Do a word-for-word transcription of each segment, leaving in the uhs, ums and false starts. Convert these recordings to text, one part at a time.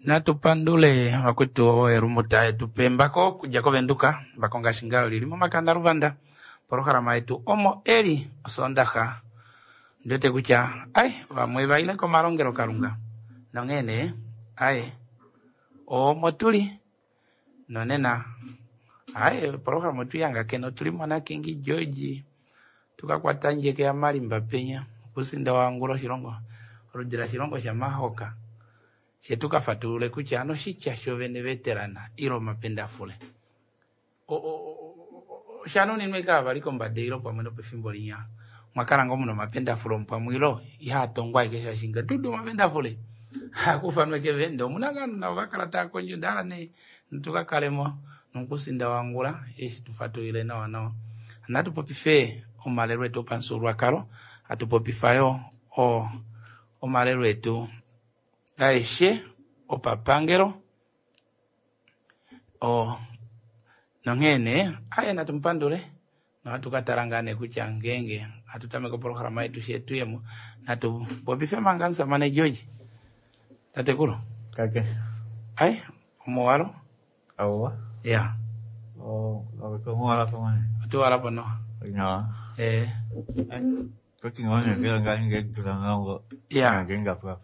Na tupandule wakutu erumuta etu pembako kujako venduka bakonga shingalo lilimo makanda ruvanda poroharama etu omo eri osondaha ndote kucha ai vamwe vaile ko marongero karunga nongene ai o motuli nonena ai poroharama tu yanga keno tuli mwana kingi George tukakwata njeke ya malimba penya kusinda wanguro shirongo rudira shirongo sha mahoka shetuka fatule kucha ano shicha shovene veterana iro mapenda fule o o shano ni nweka baliko mbadiro pamwe pe fimbolinya makarango muno mapenda fule mpamwilo ya tongwa ikesha shinga tudu mapenda fule hakufa nweke vendo munaga na vakarata konjo ndala ne ntuka kalemo nkusinda wangula eshi tufatule na wana natu popife o malero eto pansurwa karo atu popifayo o o malero eto Aishe o papangero o nongene aya natumpandule na tukatarangane kuchangenge atutame ko programa yetu shetu yemo natu bobife manganza mane George tatekuru kake ai omwalo awa ya o lo ko ngala ko mane tu ala pono ina eh ko kingone ke ngani ke tulango ya ngenga pa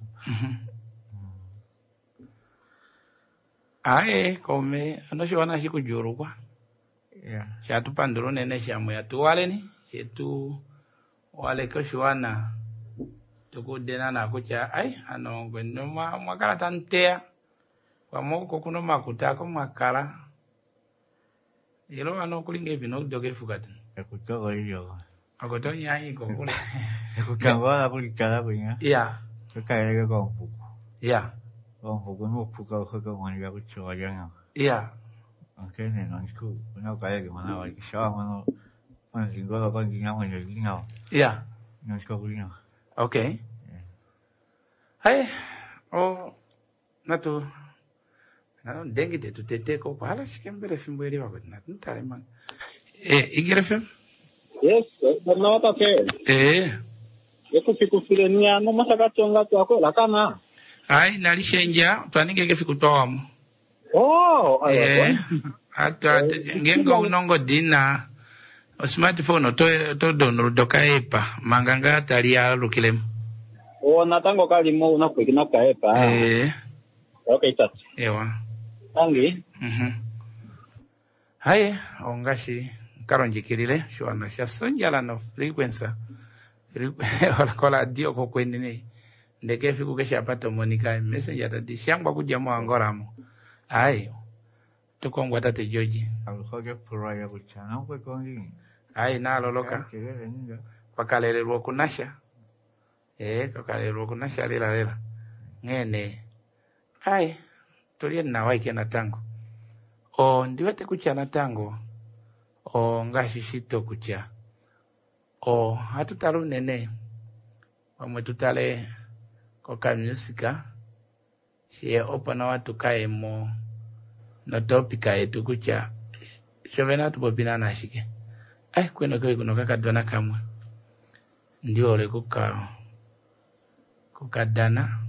Ae, come, ano siya wana si kujuru kwa. Yeah. Siya tu panduro nene siya mo ya tu wale ni. Siya tu wale ko siya wana. Tuku dena na kucha, ay, ano, gwendo ma, makara tantea. Kwa mo kukuno makuta ko makara. Ilo ano kulinge binog doge fugatan. Ekuto ko iyo. Ako to niya hiko kule. Ekutango na kulikala ko niya. Iya. Kaya ka ko puko. Iya. Ko puko mo puko ko ko mani ka kucho ya. Iya. Okay, ne no ku, no kaya ke mana wa kisha mano. Ano singo ko nginga mo ni nginga. Iya. No ko kulinga. Okay. Hai, o natu na dengi te tutete ko pala shikembere fimbo eri wako na ntare man. Eh, igere fem? Yes, no ta ke. Eh. Eko fikufile ni ano masaka tonga to ako lakana. Ai, nalishenja, twaninge ke fikutoa mo. Oh, eh. Ata ngengo unongo dina. O smartphone to to dono doka epa, manganga talia lukilem. Oh, natango kali mo una kwekina ka epa. Eh. Okay, tat. Ewa. Tangi. Mhm. Hai, ongashi karonji kirile, shwana shasonjala no frequency. Frequency kola dio ko kwendine. Ndeke fiku kesha pato monika messenger tadi shangwa kuja mo angoramo. Ai. Tukongwa tate George. Alhoge puraya kuchana ko kongi. Ai na loloka. Pakalele ro kunasha. Eh, pakalele ro kunasha lila lila. Ngene. Ai. Tulie na waike na tango. O ndiwete kucha na tango. O ngashi shito kucha. O hatutaru nene. Wamwe tutale koka musika. Shie opana watu kae mo. No topika yetu kucha. Shovena tupopina na shike. Ai kweno kwe kuno kaka dwana kamwe. Ndiyo ole kuka. Kuka dana.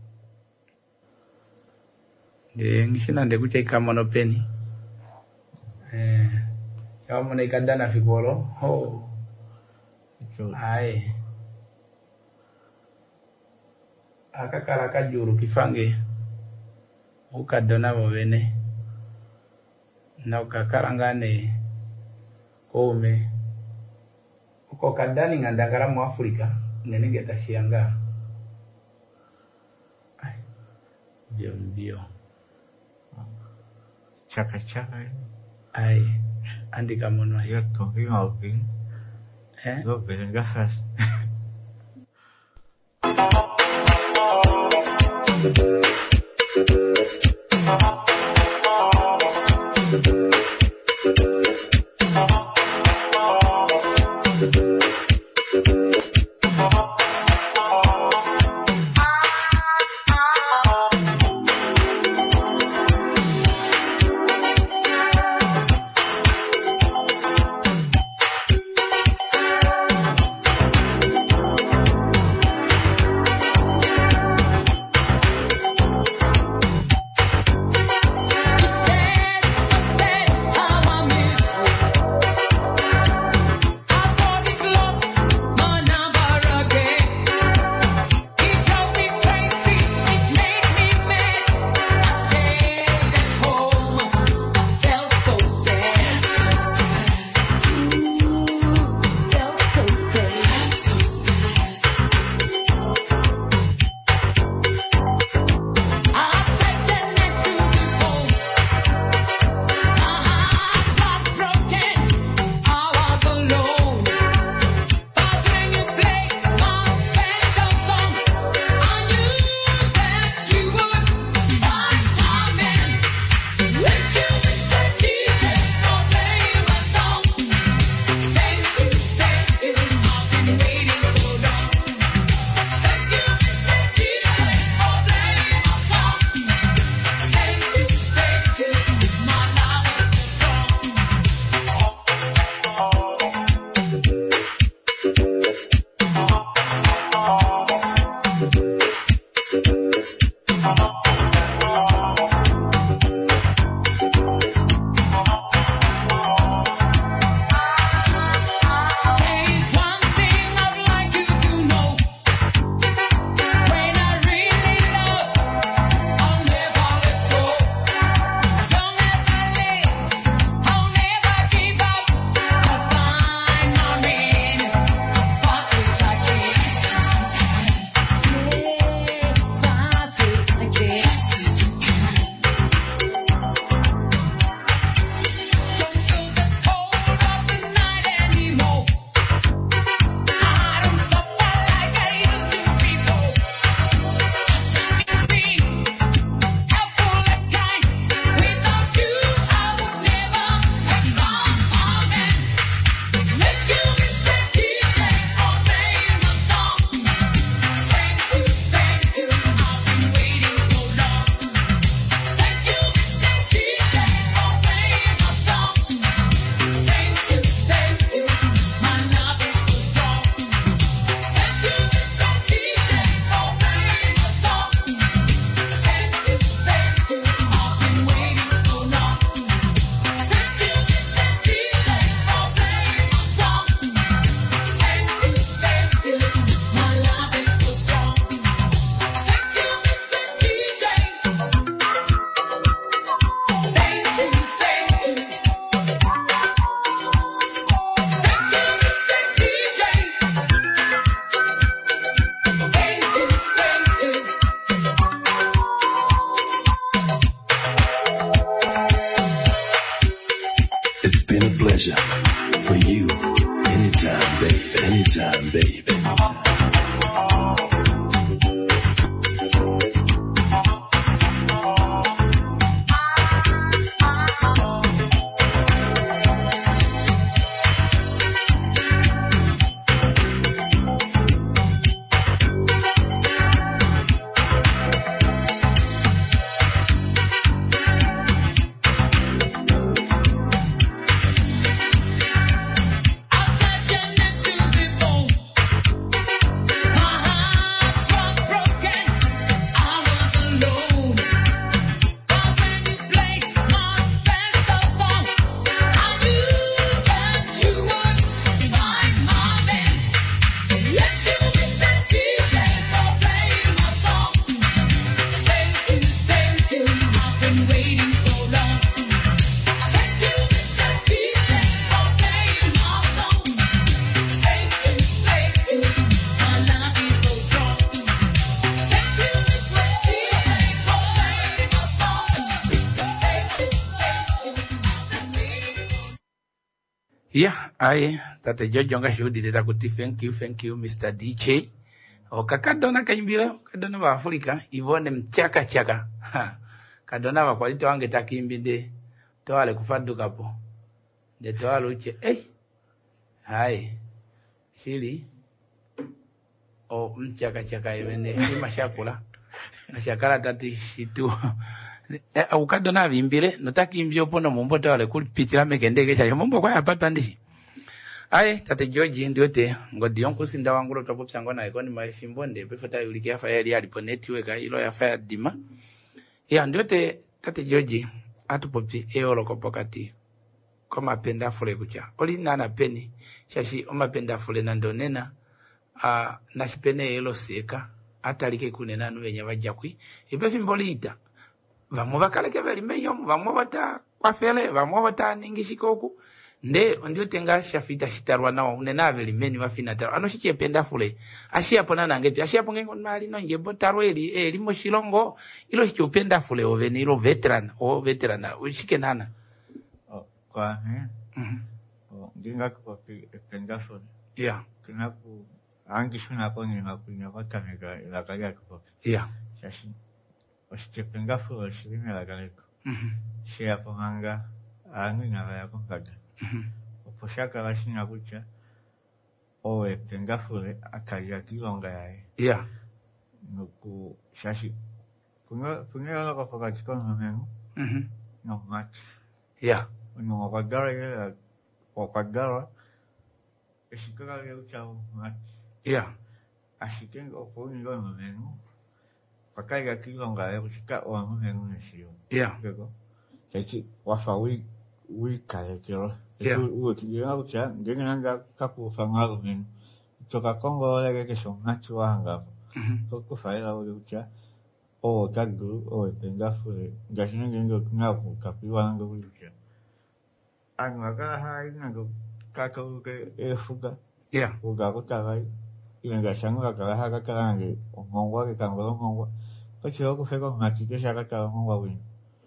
De ngishina nde kucha ikamono peni. Eh. Kama mwana ikadana fikolo. Ho. Ai. Akakala kajuru kifange. Ukadona wawene. Na ukakarangane kome uko kadani ngandangara mu Afrika nene geta shianga ai dio dio Chaka chaka. ai andika mono Yo to hiyo pin. eh Lo que gafas. pleasure for you. Anytime, baby. Anytime, baby. Anytime. Yeah, I tate Jojo nga shudi teta kuti thank you, thank you Mister D J. O kakadona kaimbira, kadona wa Afrika, ivone mchaka chaka. Ha. Kadona wa kwalito wange takimbide, toale kufadu kapo. De toale uche, eh. Hai. Shili. O mchaka chaka evene, ima shakula. Shakala tati shitu. Eh, ukadona vimbile, notaki imbio pono mumbo toale kulipitila mekendege cha mumbo kwa hapa ndishi. Aye, tate George ndiote ngodi yonku sinda wangulo topopsa ngona ikoni maifimbonde befota yuliki ya faya ya liponeti weka ilo ya faya dima. Ya ndiote tate George atupopi eolo kopokati koma penda fule kucha. Oli nana peni shashi oma penda fule nandonena uh, nashipene elo seka atalike kunena nuwe nyawajakwi ipefimboli ita vamwe vakaleke veli menyomu vamwe vata kwa fele vamwe vata ningishikoku nde ndio tenga shafita shitarwa nawo unena veli meni wafina tarwa ano shiche penda fule ashia pona nangepi ashia pongengo mali no njebo tarweli e limo shilongo ilo shiche upenda fule oveni ilo veteran o veteran ushike nana o kwa he mhm o dinga ko penda fule yeah kina ku angi shuna ko ni na ku ni ko tamega la kaga ko yeah shashi o shiche penda fule shirime la kaga ko mhm shia ponanga angi na ya ko kaga Oposhaka lashina kucha owe pengafule akaja kilonga yae yeah nuku shashi punga punga la ko fakati kono mengo mhm no match yeah no wakagara ya wakagara eshikara ya ucha match yeah ashikengo oponi lo mengo fakaiga kilonga ya kushika o mengo nishio yeah bego shashi wafawi wika ya kiro yeah uwe kijina ucha ngenanga kaku fangalo men toka Kongo lege ke son nacho hanga mhm ko faila ucha o kagu o penga fure gashina ngengo ngapu kapiwa ngo ucha anga kala hai ngo kako ke efuga yeah uga ko tagai inga shanga kala ha kala nge ngongwa ke kangolo ngongwa ko chio ko fego machi ke shaka kala ngongwa win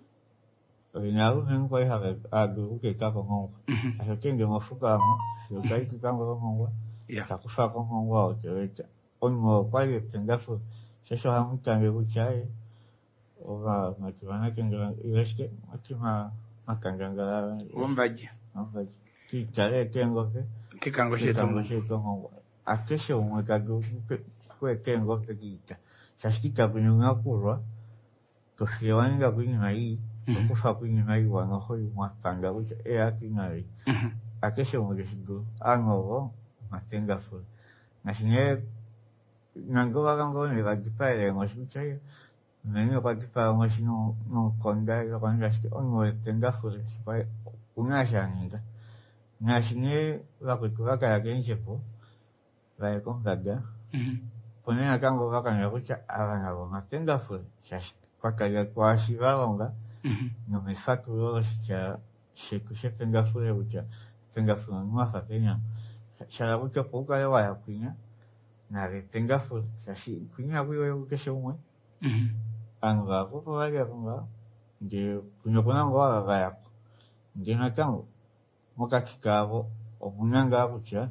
Vinyaru neng koi have agu ke ka ko ngong. Aso kenge mo fuka mo, yo kai ki ka ngo ngong. yeah Ka ku fa ko ngong wa te te. On mo kwai ke tenga fu. Se so ha mu tange ku chai. O ga ma ti wana kenge ileske, ma ti ma ma kanga ngala. wombaji Wombaji. Ti tare tengo ke. kikango Ke sheto tango she ko ngong. A ke se mo ka gu ke ku tengo ke kita. Sa sti ka bu nga ku ro. To se wanga bu nga i. Ko fa ku ni mai wa no hoi ma tanga u e a ki ngai a ke se mo ke sigo a ngo ma tenga fu na sine nango wa ngo ni va ki pa e mo su chai me ni pa ki pa mo sino no konga e ko nga sti on mo tenga fu se pa una sha ni ga na sine wa ku wa ka ke ni po va e kon daga pone na kango wa ka ni ku cha a nga ma tenga fu sha pa ka ya kwa shi va longa no me fa culo sia se que se tenga fure ucha tenga fure no fa pena se la ucha poca de vaya piña na de tenga fure así piña voy a que se un mhm anga ko va que ponga de puño con anga va vaya de na kango wakati kabo omunanga kucha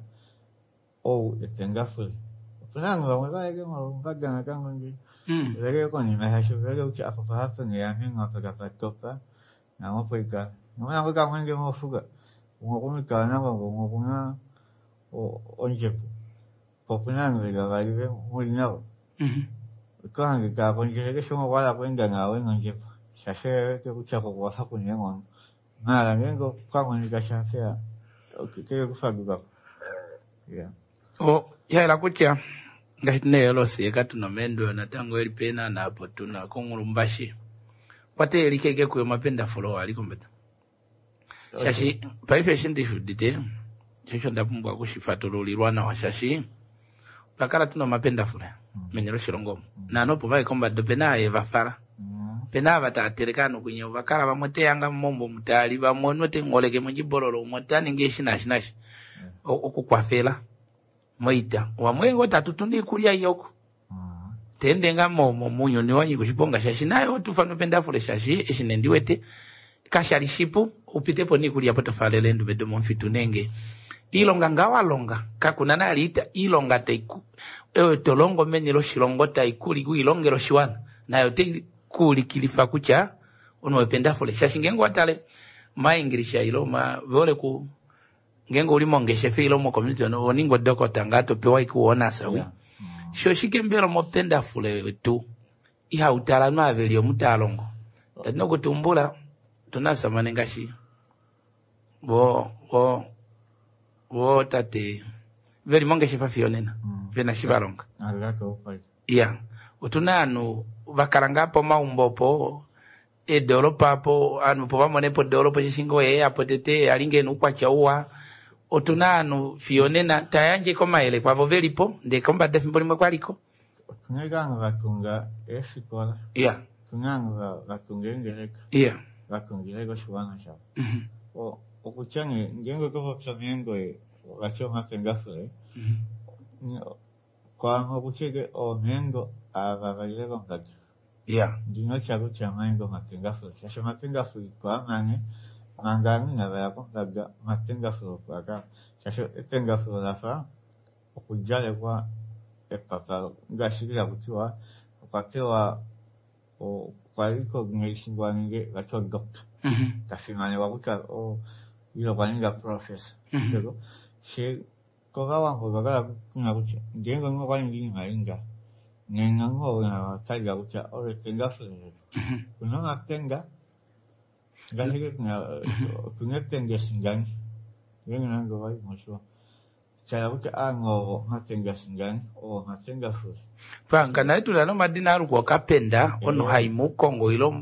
o etengafule opunanga bamwe mbaga na kango ngi lege ko ni mahasho lege ucha afa hafa ni yami ngafaka patopa na mopeka ngona ko ka mwenge mofuga ngokumi kana ngo ngokuna o onjepo popunanga lege balibe mulinawo ko hangi ka bonje ke shongo wala kwenda ngawe ngonjepo shashe ke kucha ko wala kunyengo nada ngengo kwa ni ka shafia okay ke kufaguka yeah o ya la kucha ngahitne yolo seka tunomendo na tango eli pena na hapo tuna kongulumbashi pate elikeke kuyo mapenda follow alikombeta shashi paife shindi shudite shosho ndapumbwa kushifatululirwa na washashi pakala tuno mapenda fule menyero shirongo na nopo vai komba dopena eva fara pena bataterekano kunyo bakala bamote yanga mombo mutali bamonote ngoleke munjibololo motani ngeshina shinashi okukwafela moita wamwengo tatutundi kulia yoko tende nga momo munyo ni wanyi kushiponga shashi nayo tufano penda fule shashi eshinendiwete kasharishipu upitepo ni kulia potofalele ndu bedo monfitu nenge ilonga ngawa longa kakunana alita ilonga taiku ewe tolongo menyelo shilongo taikuli kuilongero shiwana nayo te kuli kilifa kucha ono penda fule shashi ngengo atale ma ingrisha ilo ma vole ku ngengo ulimo ngeshefe ilo mo community no oningo doko tangato pewa ikuona sawi sho shikembero mo penda fule tu iha utala no avelio mutalongo tadino kutumbula tunasa manengashi bo bo bo tate veri monge shefa fionena vena shibalonga alako pai yeah utunanu vakarangapo maumbopo e developa po anu po vamone po developa chishingo e apotete alinge nukwa chaua utunanu fionena tayanje koma ele kwa vovelipo de komba defimbo limwe kwaliko tunega ngatunga esikola yeah tunanga ngatunga ngeleka yeah ngatunga shwana sha mhm o okuchange ngengo ko flamengo e wacho mapengafule kwa ngokuchege o mengo ava vaile kompati yeah ndino chago chamango mapengafule sha mapengafule kwa mane mangani na vaya kontaga mapengafule kwa ka sha pengafule lafa okujale kwa epapa ngashira kutiwa ukapewa o kwaliko ngishingwa nge wacho doctor mhm kafimane wakuta o ilo kwaninga professor ndego she koga wangu bagala kuna kucha ngengo ngo kwaningi mainga ngenga ngo na taga kucha ore penga fule kuna mapenga ngahege kuna kuna penga singani ngenga ngo wai mosho cha kucha ango mapenga singani o mapenga fule panga na itu lano madina ruko kapenda ono haimu kongo ilo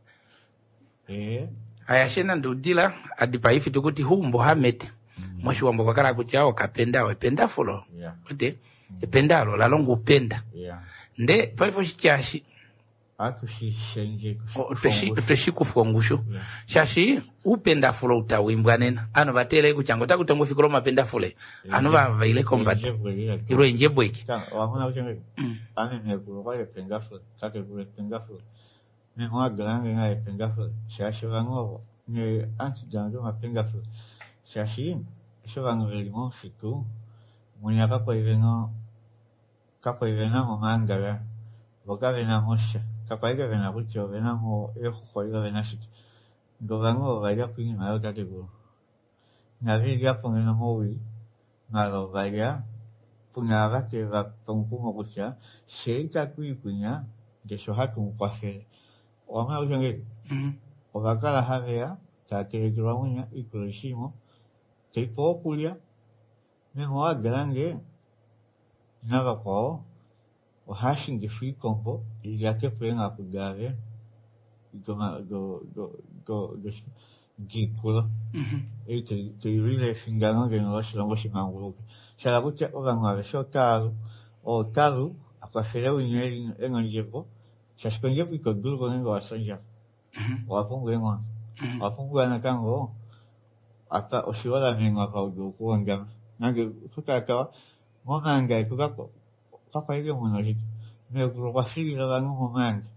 eh ayashena ndudila adipaifi tukuti humbo hamete mwashi wambo bakara kuchao kapenda we penda folo yeah ote penda lo lalongo upenda yeah nde paifo shichashi atushi shenje peshi peshi kufungusho yeah shashi upenda folo utawimbwa nena ano batele kuchango takutongo fikolo mapenda fole ano ba vaile combat iro injebweki wamuna uchenge ane mekuru kwa pengafule kake kule pengafule me mwa grange nga pengafule shashi wango ne anti jango mapengafule shashi showango limon fitu munya pa ivengo kapa ivena mo mangara boka vena mosha kapa ige vena kucho vena mo e khoiga vena shit govango vaya pini mayo katego na viga pongena mowi malo vaya punava que va ponkumo kucha sheita kuipunya de shohatu kwa fe o ma ujenge mhm o bakala havea ta te dromunya ikulishimo te populia me moa grande nava ko o hashing de free combo il ya te prenga kugave goma go go go go gikulo mhm e te te rile fingano que no lo shi mangulo shala kucha o ngwa sho taru o taru akafere unyeri engonjepo shashkonje piko dulgo ngo asanja wa pongo ngo wa pongo na kango ata oshiwala mengo pa ugo kuanga nange kutaka momanga kukako papa ile mono hiki me kuro wafiri la bango momanga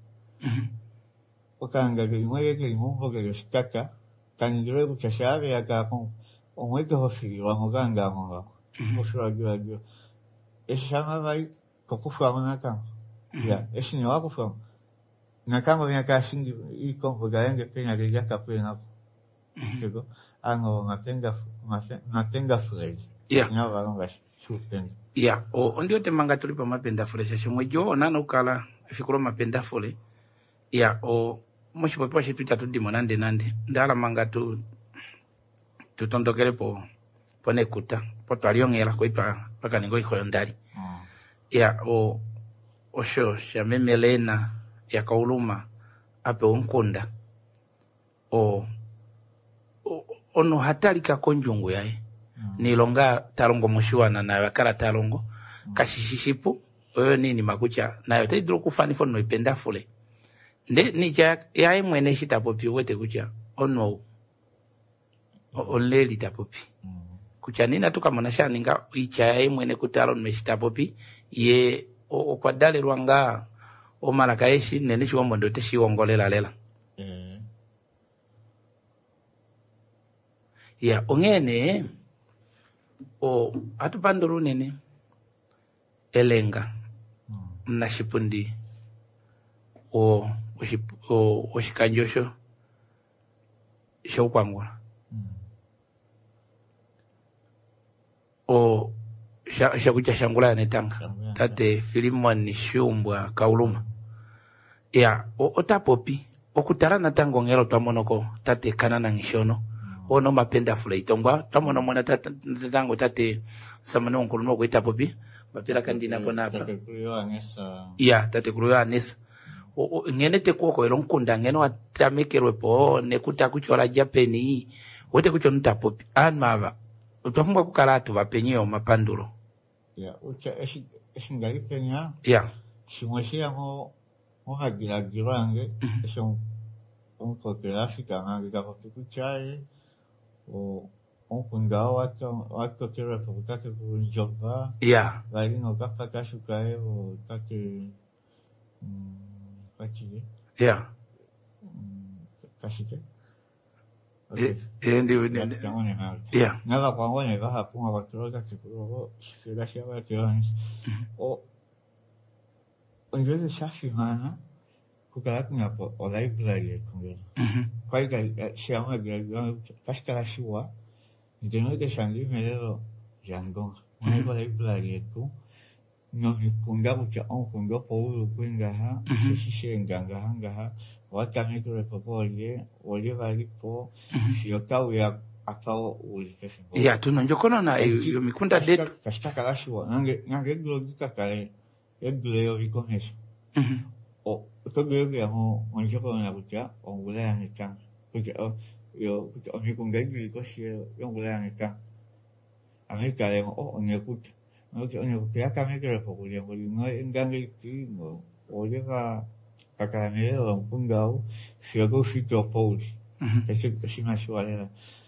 okanga ke moye ke mumbo ke staka kanjiro kuchashave aka kon omwe que hofi wa moganga monga mushura gira gira eshama vai kokufa manaka ya eshini wako fa na kama miaka shingi iko mbogaenge penya geja kapena kego ango mapenga mapenga fresh ya na valonga super ya o ndio temanga tulipa mapenda fresh shimwe jo nana ukala fikuro mapenda fole ya o moshipo pa shi twita tudi monande nande ndala manga tu tutondokele po pone kuta po twaliongela koipa paka ningo iko ndali ya o osho shamemelena ya kauluma ape onkunda o ono hatari ka konjungu yae mm. nilonga talongo mushiwana na wakara talongo mm. kashishishipu oyo nini makucha nayo tayidro kufani fono ipenda fule nde nija yae mwene shitapopi wete kucha ono onleli tapopi mm. kucha nina tuka monasha ninga icha yae mwene kutalon meshitapopi ye o, o kwa dale ruanga o malakaeshi nene shiwambo ndote shiwongolela lela mm. ya ongene o atupanduru nene elenga mm. mnashipundi o oship, o oshikanjosho shokwangula mm. o shakucha shangula netanga tate filimwani shumbwa kauluma ya o otapopi okutarana tango ngelo twamonoko tate kanana ngishono ono mapenda fulaitongwa tamona mona tata tango tate samano nkuluno ko itapopi bapira kandina kona apa ya tate kuruyo anesa o ngene te koko ero nkunda ngeno atamekerwe po nekuta kuchola japeni wote kucho ntapopi anmava utafumba kukaratu bapenyo mapandulo ya ucha eshi eshingali penya ya shimoshia mo mo hagira girange esho un fotografika ngi kapokuchaye o on kungao watu watu kira fotokate kunjoba ya bali no kapa kashukae o tate mm kachi ya kashike eh eh ndio ndio ya nada kwa ngone baha punga bakroga kikulo shifira shawa tioni o onjeze shafimana kukala kuna po o library kunge kwa ga shama ga kashkala shua ndeno de shangi melero jango mai ko library ku no kunga bucha on kunga po kunga ha shishi nganga hanga ha watame ko repopolie olie vali po fiotau ya atao ulifesi ya tuno njokono na yo mikunda detu kashaka la shua nange nange glogika kale egle yo rikonesh o to gege ya mo onjoko na bucha ongula ya nita bucha yo bucha omikunga giko shi yo ngula ya nita amerika le o onyekuta no que onyekuta ya kame ko repopolie ko no ngange ti no oliva akameyo mpungao fiago fito poli ese simashwala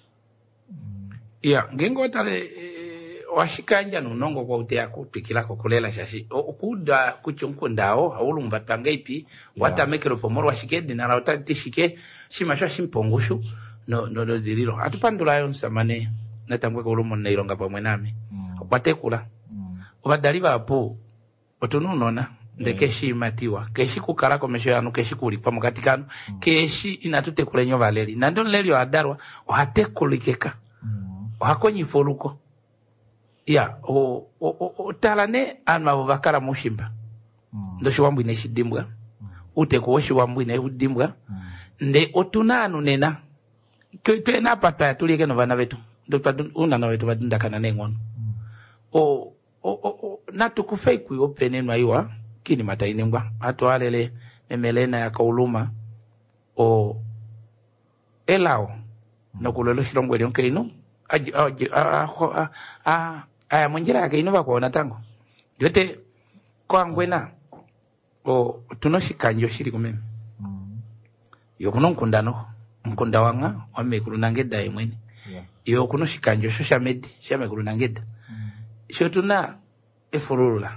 ya ngengo tale washikanja nunongo kwa utea kupikila kokolela shashi okuda kuchunkundao aulumba tangaipi wata mekero pomoro washikedi na rauta tishike shimashwa shimpongushu no no no ziriro atupandula yo nsamane natangwe ko ulumo naironga pamwe nami kwatekula obadaliba apo otununona ndekeshi matiwa keshi kukala komesho yanu keshi kulipa mukatikano mm. keshi inatute kulenyo valeri nando lelio adarwa ohate kulikeka mm. ohakonyi foluko ya o o o, o talane anma bakara mushimba mm. ndo shiwambu ine shidimbwa mm. ute ko shiwambu ine udimbwa mm. nde otunanu nena ke tena pata tulike no vana vetu ndo padun una na vetu badunda kana nengono mm. o o o natukufai ku opene no aiwa kini matainengwa ato alele memelena ya kauluma o elao no kulelo shilongwe lyonke ino aji aji a a a munjira yake ino bakona tango yote kwa ngwena o tunoshikanjo shiri kumeme yo kuno nkundano nkunda wanga wamekuru nangeda imweni yo kuno shikanjo social media shamekuru nangeda shotuna efurula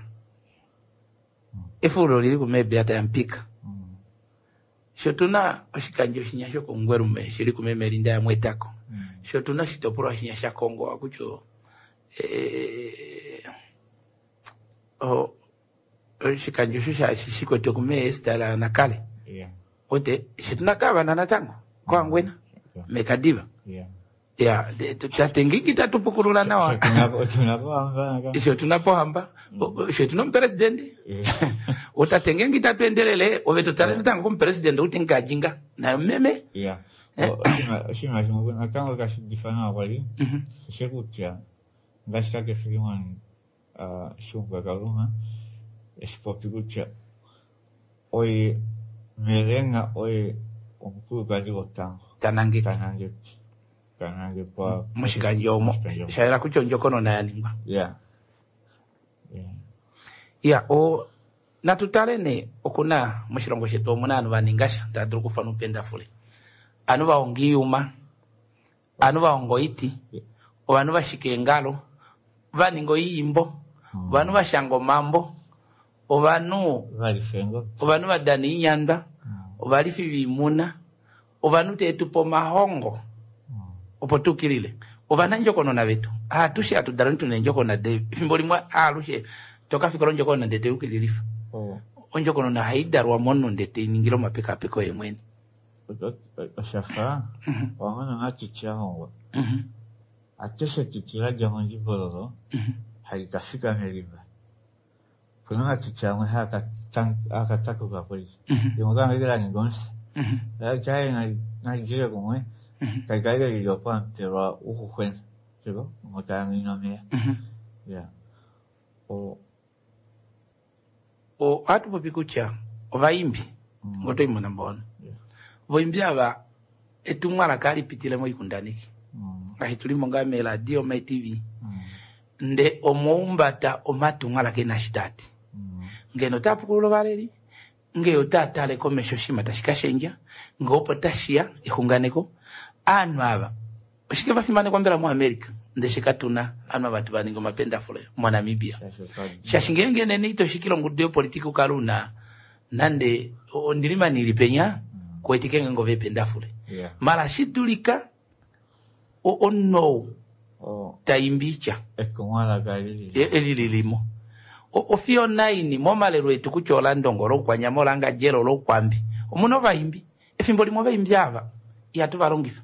efuro lili kumebe ata yampika mm. shotuna oshikanjo shinyasho kongwerume shiri kumeme linda ya mwetako mm. sho tunashitopura shinyasha Kongo akucho eh o shikanjushu sha shishiko tokume estala nakale yeah ote shitunakaba na natango kwa ngwena mekadiva yeah ya tatengi tatupukurula nawa sho tunapohamba sho tuno president utatengengi tatuendelele oveto tare tango kom president utinga jinga na meme yeah shima shima na tango ka difana wali shekutia ngashita ke filiman ah shunga kaluma espopikutia oi merenga oi omku gadi tango tanangi tanangi tanangi pa mushikanjo mo shaira kuchonjo kono na yaningwa yeah yeah ya o natutalene okuna mushirongo shetu omunanu baningasha tadru kufana upenda fule anu baongiyuma anu baongoiti obanu bashikengalo baningo yimbo banu bashango mambo obanu vali fengo obanu badani nyanda obali fibimuna obanu tetupo mahongo opotukilile obana njoko na betu atushi atudarantu tunene njoko na de fimboli mwa alushe toka fikoro njoko na dete ukililifa oh onjoko na haidarwa mono ndete ningiro mapeka peko yemweni shafa wangana ngachicha hongo mhm ateshe titira jamanji bololo haikafika melimba kuna ngachicha mwe haka tank aka tako kwa polisi yomanga ngira ni gonsi ya chai na na jira kumwe kai kai ga yo pan pero uhu kwen sego motami no me ya o o atu popikucha ovaimbi ngoto imona mbona voimbi aba etumwala kali pitile mo ikundaniki ngahitulimo ngamela dio my tv nde omumbata omatungala kena shitati ngeno tapukulo baleri ngeyo tatale komesho shima tashikashenja ngopo tashia ikunganeko anu aba oshike bafimane kwambera mu America ndeshikatuna anu abantu baningo mapenda fule mu Namibia shashingenge nene ito shikilo ngudio politiku kaluna nande ondilima nilipenya kwetikenga ngove penda fule mara shidulika o ono oh taimbicha ekumala galili elililimo o ofio nine momalero etukuchola ndongoro kwa nyamola nga jero lo kwambi omuno bayimbi efimboli mo bayimbi aba yatu barongifa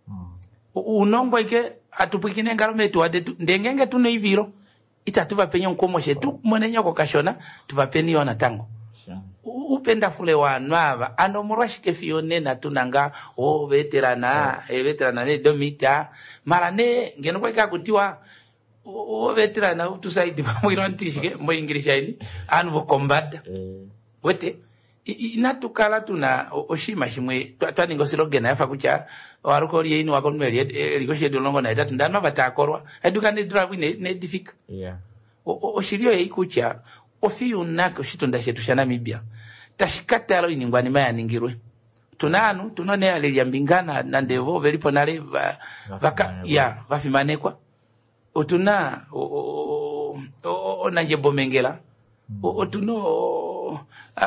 unongo ike atupikine ngarometu ade ndengenge tuno iviro itatuba penya nkomo shetu monenya ko kashona tuvapeni yona tango upenda fule wanwa ano murashike fione na tunanga o veterana e veterana ne domita marane ngeno kwa kutiwa o veterana utusaidi pamwiro ntishike mo inglisha ini anu vo combat wete inatukala tuna oshima shimwe twaningo silogena yafa kucha warukoli yini wakonweli elikoshe dolongo na itatu ndana batakorwa edukane drive ne ne difika yeah oshirio yikucha ofiyu nako shitonda shetu sha Namibia tashikata alo iningwani maya ningirwe tunanu tunone ale yambingana na ndevo velipo nale vaka ya vafimanekwa otuna o o nanje bomengela otuno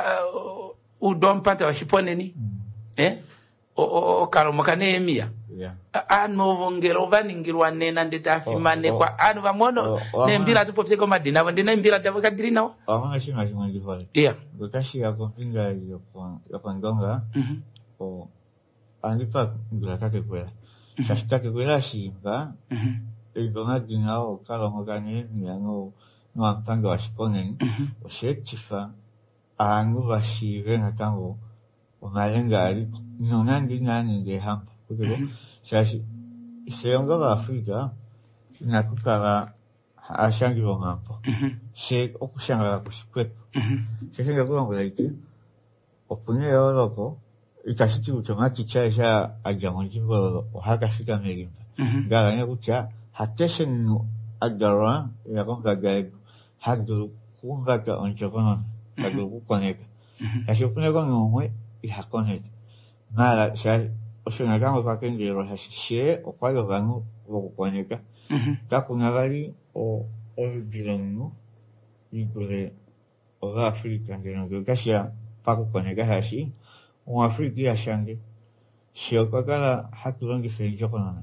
udompata washiponeni eh o kalomokane emia yeah ano vongero vaningirwa nena ndetafimane kwa anu vamono nembila tupopseko madina ndina mbila tavakadirina ah shima shima ndivale yeah gokashi yako pinga yopo yopo ndonga mhm o andipa ngula kake kwela shastake kwela shimba mhm ibonga dinao kalomokane nyango no ampanga washiponeni o shetifa angu washive natango o malenga ali nonandi nani de hamba kuko shashi iseyonga ba Afrika nakukala ashangiro ngampo she okushanga kushikwepo shesenga kwa ngolaiti opunye yoroko itashiti utomati chaisha ajamonjimbo ohakafika melimba ngala nyakucha hateshenu agara yakonga gaego hadu kumba ka onchokono hadu kukoneka ashopune kwa ngomwe ihakoneka mala sha oshona kama kwa kengero hashishe okwayo vangu vokukoneka takunavali o olbilongo igore oga Afrika ngeno gasha pakukoneka hashi o Afrika yashange shiokakala hatulongi fenjokonona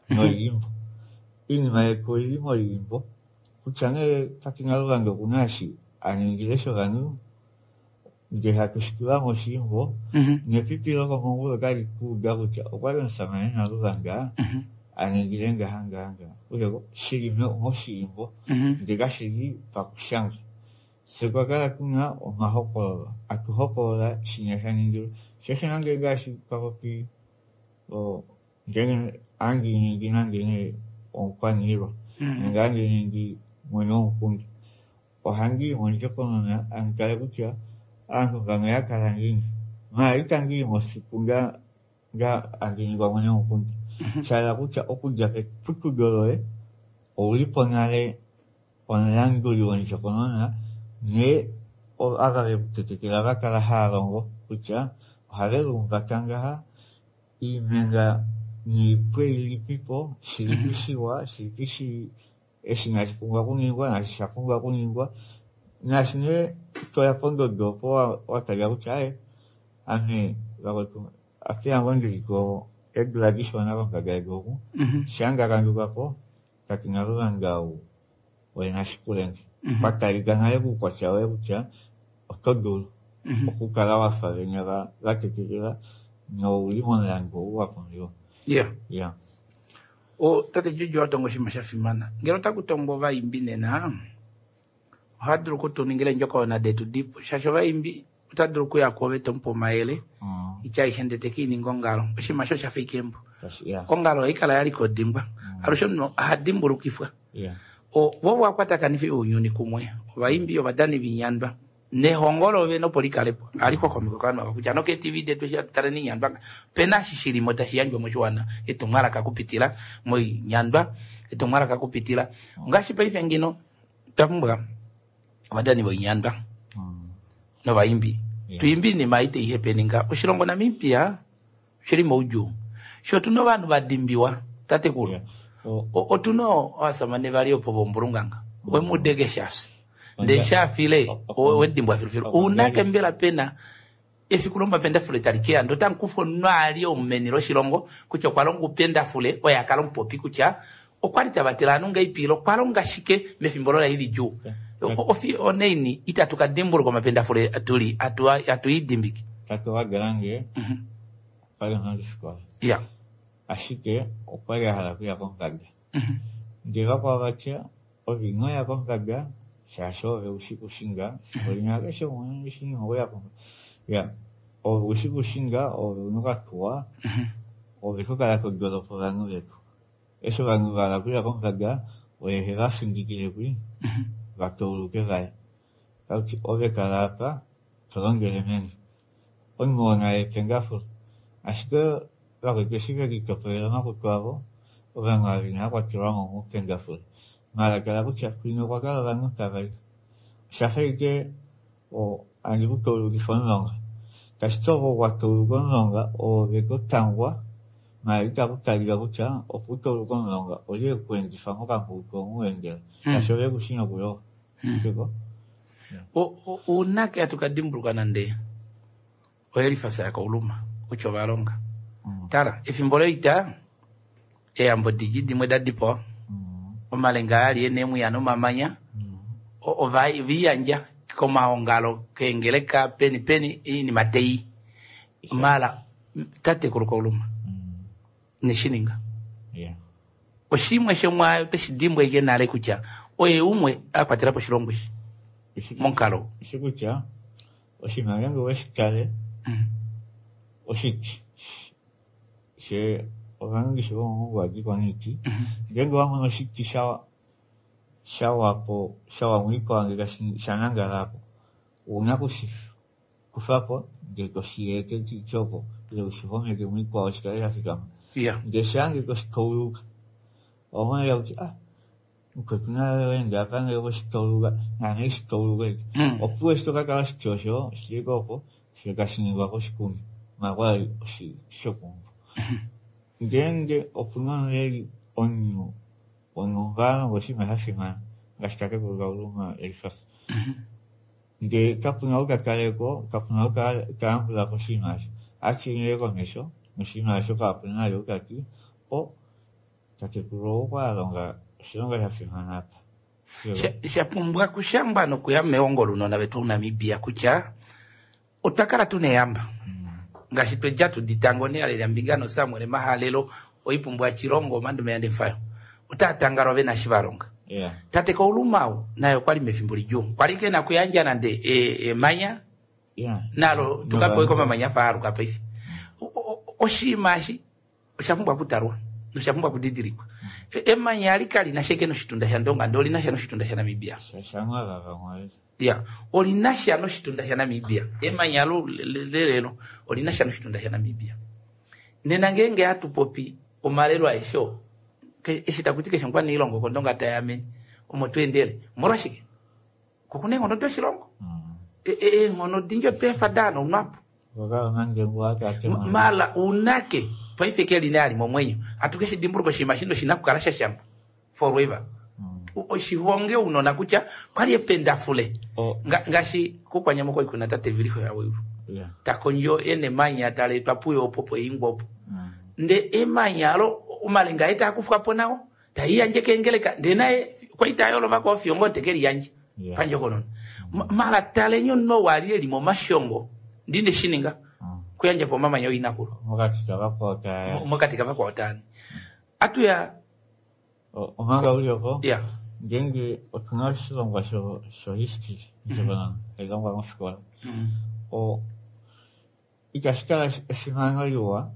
no limbo. Inma e koilimo limbo. Kuchange takinaluganga kunashi, aningilesho ganu, deja kusturamos limbo, ne pipilo como un gari ku garucha, o cual en samaen aluganga, anengilenga hanga hanga. Uyo shiri no moshi imbo, de gashiri pakushang. Se kwa kala kuna o mahoko, akuhoko la shinyahaningil, sheshange gashi pakopi, o jengen angi ningi nangi o kwaniro, ngangi ningi mono kundi. O hangi monjoko na angalagucha, angu gangaya kalangi. Ma itangi mosipunga ga angi ningi mono kundi. Saya kucha okuja pe puku goloe, oli ponale ponlango yuan chokonona, ne o agare tete la vaca la harongo, kucha, harelu vakanga i menga ni pweli pipo, silipisiwa, silipisi esina chipunga kuningwa, na shapunga kuningwa, na sine toya pondo dopo wa tagaucha, ame gawetu, afia ngondiko. Edula giswana kwa kagego, shanga kanduka po, katinarula ngau, wena shikulengi. Bata iganaye kwa chawe kucha, otodulu, okukala wa farenya la, la ketirila, no limon lango, wakonyo. Yeah. Yeah. O, tate juju atongo shimashafimana. Ngero takutombo va imbi nena, hadru kutu ningile njoko na detu dipu, shashova imbi, utadru kuya kowe tompo maele, ichai shende teki ni ngongalo oshimasho cha fikembo yeah. Ngongalo ikala yali kodimba mm. Arusho no hadimbu rukifwa yeah. O wowo akwata kanifi unyuni kumwe baimbi obadani binyandwa ne hongolo we no polikalepo aliko komiko kana kuja no ke T V de tuja tarani nyandwa pena shishiri mota shiyanjwa mshwana etumara kakupitira moi nyandwa etumara kakupitira mm. Ngashi pa ifengino tambwa obadani bo nyandwa mm. No baimbi yeah. Tuimbi ni maite ihe peninga ushirongo na mipia shiri moju shotuno bantu badimbiwa tate kulu yeah. O, o, otuno wasamane bali opobomburunganga we mudege shafsi nde shafile o wendimbwa filfilo unake mbela pena efikulomba penda fule talikia ndo tankufo nwali omeniro shirongo kucho kwalongu penda fule oya kalompopi kucha okwali tabatilano ngaipilo kwalonga shike mefimbolola ili juu yeah. Ofi oneini itatuka dimburu kwa mapenda fule atuli atua atuidimbiki tatuwa garange mhm pale handi shikwa yeah ashike opale halakuya konkaga mhm ndiga kwa gacha ovingo ya konkaga shasho ve usiku shinga olinyaka sho mwana shinga oya konka ya o usiku shinga o nuka tuwa mhm o vikoka la kodolo porano veku eso vangu halakuya konkaga oye hera shingikile kui mhm Gatolu que vai. Kauti ove karapa, tolongele mengi. Onmo na e pengafo. Asko, la que sigue que capela na kukwavo, ova ngavina kwa tiramo mo pengafo. Mala kala kucha kuino kwa kala vangu kavai. Shafeite o anibu tolu ki fonlonga. Kastovo wa tolu konlonga o veko tangwa. Maita kutaliga kucha o putolu konlonga. Oye kwendi famo kampuko muengela. Kashowe kushina kuyo. Kiko. O o unake atukadimbruka nande. Oyeli fasa ya kauluma ucho balonga. Tara ifimbole ita e ambodigi dimwe dadipo. O malenga ali enemu ya no mamanya. O vai viyanja koma ongalo kengeleka peni peni ini matei. Mala tate kuruka uluma. Nishininga. Yeah. Oshimwe shemwa peshidimbwe yenale kucha. Oye umwe akwatira po shirongwishi. Monkalo. Shikucha. Oshimangango weshikale. Mhm. Oshiki. She orangi shiro waji kwaniki. Gengo wamo no shiki shawa shawa po shawa mwiko angega shananga rapo. Unako shifu. Kufapo de koshieke chichoko. Le ushifome ke mwiko wa oshikale afikama. Yeah. De shange koshitoluka. Oma ya uchi ah. Ukutuna wenga panga koshitoluka. Nane shitoluka. Opuesto kakala shichosho. Shirikopo. Shirikashiniwa koshikuni. Magwai oshi shokungu. Genge opuna neli onyo. Onyo vana woshi mahashima. Gashitake kuruga uluma elifas. De kapuna uka kaleko. Kapuna uka kaambula koshimashi. Aki nileko mesho. Mishima sho kapuna uka ki. O tate kulo kwa longa shilonga ya fimana hapa shapumbwa kushamba no kuyame ongolo no na betu Namibia kucha utakara tuneyamba mm. ngashi twejatu ditango ne ale mbingano samwe mahalelo oipumbwa chirongo mandu meande fayo utatangaro bena shivaronga yeah tate ko ulumao nayo kwali mefimbuli juu kwali kena kuyanja nande e, e manya yeah nalo tukapo ko manya faru kape oshimashi oshapumbwa kutarwa noshapumbwa kudidirikwa mm. e, manya alikali na sheke no shitunda sha ndonga ndoli na shano shitunda sha Namibia shashanga baba mwezi yeah olinasha no shitunda sha Namibia e manya lo lelelo olinasha no shitunda sha Namibia nena ngenge hatu popi omalelo aisho ke eshitakutike shangwa ni ilongo kondonga tayameni omotwendele morashike kokune ngono to shilongo mm. e e ngono dinjo tefa dano map waga nange mwaka atema mala unake paifeke linali momwenyo atukeshi dimburuko shimashindo shinakukarasha shamba forever mm. oshihonge unona kucha kwali ependa fule oh. Nga, ngashi kukwanya moko ikuna tate viliko ya wewe yeah. Takonyo ene manya tale papuyo popo ingwo mm. Nde emanyalo umalenga ita akufuka ponao taia nje kengeleka nde naye kwa itayo lo bako fiongo tekeli yanje yeah. Panjo kono mm. Mala tale nyo no wali elimo mashongo ndinde shininga mm. Kuyanje po mama nyo inakulo mokati kabako ta mokati kabako otani atu ya omanga ulioko yeah ngenge otunashilongo sho sho history njebana egamba mashikola mm. O ikashikala shimanga liwa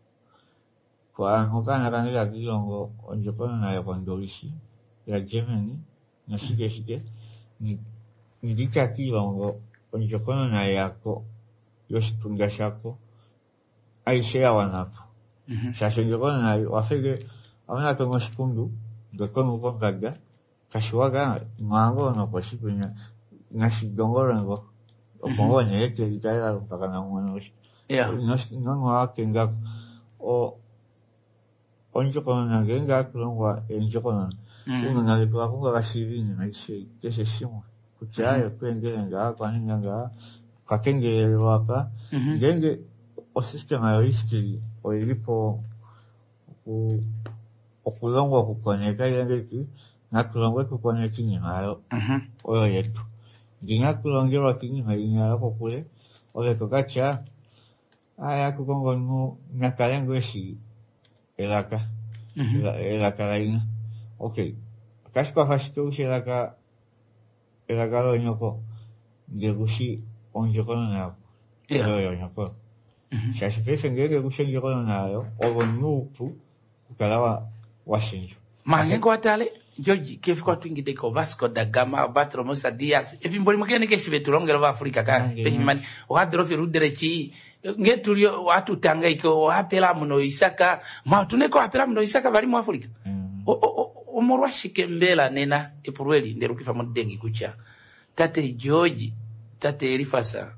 kwa mokana kanela kilongo onjopana na ya kondolishi ya Germany na shige shige ni nidika kilongo onjopana na yako yoshitunga shako aishea wanapo mhm shasho njopana na wafege amana kwa shikundu ngokono kwa gaga kashiwaga mwango no kwa shikunya ngashidongorango okongonya yeke itaira mpaka na mwana yeah no no wakenga o onjo kono ngenga kulongwa enjo kono uno nalikuwa kunga kashibini maisha keshe shimo kuchayo kwengelenga kwa ninga kakenge wapa ngenge o sistema ya riski o ilipo ku okulongwa kukoneka ngenge na kulongwa kukoneka nyimayo oyo yetu Gina kulongerwa kinyima inyala kule ole kokacha aya kukongo no nakalengo eshi elaka mhm elaka laina okay kashika fashito ushelaka elaka lo nyoko ngerushi onjokono na yo nyoko shashi pefe ngeke kushenje kono nayo obo nupu kalawa washinjo mangengo atale George kefi kwa twingi deko Vasco da Gama Batro Musa Diaz efi mboli mukene keshi betulongero ba Afrika ka pefi mani ohadrofi ruderechi ngetulio watu tangaiko wapela muno Isaka ma tuneko wapela muno Isaka bali mu Afrika o o omorwa shikembela nena epurweli ndero kifa modengi kucha tate George tate Elifasa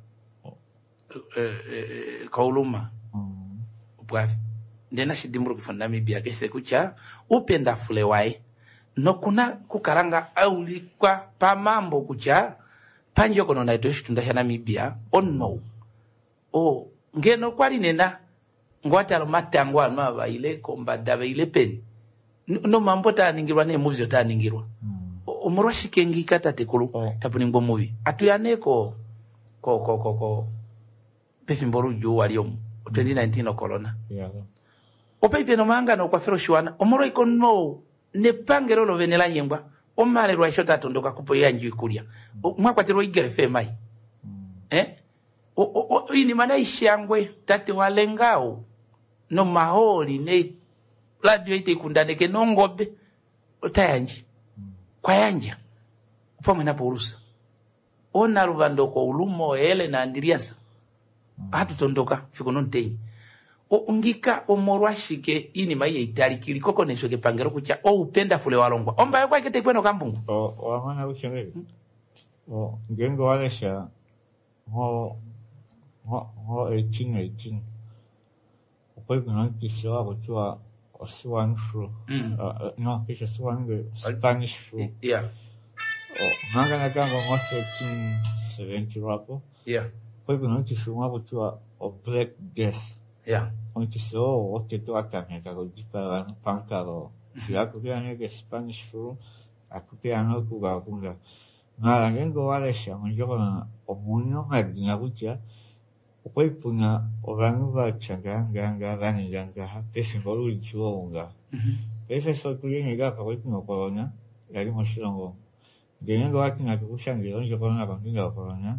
eh kauluma ubwafi ndena shidimburu kifa Namibia kese kucha upenda fulewai no kuna kukaranga auli kwa pa mambo kucha panjo kono na ito shitunda ya Namibia ono o ngeno kwali nena ngwata lo matangwa no ba ile komba dabe ile pen no mambo ta ningirwa ne movies ta ningirwa o morwa shikengi kata tekulu tapuni ngo movie atuyaneko ko ko ko ko pefimboru ju waliom twenty nineteen o corona yeah o pepe no manga no kwa fero shwana o morwa iko no ne pangero lo venela nyengwa o male rwa shota tondoka kupo yanju ikulia mwakwatero igere fe mai eh o o ini mana ishangwe tate walengao no maholi ne radio ite kundaneke no ngobe otayanji kwa yanja upamwe na porusa ona ruvando ko ulumo ele na andiriasa hatu tondoka fiko non tei o ngika omorwashike ini maye itali kilikoko neshoke pangero kucha o upenda fule walongwa omba yakwa kete kweno kambungu o wamana ushenge o ngengo walesha ho ho ho eighteen eighteen okoi kuna kiswa kuchwa oswan flu no kisha swan Spanish flu yeah o manga na kanga moso eighteen seventy rapo yeah okoi kuna kiswa kuchwa o Black Death yeah onde so o te to akameka ko dipa pankaro Si aku pia ne ke Spanish flu, aku pia no ku ga kunga. Ngala ngengo wale sha monjoko na omunyo ngadinga kucha. Okoi punga orangu va changa nganga vani nganga ha pese ngolu chuonga. Pese so kuye nga pa koi kuno corona, yali mo shilongo. Ngengo wati na kushangi onjo corona ba nginga corona.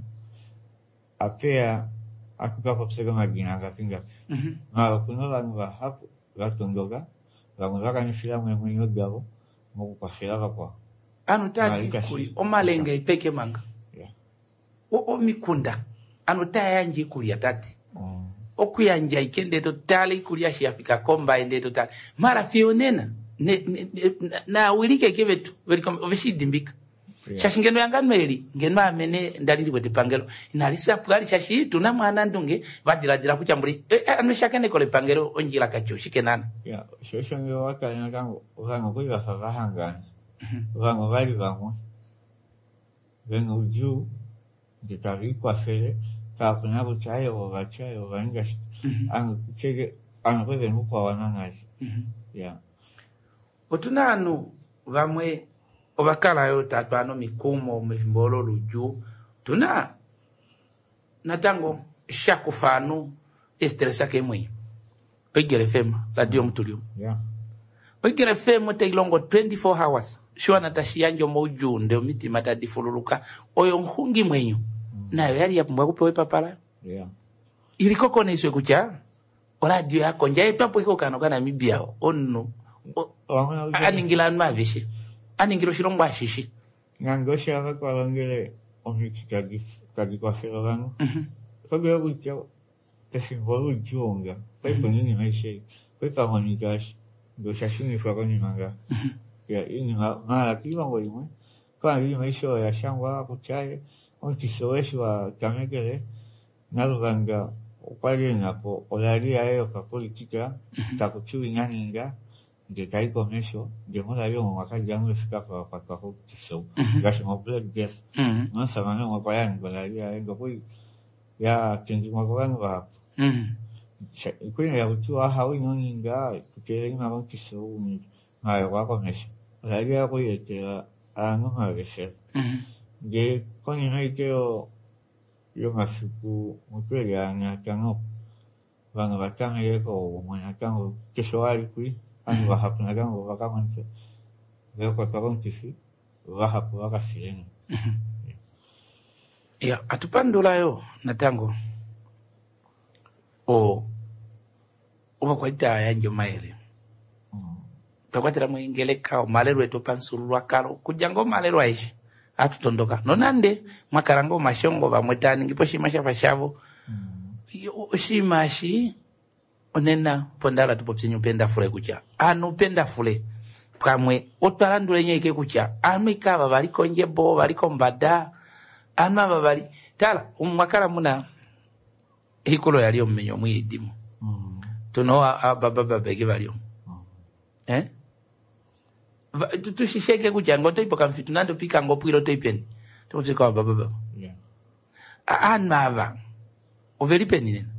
Apea aku ka popsega magina ga pinga. Ngala kuno langu va hapo gatondoga. Vamwe ni filamu ya mwenye gabo mo kupafira kwa anu tati kuli omalenga ipeke manga yeah. o o mikunda anu tayanji kuli atati mm. okuyanja ikende to tali kuli ashafika komba ende to tali mara fionena ne, ne, ne na wilike kevetu welcome oveshidimbika yeah. Shashingeno yanganweli ngenwa amene ndalili kwete pangelo inalisa pwali shashi tuna mwana ndunge vadira dira kuchambuli e, e anu shakene kole pangelo onjila kacho shikenana ya shosho nyo waka nyangango urango kuiva favahangani urango vali vamwe vengo uju nditari kwa fele kapuna kuchaye ova chaye ova nga anu kuchege anu kwe vengo kwa wanangaji ya otuna anu vamwe ovakala yo tatwano mikumo mvimbolo luju tuna natango shakufanu estresa kemwe Oigere F M radio mtulio yeah Oigere F M teilongo twenty-four hours shwa natashiyanjo moju ndio miti matadi fululuka oyo nhungi mwenyu mm. nayo yali yapumwa kupewe papala yeah ilikoko ne iswe kucha radio yako njaye twapo iko kano kana mibia onno aningila mavishi aningilo shilongo ashishi ngango shava kwa langele omiti kagi kagi kwa fero vango mhm kagwe kucha tesimbolo jonga pai panini mai shei pai pa manigash do shashini fwa ni manga ya ini ma ma kiwa ngoi mo kwa ni mai sho ya shangwa kuchaye onti soeshwa kamekele naluvanga okwali napo olali ayo pa politika takuchui nganinga de kai commercial de mola yo makaji yangu fika pa pa kwa tiso gashi mo black death no samana mo kwa yangu olali ayo ngoi ya tenji mo kwa ngwa mhm Kwenye ya utua hawi nyoninga kutere nga wanti souni ngai wa komesh lagi ya koyete anu mageshe ge kwenye naiteo yo mafiku mutwele anya kano vanga batanga yeko mwana kango keshwali kui anu wa hapuna kango wa kamante leo kwa karontifi wa hapo wa kafireni ya atupandula yo natango o uva kwaita yanjo maele mm. takwatira mwingeleka o malero eto pansulwa kalo kujango malero aishi atutondoka nonande makarango mashongo bamwetani ngipo shimasha fashavo mm. shimashi onena pondala tupopsinyo penda fule kucha anu penda fule kamwe otwalandule nyeke kucha anu ikaba baliko njebo baliko mbada anu ababali tala umwakala muna hikolo yaliyo mmenyo mwidimu mm. tunoa ababa bege baliyo mm. eh tushisheke kujango to ipoka mfitu nando pika ngopwiro to ipeni tumuzika wa baba baba yeah anava overi peni nena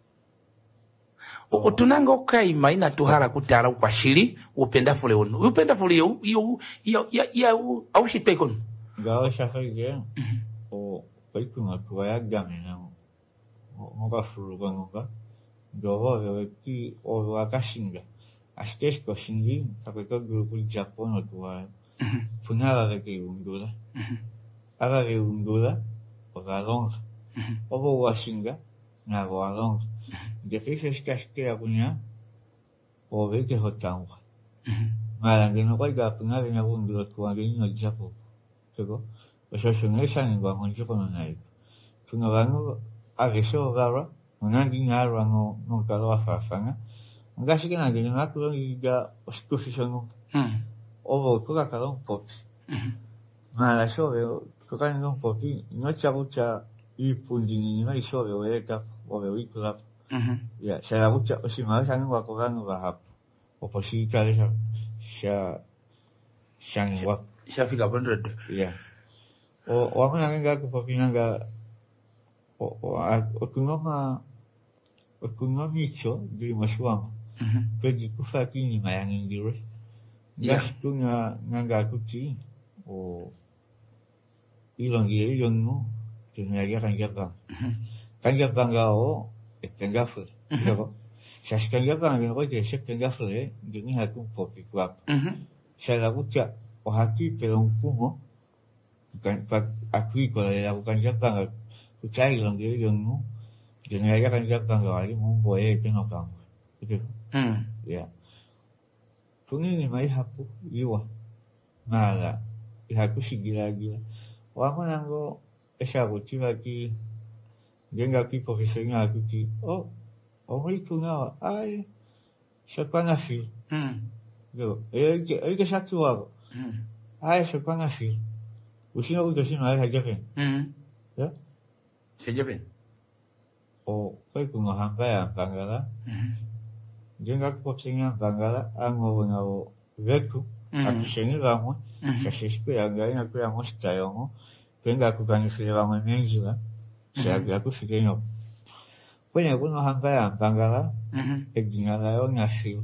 oh. Tunanga okaima ina tuhara kutara kwa shiri upenda fule onu upenda fule yo yo yo ya au shipeko gawa shafage o kaikunga kuya gamena moga furu gangoga dovo veki o wakashinga ashkesko shingi tapeka grupo Japón o tua funala veki undula ala ve undula o galong o bo washinga na galong de fiches kaste abunya o veki hotangwa mala ngeno kwa ga puna ve na undula kwa ngino Japón tego o shoshonesa ni ngwa monjo kono nai tuna vango agesho gara unangi ngara no no kalo afafanga ngashi kana ngene ngakuro ngiga osikufishono mm ovo toka kalo pop mhm mala shove toka ngo popi no chabucha ipundi ni mai shove weka ove wikula mhm ya shabucha oshima shanga kwa kogano ba hapo oposhika lesha sha shangwa shafika one hundred ya o wamana ngaka popi ngaka o o kunoma o kunoma micho di mashwama pedi kufaki ni mayangingire gas tu nga nga kuti o ilongi ilongo tenía kan japa kan japa ngao e pengafu yo sa kan japa ngao que se pengafu e gini hatu popi kwa sa la bucha o haki pero un fumo kan aquí con la kan japa kuchai ilongi ilongo tenía kan japa ngao ali mo boe tengo kan mm ya tuni ni mai hapu iwa mala ihaku sigila-gila wako nango esa kuchiwa ki genga ki profesional kuti oh oh itu nga ai sepana fi mm yo e que e que satu wako mm ai sepana fi usino uto sino ai hajapen mm ya sejapen oh kai kunga hambaya bangala mm genga ki profesional bangala ango ngao veku akisengi vamo sasispe angai na kwa mostayo venga kukanifira vamo menjiwa sababu akufikeno kwenye kuno hambaya bangala egingala yo ngashiyo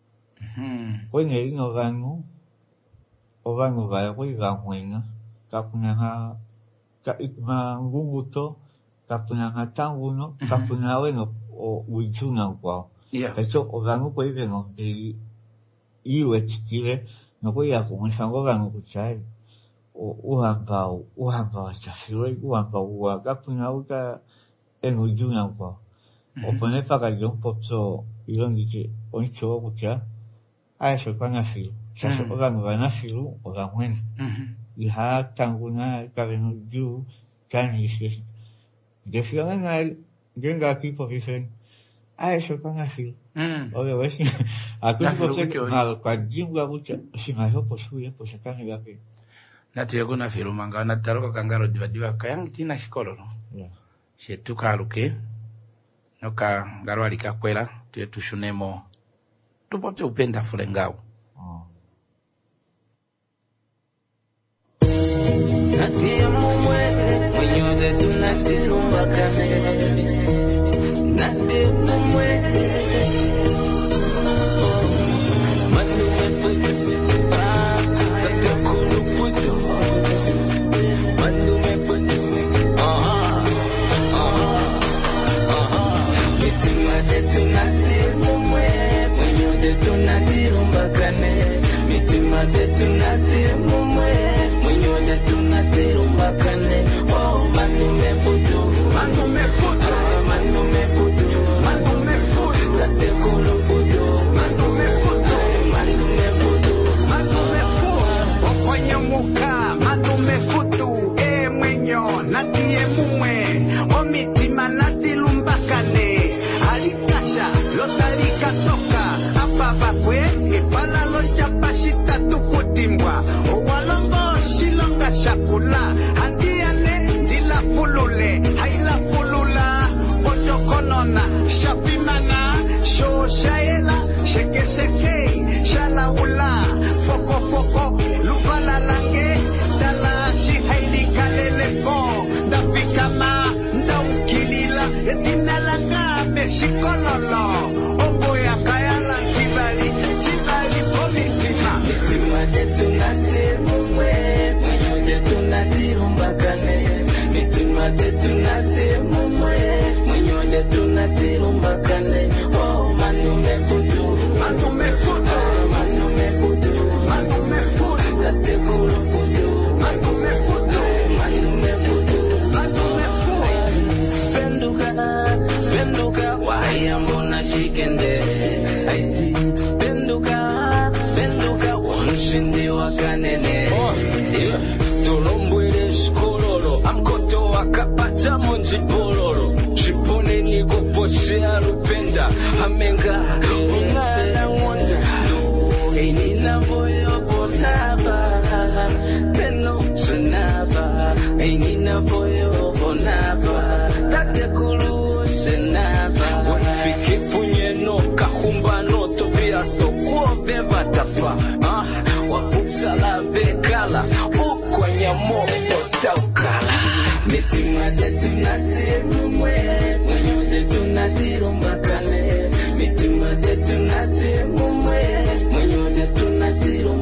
kwenye ino vangu ovangu vaya kuiva mwenga kapunanga ka ikma nguguto kapunanga tanguno kapunanga weno o wijuna kwao pecho ovangu kuive ngombe iwe tikile nokuya kumushango vangu kuchai uhamba uhamba chafiro uhamba uwa kapuna uta enujuna kwa opone paka jompo so ilongi oncho kucha aisho kana filo sasa ovangu vana filo ovamwen iha tanguna kavenu ju tani isi defio nga genga kipo vifen aisho kana filo Mm. Oye, pues, aquí se que mal cuajinga mucha, si me hago posible, pues acá me va que. Na tiyo kuna filumanga na taroko kangaro diva diva kayang tina shikolo no. Yeah. She tuka aluke. No ka ngaro alika kwela, tuye tushunemo. Tupote upenda fulengao. Oh. Natia mwe, mwenyoze tunatirumba kane. Natia mwe. Mitima de tunate mumwe, mwenye tunatiro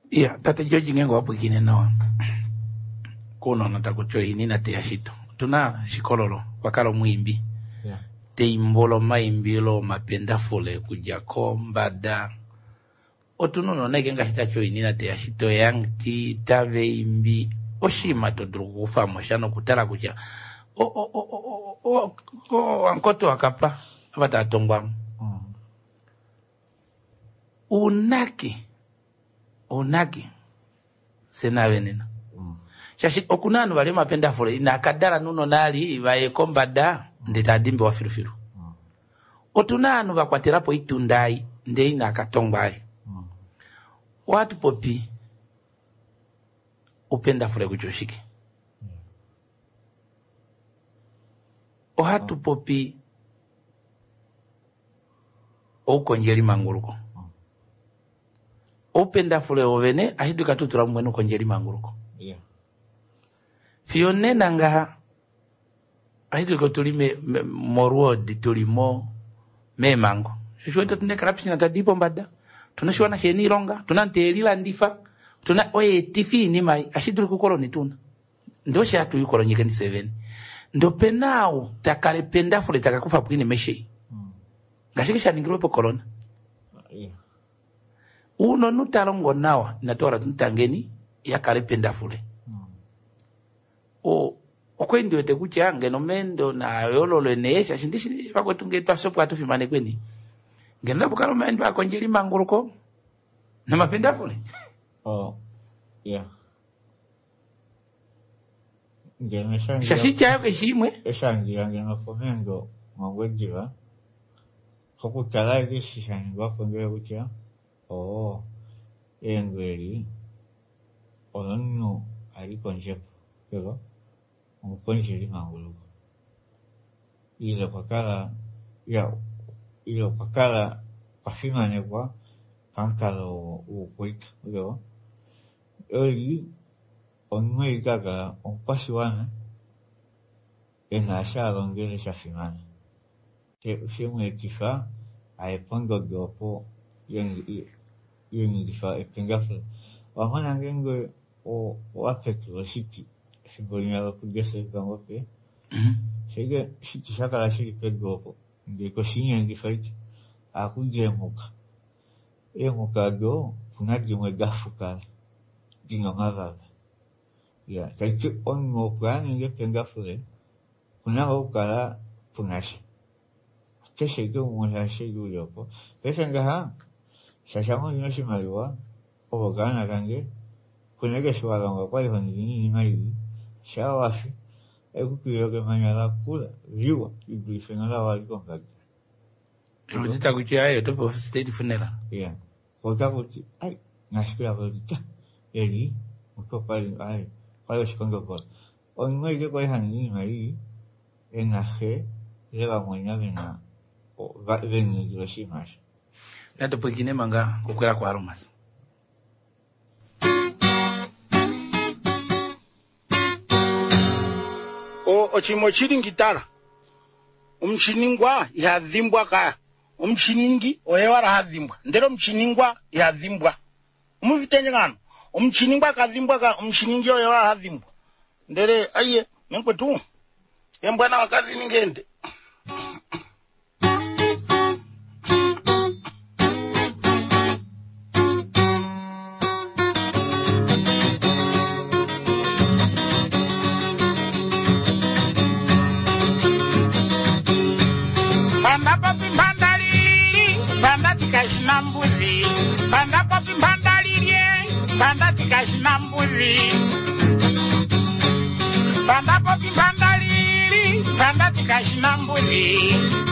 Iya, tate George ngengo hapo kine nawa. Kuno natakucho ini na te ashito. Tuna shikololo wakalo muimbi. Yeah. Te imbolo maimbilo mapenda fole kujako mbada. Otuno no nege nga hitacho ini na te ashito yang ti tave imbi. Oshima to drugu famo shano kutara kuja. O o o o o o o ankoto akapa. Abata atongwa. Mm. Unaki. Unaki. Sena venena. Mm. Shashi okunanu wale mapenda fole. Na kadara nuno nali vaye kombada. Ndeta dimbe wa firufiru. Mm. Otunanu wakwatirapo itundai. Ndei na katongbai. Mm. Watu popi. Upenda fole kuchoshiki. Mm. Ohatu popi. Okonjeri manguruko. Upenda fule ovene ahidu katutura mwenu konjeri manguruko. Yeah. Fione nanga ahidu kutuli me, me moruodi tuli mo me mango. Shishuweto tunde karapisi na tadipo mbada. Tunashuwana sheni ronga. Tunante elila ndifa. Tuna oye tifi ni mai. Ashidu kukoro ni tuna. Ndo shi hatu yukoro nyekeni seven. Ndo penao takale penda fule takakufa pwini meshe. Mm. Gashikisha ningiruwepo korona. Yeah. Uno nutarongo nawa natora tuntangeni ya karependa fule. Mm. O okwendi wete kucha ngeno mendo na yololo neesha shindishi bako tungetwa sopo atufimane kweni. Ngeno bukalo mendo akonjeli manguruko na mapenda fule. Oh. Yeah. Ngeno shangi. Shashicha yo keshimwe. Eshangi ngeno komendo ngwejira. Kokutala iki shangi bakongera kucha. Oh, engweri olonno ali konjepo kero umukonjeri manguluko ile kwakala ya ile kwakala pafimane kwa pankalo ukwita kero oli onwe gaga onpasiwana ena shalo ngere shafimane te shimwe kifa aipongo gopo yengi yengi difa epengafle wamana ngengwe o wapetro city sibolina ku gese kangope Mhm. shege city shakala shiri pegopo ndiko shinya ngifaiti akuje muka e muka do punaji mwegafuka dino ngavava ya taiti ongo kwani nge pengafle kuna okala punashi teshege umona shege uyopo pefenga ha shashamo yinoshi mariwa obogana kange kunege shwalanga kwa hiyo ni ni mai shawafi ekukiyo ke manyala kula riwa ibifenga la wali konga Ulita kucha ayo top of state funeral. yeah kwa kuti ai nasikia volita eli ukopali ai kwa hiyo shikonga kwa onwe ile kwa hiyo ni mai enaje leva mwenye vena o veni diroshimash Nato pwekine manga kukwela kwa aromas. O ochimo chiringitala. Umchiningwa yadhimbwa ka. Umchiningi oyewara hadhimbwa. Ndero mchiningwa yadhimbwa. Umuvitenye ngano. Umchiningwa kadhimbwa ka umchiningi oyewara hadhimbwa. Ndere aye menkwe tu. Yembwana wakazi ningende. Nambuzi, panda papi mbandalirie, panda tikashi nambuzi. Panda papi mbandaliri, panda tikashi nambuzi.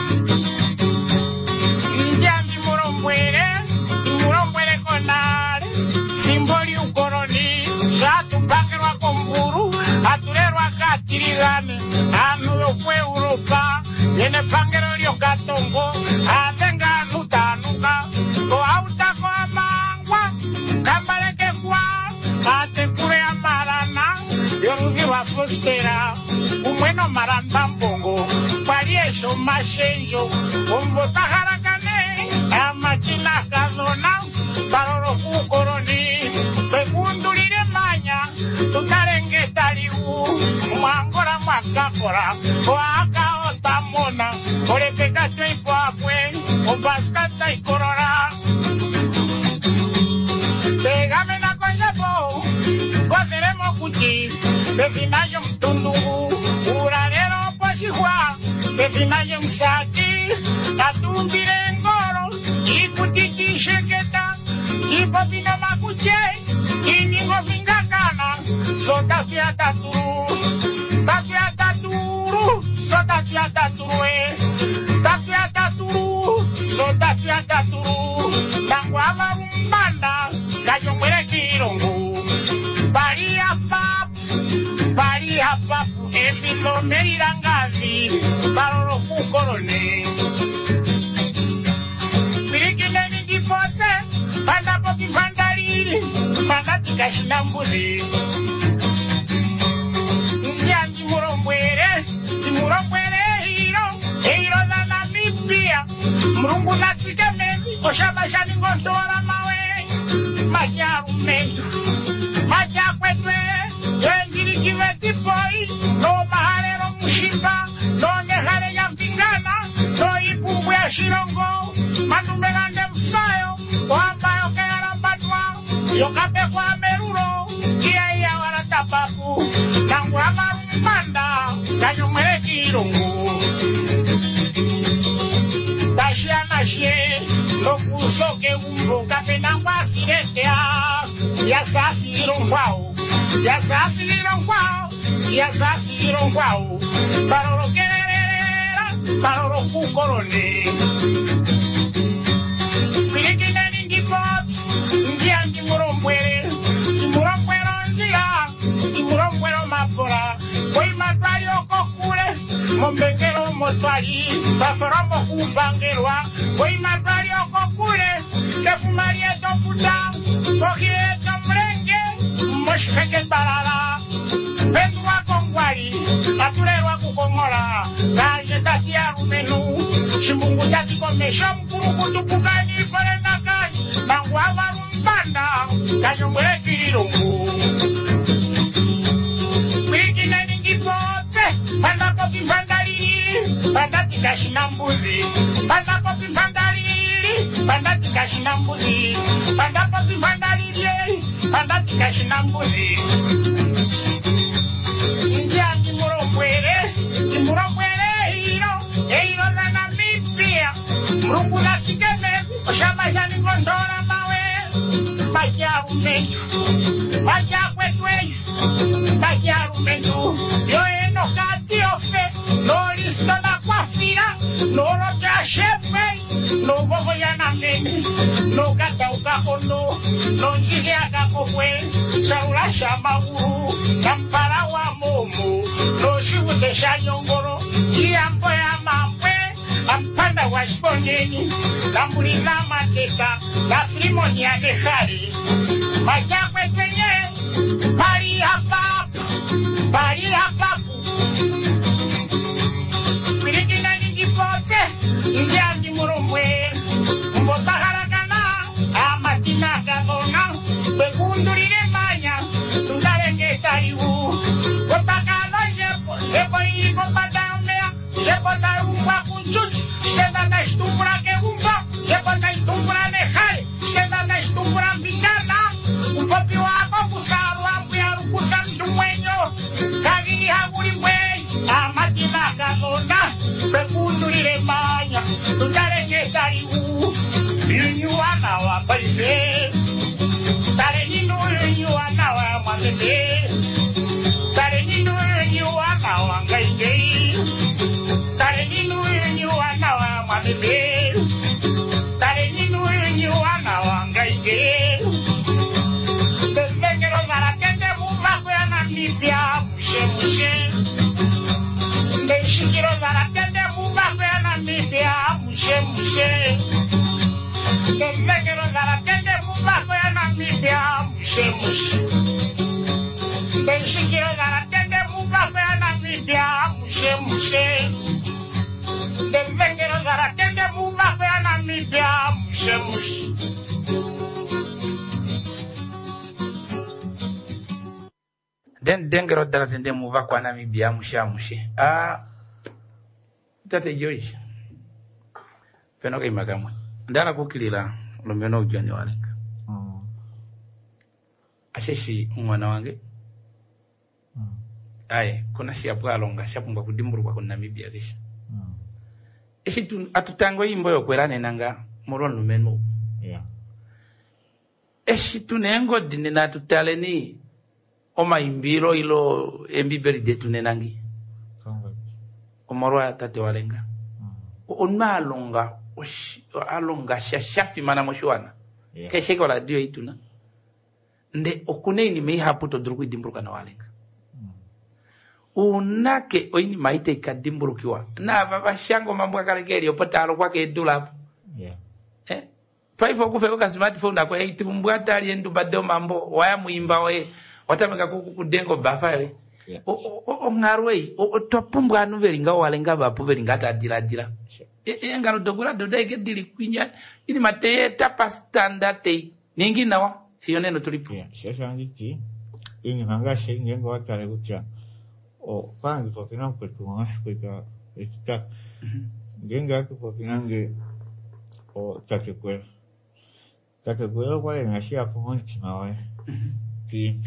Njambi murombwere, murombwere konale, simboli ukoroni, shatu bangerwa komburu, aturerwa katirilane, anu yokwe Europa, yene pangero lio katongo, avenga nutanuka, ko auta ko amangwa, kambaleke kwa, ate kure amarana, yorugi wa fostera, umweno maranda mpongo, pariesho mashenjo, umbota harakane, amachina kazona, paroro kukoroni, mwangora mwakakora wakaotamona orepeka tweipwapwe opaskata ikorora pegame na konjapo gozeremo kuti pepinayo mtundungu urarero posihwa pepinayo msati atumbire ngoro ikutikisheketa ipopina makuche iningo vingakana soda fia taturu tafia taturu soda fia taturu tafia taturu soda fia taturu nangwava umbanda kayongwere kirungu paria papu paria papu epilo merirangazi paroro kukorone pirikimeni ndipote pandapo kivandariri pandati kashinambuli ndiandi murombwere timurombwere hiro hiro la Namibia mrungu natsikemeni oshabashani ngontora mawe majarumendo majakwetwe yendirikivetipoyi no maharero mushimba no ngehare ya mpingana no ibubu ya shirongo mandumelande mfayo wambayo kearambadwa yokape kwa meruro iya iya waratapapu nangu amarumbanda kanyumere kirungu tashianashie lokusoke umbo kapenangwa siretea yasasirongwao yasasirongwao yasasirongwao parorokerera parorokukorone pilikineni ndipot ndia ndimurombwere ndimurombwero ndia ndimurombwero mapora koimatwali okokule mombengero motwali baforomo kubangerwa koimatwali okokule kefumarieto puta kokieto mrenge moshike barara pendwa kongwari aturerwa kukongora gaje tatia rumenu shimbungu tati komesha mkuru kutupukani porenda kai nangwava rumbanda kanyongwere kirungu Wikineni ngipote pandako pimbandariri pandati kashinambuzi pandako pimbandariri pandati kashinambuzi pandako pimbandariri pandati kashinambuzi Ndiandi murombwere murombwere hiro hiro la Namibia mrungu la tsikeme oshamashani ngondora mawe majarumendo majakwetwe majarumendo yoeno katiofe no listo na kwafira no roja shefe no gogo ya namene no katauka kono no njige akakokwe shaula shamahuru kampara wa momo no shivute shanyongoro iambo ya mambwe ampanda wa shponyeni lambulina mateka la frimoni ya dehari majakwe tenye pari hapapu pari hapapu pirikina ningipote indiandi murombwe mbotaharakana amatina kagona bekundurire manya tundarenge tariu kotakalo jepo jepo iko padamea jepo tarumba kunchuchi shenda na stumbra ke umba jepo na stumbra ne hai shenda na stumbra mbingana upopi wako kusaru ambu ya rukuta mtumwenyo kagiri haguri mwe amatina kagona bekundurire manya tundarenge tariu Yunyuana wa paise Tare ninu yunyuana wa mwamebe Tare ninu yunyuana wa ngaige Tare ninu yunyuana wa mwamebe Tare ninu yunyuana wa ngaige Tezengero zarakende mumako ya Namibia Mushe mushe Ndeshikiro zarakende mumako ya Namibia Mushe mushe Tezengero zarakende mumako ya Namibia Mushe mushe Ndeshikiro zarakende mumako ya Namibia Mushe mushe Tezengero zarakende mumako ya Namibia Mushe mushe den dengero dala tende muva kwa Namibia mushamushi ah tate George peno kai magamwe ndala kukilira lomeno ujani walenga mm asheshi mwana wange mm aye kuna shiapu alonga shapumba kudimburu kwa Namibia kisha mm eshi tu atutango yimbo yokwerane nanga murono meno yeah eshi tunengo dinena tutaleni oma imbiro ilo embiberi de tunenangi kongo omorwa tate walenga mm onma alonga oshi alonga shashafi mana moshwana yeah keshe kola dio ituna nde okuneni me haputo druku dimbruka na walenga mm unake oini maite ikadimbrukiwa na baba shango mambo akalegeli opatalo kwake dula yeah eh paifo kufeka ka smartphone ako itimbwata aliendu bado mambo waya muimba we watameka kukudengo bafa we yeah o o ngarwe o topumbwa no veringa walenga bapu veringa ta dira dira e ngaro dogora dodai ke dili kwinya ini mate tapa standard te ningi nawa sione no tulipu yeah shashangi ini manga shinge ngo atare kucha o kwangi popina kwetu ngashika ekita genga ku popina nge o takekwela takekwela kwa ngashia ponchi mawe ti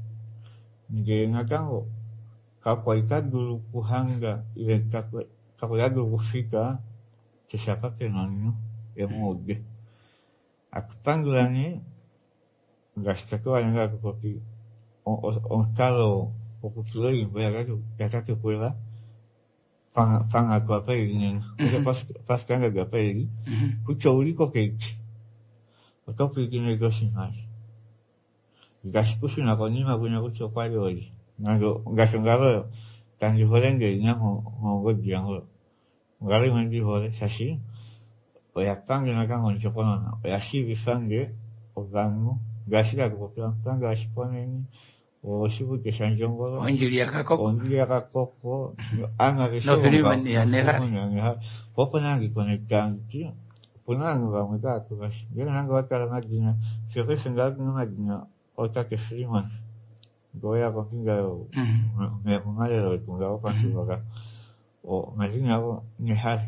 nge ngakango kakwa ikadulu kuhanga ile kakwa kakwa yagulu kufika chapa penanyo emoge akupangulani ngashtakwa nga kupopi on on kalo okutulei mbega yakate kwela panga panga kwa peli nge pas pas kanga ga peli kuchouliko keki wakapi kine goshimashi ngashikushina konima kunya kuchokwali oji nango ngashongalo tangi holenge nyamo ngo diango ngali mandi hole sashi oyapange nakango nchokona oyashivi fange ogangu gashika kupopla panga ashipone o shibu ke shanjongolo onjili yakako onjili yakako anga resho no filima ni anega popo nangi konektanti punangu ba mweka tubashi ngena nango wakala madina fere sengabi no madina otake filima goya kopinga me male lo kunga opansi baka o madina o ni hari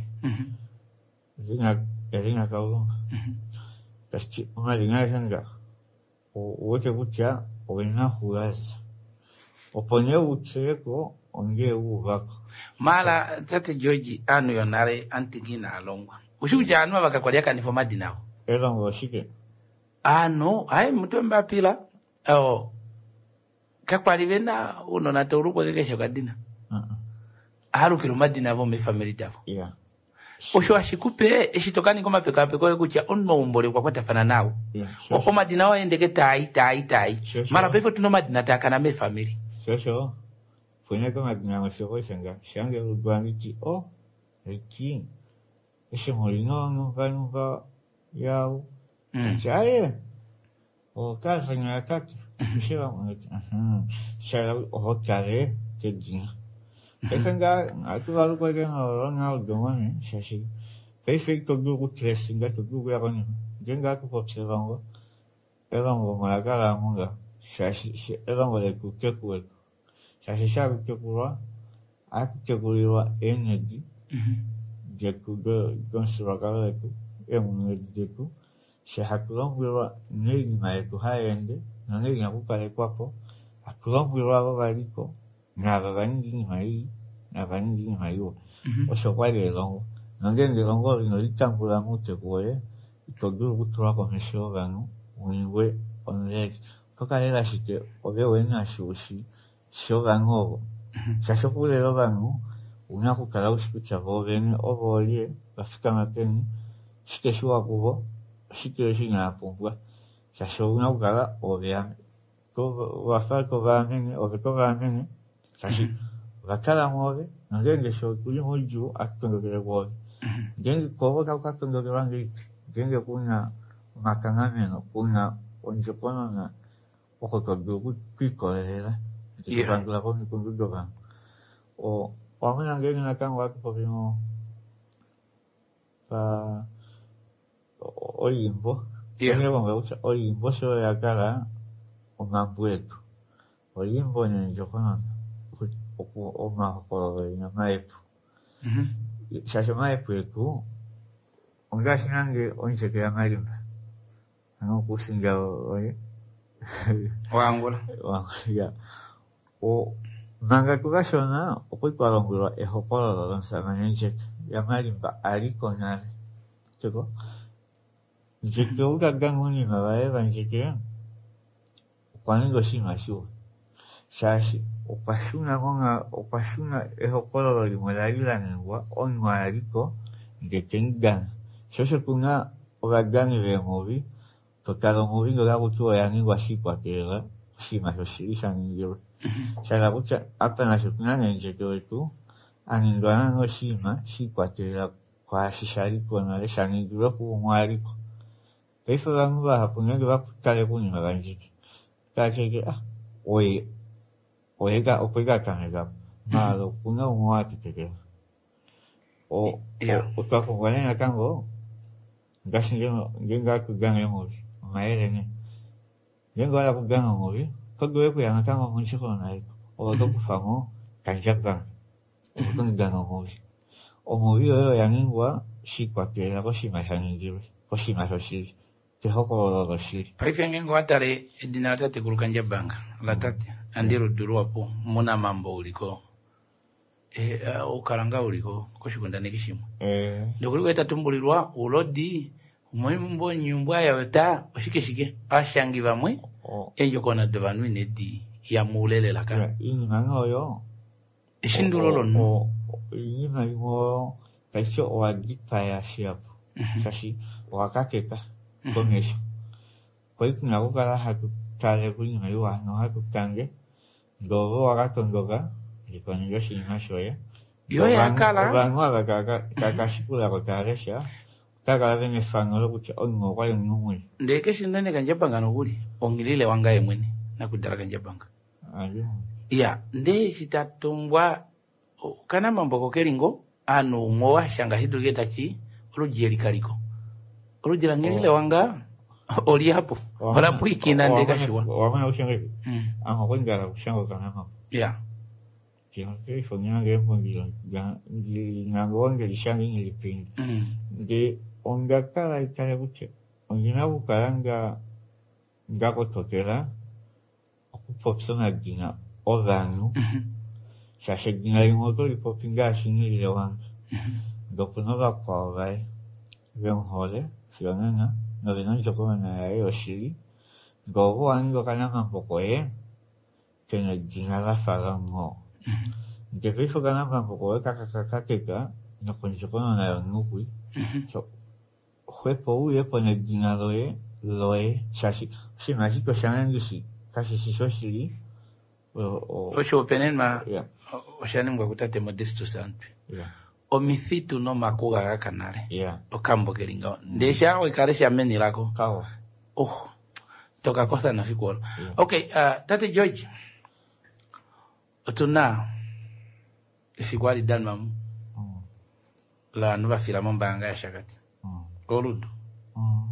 zina zina kawo kasti madina sanga o wote butya o ina huaz o ponye utseko onge uvako mala tate George anu yonare antigina alongwa ushuja anu bakakwalya kanifo madinawo elongo shike ano ai mutomba pila o kakwali bena uno na toruko kesho kadina uh haru kilo madina bo me family davo yeah osho ashikupe eshitokani koma peka peka kucha onno umbole kwa kwatafana nawo yeah oko madina wa endeke tai tai tai Sure, sure. mara pefo tuno madina takana me family shosho fune kama madina mashoko shanga shanga udwangi o eki eshe molino no vanu va yao mm. chaye o casa nya kati shira mo aha shara o hotare te dinga ekanga atuvalu kwa ngalo ngalo domani shashi perfecto dugu tresinga to dugu ya koni jenga ku observango elango malagala munga shashi elango le ku keku shashi shaku kekura aku kekuriwa energy je ku go gonsuragala ku emun de ku shahakulong wiwa negi mai ku haende ngi ngaku kale kwapo akulong wiwa baliko nada vangi mai na vangi mai o so kwale longo ngenge longo no litangula mute koe to du gutura komesho vanu unwe onle kokalela shite obewe na shushi shogango shashokule lo vanu una kukala ushikucha vovene ovolie bafika mapeni shite shuwa kubo shite shina pungwa shashona kukala ovea ko wafa ko vamene oveko vamene sashi wakala move ngenge sho kuli moju akutongera kwa ngenge kovo ka akutongera ngi ngenge kuna makangameno kuna onjopona na okotodugu kikolela tikangula ko mikundudo ba o wamena ngenge nakangwa ko bimo pa oyimbo ngenge bonga oyimbo sho yakala omambuetu Olimbo ni njokona oku oma ko ina maipu. Mhm. Sasa maipu eku ongashi nange oncheke ya malimba. Ano kusinga oye. Wangula. Wa ya. O manga kugashona okwitwalongulwa ehokolo lonsanga njeke ya malimba aliko nale. Cheko. Njeke ukaganguni mabaye banjeke. Kwaningo shima shuwa. Shashi okwashuna konga okwashuna ehokolo limwelagila ngwa onwa aliko ngekengana. Shosho kuna obagani be mobi tokalo mobi ngoga kutuwa yaningwa shikwatela shima shoshirisha ningiwe. Shaka kucha apa na shukuna njeke wetu anindwana no shima shikwatela kwa shishariko na le shaningirwa ku mwaliko. Peifo bangu ba hapunenge bakutale kunyuma banjike. Kacheke ah oye oega opega kanega malo kuna umwati teke o o twapo ngwana kango ngashinge ngenga kuganga mobi maere ne ngenga ala kuganga mobi kagwe ku yana kango munchiko naiko o to kufamo kanjaba o to nganga mobi o mobi yo yaningwa shikwatela ko shima haningire ko shima shoshiri te hoko lo shiri Paifenge ngwatare edinata te kulukanja banga la tati andiro duruapo muna mambo uliko eh uh, ukaranga uliko koshikunda nekishimo eh ndokuri etatumbulirwa ulodi umwimbo nyumbwa ya weta oshikeshike ashangi bamwe o enjo kona devanu nedi ya mulele laka ini mangoyo ishindulolo no ini mango kaisho wa dipa ya shiapo shashi wakakeka komesho kwa hiyo kuna kukala hakutale kunyuma yuwa no hakutange Gogo wakatongoka likonyo shima shoya yo ya kala bangu abakaka kakashikula kotaresha kaka bene fangolo kucha ongo kwa yungumwe ndeke shindane kanjabanga no kuli ongilile wanga yemwene nakudara kanjabanga ayo ya nde shitatumbwa kana mambo kokeringo anu ngowa shanga hidugeta chi olujeri kaliko olujera ngilile wanga oli hapo wala puiki na ndeka shiwa wamana ushange ama kwengara ushango kana mama ya kino kifo nyange mbongilo ngi ngango wange lishange ngilipinga nge ongakala itale buche ongina bukalanga ngako tokera okupopsona gina ovanu shashe gina imoto lipopinga shingi wanga dopunova kwa vai venhole fionana no venon chokona ya yoshiri gogo ango kana mambo e que no dinara farango de vifo kana mambo e kaka kaka keka no con chokona na ngui so fue po ye pone dinaro e loe shashi si mágico shangi shi kashi shi shoshiri o o chopenen ma ya o shani ngwa kutate modesto sanpi ya o mithitu no makuga gakanare ya o kambo keringa ndesha o ikaresha meni lako kawa oh toka kosa na fikolo Yeah. okay uh, tate George tuna ifikwali dalmam mm la nuba filamo mbanga ya shakati mm oludu mm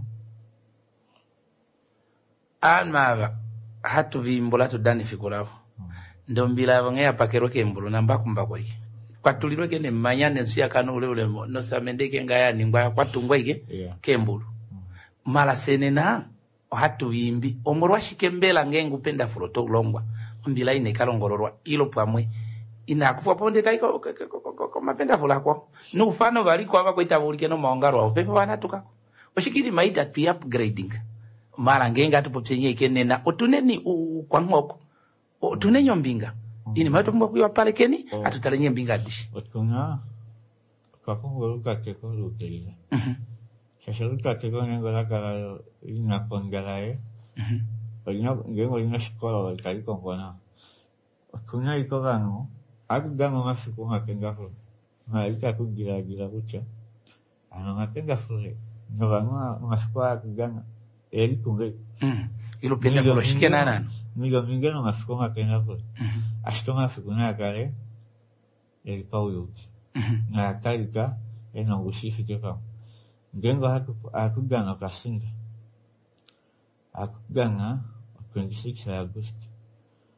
alma hatu bimbula tudani fikolavo ndombila vange ya pakero kembulu namba kumbako iki kwatulirwe kene manyane nsia kanu ule ule no samendeke ngaya ningwa kwatungwa iki Yeah. kembulu mala senena hatu bimbi omorwa shikembela ngengu penda furoto ulongwa mbila ine kalongororwa ilo pamwe ina kufa ponde taiko ko mapenda fulako no fano bali kwa bakwita bulike no maongaro pepe bana tukako oshikiri maita tu upgrading mara ngenga tupotsenye ikenena otuneni kwa ngoko otunenyo mbinga ini maito kumba kuwa pale keni atutalenye mbinga dish otuna kapungo luka teko lukelile mhm Sasa luka teko nengola kala ina pongala e mhm Olina ngengo ina shikola wakali kongona otuna iko gano aku gano mafiku mapenga fu na ika kugira gira kucha ano mapenga fu no gano mafiku aku gano eli kunge mhm ilo penda fulo shikena nana migo mingeno mafiku mapenga fu mhm ashto mafiku na kale eli pauyoki mhm na kalika eno gushifike pa ngengo haku aku gano kasinga aku gana twenty-six August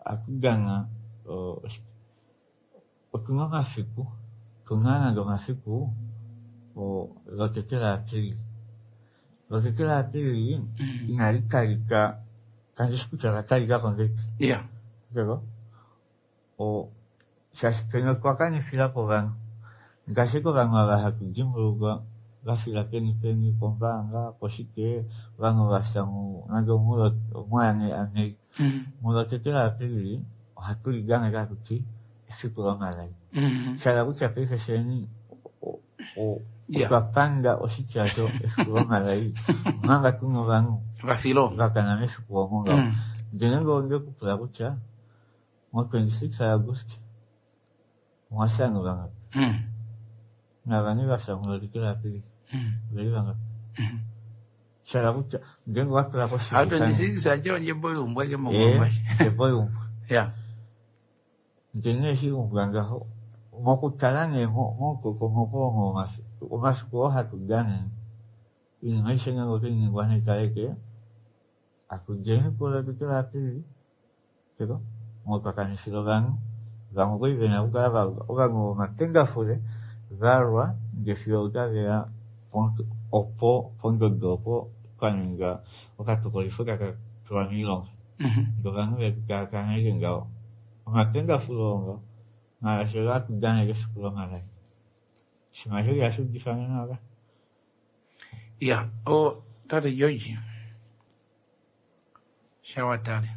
akuganga o okunga fiku kungana ndo mafiku o lotekela pili lotekela pili inalikalika kanji escuchar kalika konde yeah pero o shashpenga kwa kani fila kovanga ngase kovanga ba hakujimruga la fila peni peni kombanga posike vango vasangu nando mulo mwane ane mulo tekela pili hakuli ganga gakuti fikura malai sala kucha pesa sheni o o ukapanga oshichacho fikura malai manga tungo vangu vafilo vakana mefikura monga dengo nge kupula kucha mo twenty-six August mo sango vanga na vani vasangu likila pili Lei vanga sala kucha dengo wakula ko how twenty-six ajo ni boyo mbwege mo eh boyo yeah Ndenge si unganga ho moko talane mo moko como como mas o mas ko ha tu gane ini mai senga ko ni wane kale ke aku jeni ko la bitela pili kero mo ka kan si logan vamos ko vena u ka va o ga mo matenga fole varwa de fiota vea ponto opo ponto dopo kaninga o ka to ko ifoka ka to amilon mhm do ga no ka ka ngai ngao Matenga fulongo, na shela kudane ke fulongo na. Shimajo ya shu difanya na. Yeah, o tata yoji. Shawatale.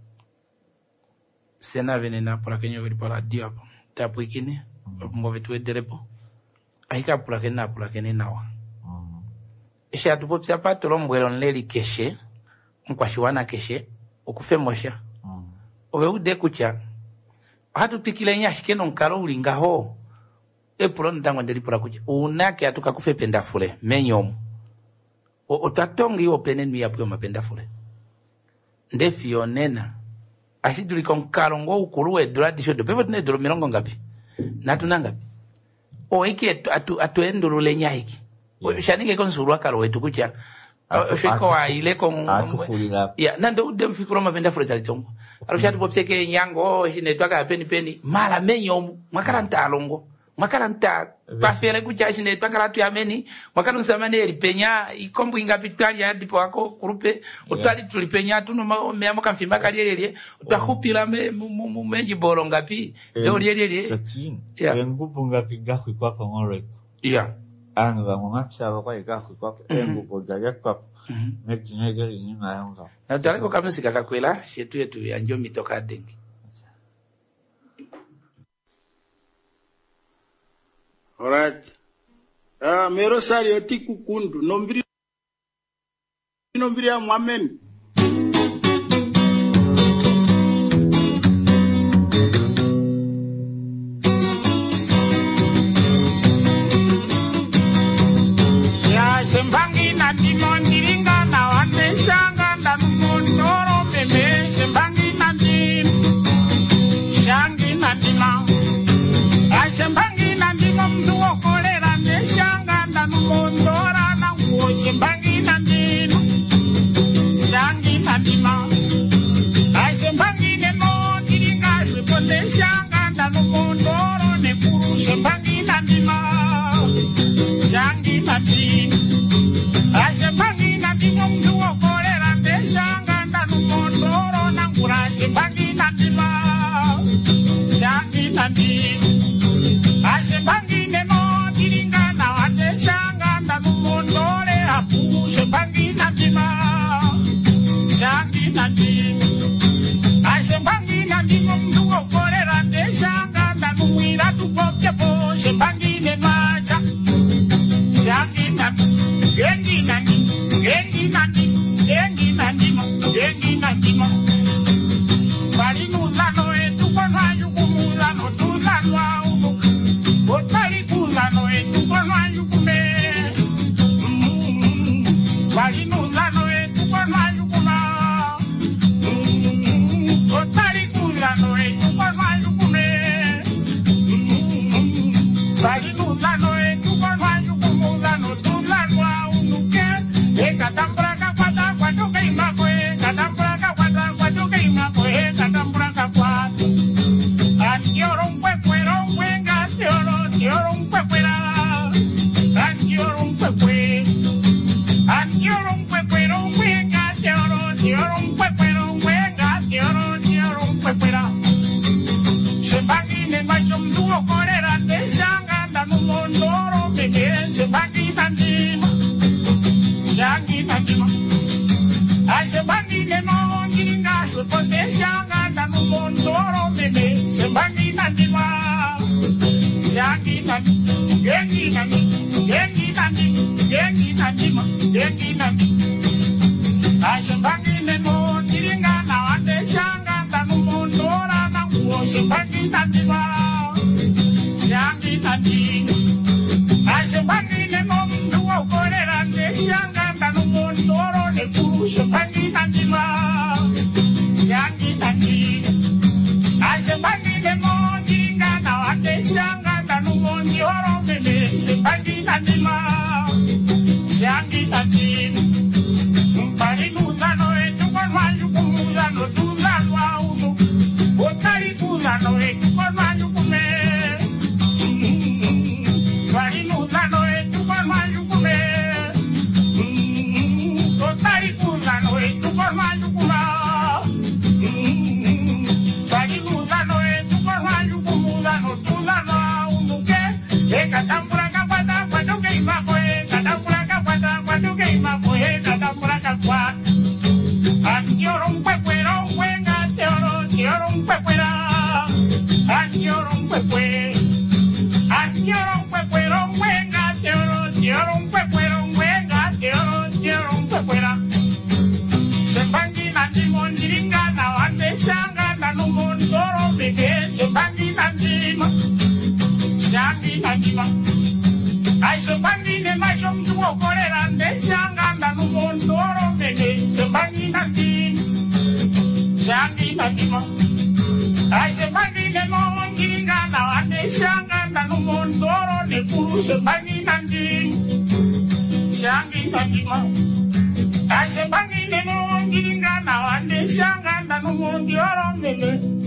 Sena venena para kenyo veri para diabo. Tapu ikini, mo vetu ederepo. Aika para kena para kenena wa. Ishe atupo psa pato lombwelo nleri keshe, mkwashiwana keshe, okufemosha. Ove ude kucha. Hatu tikile nyashike non karo ulinga ho. E pulon dango ndeli pula kucha. Unake atuka kufe penda fule. Menyomu. O otatongi o penen mi apuyo mapenda fule. Ndefi yonena. Ashiduli kon karo ngo ukuruwe dola dishodo. Pepo tune dolo mirongo ngapi. Natu nangapi. O iki atu, atu, atu endolo le nyahiki. O shanike konsurua karo wetu kucha. O shiko wa ile kon. Ya nando udem fikuro mapenda fule talitongo. Arushatu popseke nyango shine twaka peni peni mala menyo makaranta alongo makaranta pafere kucha shine twaka ratu ya meni makaranta samane elipenya ikombu ingapi twali ya dipo wako kurupe utali tulipenya tuno meamo kamfimba kaliyelele utakupila me menji bolo ngapi leo liyelele ya ngupu ngapi gaku kwa pa ngoreko ya anga wa mwapsa wakwa gaku kwa ngupu jaga kwa Meki nyege ni mayonga. Na tutaleko kama sikakakwela shetu yetu ya njo mitoka dengi. Alright. Ah, mero sari oti kukundu nombiri nombiri ya mwamen. Ya sembangi na dimondi shanga na mundoro meme shembangi na din shangi na dima ai shembangi na dima mduo kolera ne shanga na mundora na uo shembangi na din shangi na dima ai shembangi ne no diringa shweponde shanga na mundoro ne kuru shembangi na dima shangi na din ai shembangi na dima mduo shanga ndanu mondoro nangura shimbangi nandima shangi nandi ashimbangi nemo diringa na wate shanga ndanu mondore apu shimbangi nandima shangi nandi ashimbangi nandimo mduo kore rande shanga ndanu mwira tukoke po shimbangi nemacha shangi nandi gengi nandi gengi nandi gengi nandimo gengi nandimo bali nuzano etu kwa yukumuzano tuzano aumu botali kuzano etu kwa yukume bali nuzano etu kwa yukuma botali kuzano etu kwa yukume bali nuzano etu kwa yukumuzano tuzano aumu ke ekatambra kapata kwa tuka imako ekatambra nandima Shangi nandima Sembandi ne no ngiringa Shotote shanga Nanu mondoro mene Sembandi nandima Shangi nandima Gengi nandima Gengi nandima Gengi nandima Gengi nandima Sembandi ne no ngiringa Nawande shanga Nanu mondora nanguo Sembandi nandima Shangi nandima Sembandi ne no mduwa ukorera Ne shanga Nanu mondoro ne kuru Sembandi nandima Shangi nandima Sembandi ne no ngiringa Nawande shanga Nanu mondoro mene Sembandi nandima Shangi nandima Mpari nuzano etu kwa manju kumuzano Tuzano wa unu Otari kuzano etu kwa manju kume Mpari nuzano etu kwa manju kume Otari kuzano etu kwa manju kuma Mpari nuzano etu kwa manju kumuzano Tuzano wa unu ke Eka tambura kapata kwa duke imako Eka tambura kapata kwa duke imako Eka tambura kapata Andioro un pecuero, venga, teoro, teoro un pecuera. Andioro un pecuero. Andioro un pecuero, venga, teoro, teoro un pecuero, venga, teoro, teoro un pecuera. Sembandi nandi mondiringa, nawande shanga, nanu mondoro, bebe, sembandi nandi ma. Shangi nandi ma. Ay, sembandi ne ma shom tuwo korerande, shanga, nanu mondoro, bebe, sembandi nandi. Shangi nandi ma. Ay, sembandi ne mo ngiringa, nawande shanga, nanu mondoro, ne kuru, sembandi nandi. Shangi nandi ma. Ay, sembandi ne mo ngiringa, nawande shanga, nanu mondoro, mene.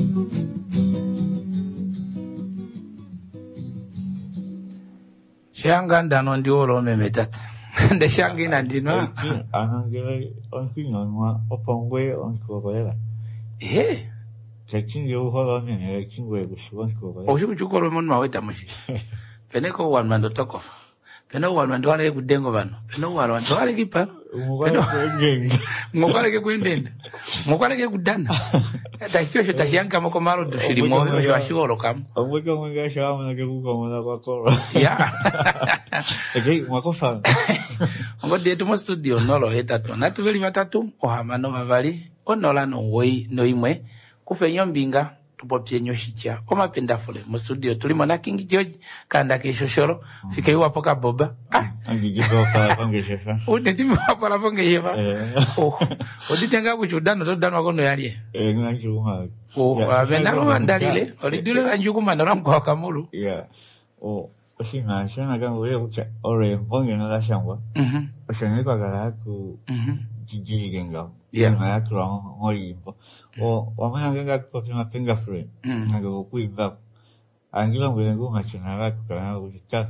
Shanga ndano ndioro memetata. Nde shangi nandino. Anangere onkinonwa opongwe onkokorera. Eh. Chakinge uholo nene kingwe gushwa onkokorera. Oshu chukoro mon maweta mushi. Peneko wan mando tokofa. Peno wan mando wale kudengo bano. Peno wan mando wale kipa. Umugale kwengenge. Mugale ke kwendenda. Mugale ke kudana. Tashio sho tashianka moko maro dushiri moyo sho ashoro kam. Omweka mwenga shamu na kekukomona kwa koro. Ya. Ege mwakofa. Ngo detu mo studio nolo hetatu. Natu veli matatu ohamano babali onola no woi no imwe kufenyo mbinga tupopye nyoshicha omapenda fule mu studio tulimo na King George kanda ke shoshoro fika yuwa poka boba ah Angijipo pa pange shefa. udetimi wapa la fonge shefa oh oditenga kuchudano to dano wakono yaliye Eh nganjuma. oh abendaro mandalile olidule la njukuma naramko wakamulu Yeah. Oh Oshina shana kan uye uche ore bonge no la shangwa. mhm Oshina kwa gara ku mhm jiji genga. Yeah. Na ku ron ngoi bo. O wamana genga ku pima pinga free. Mm. Na go ku iba. Angila mwengu machina la ku kana uta.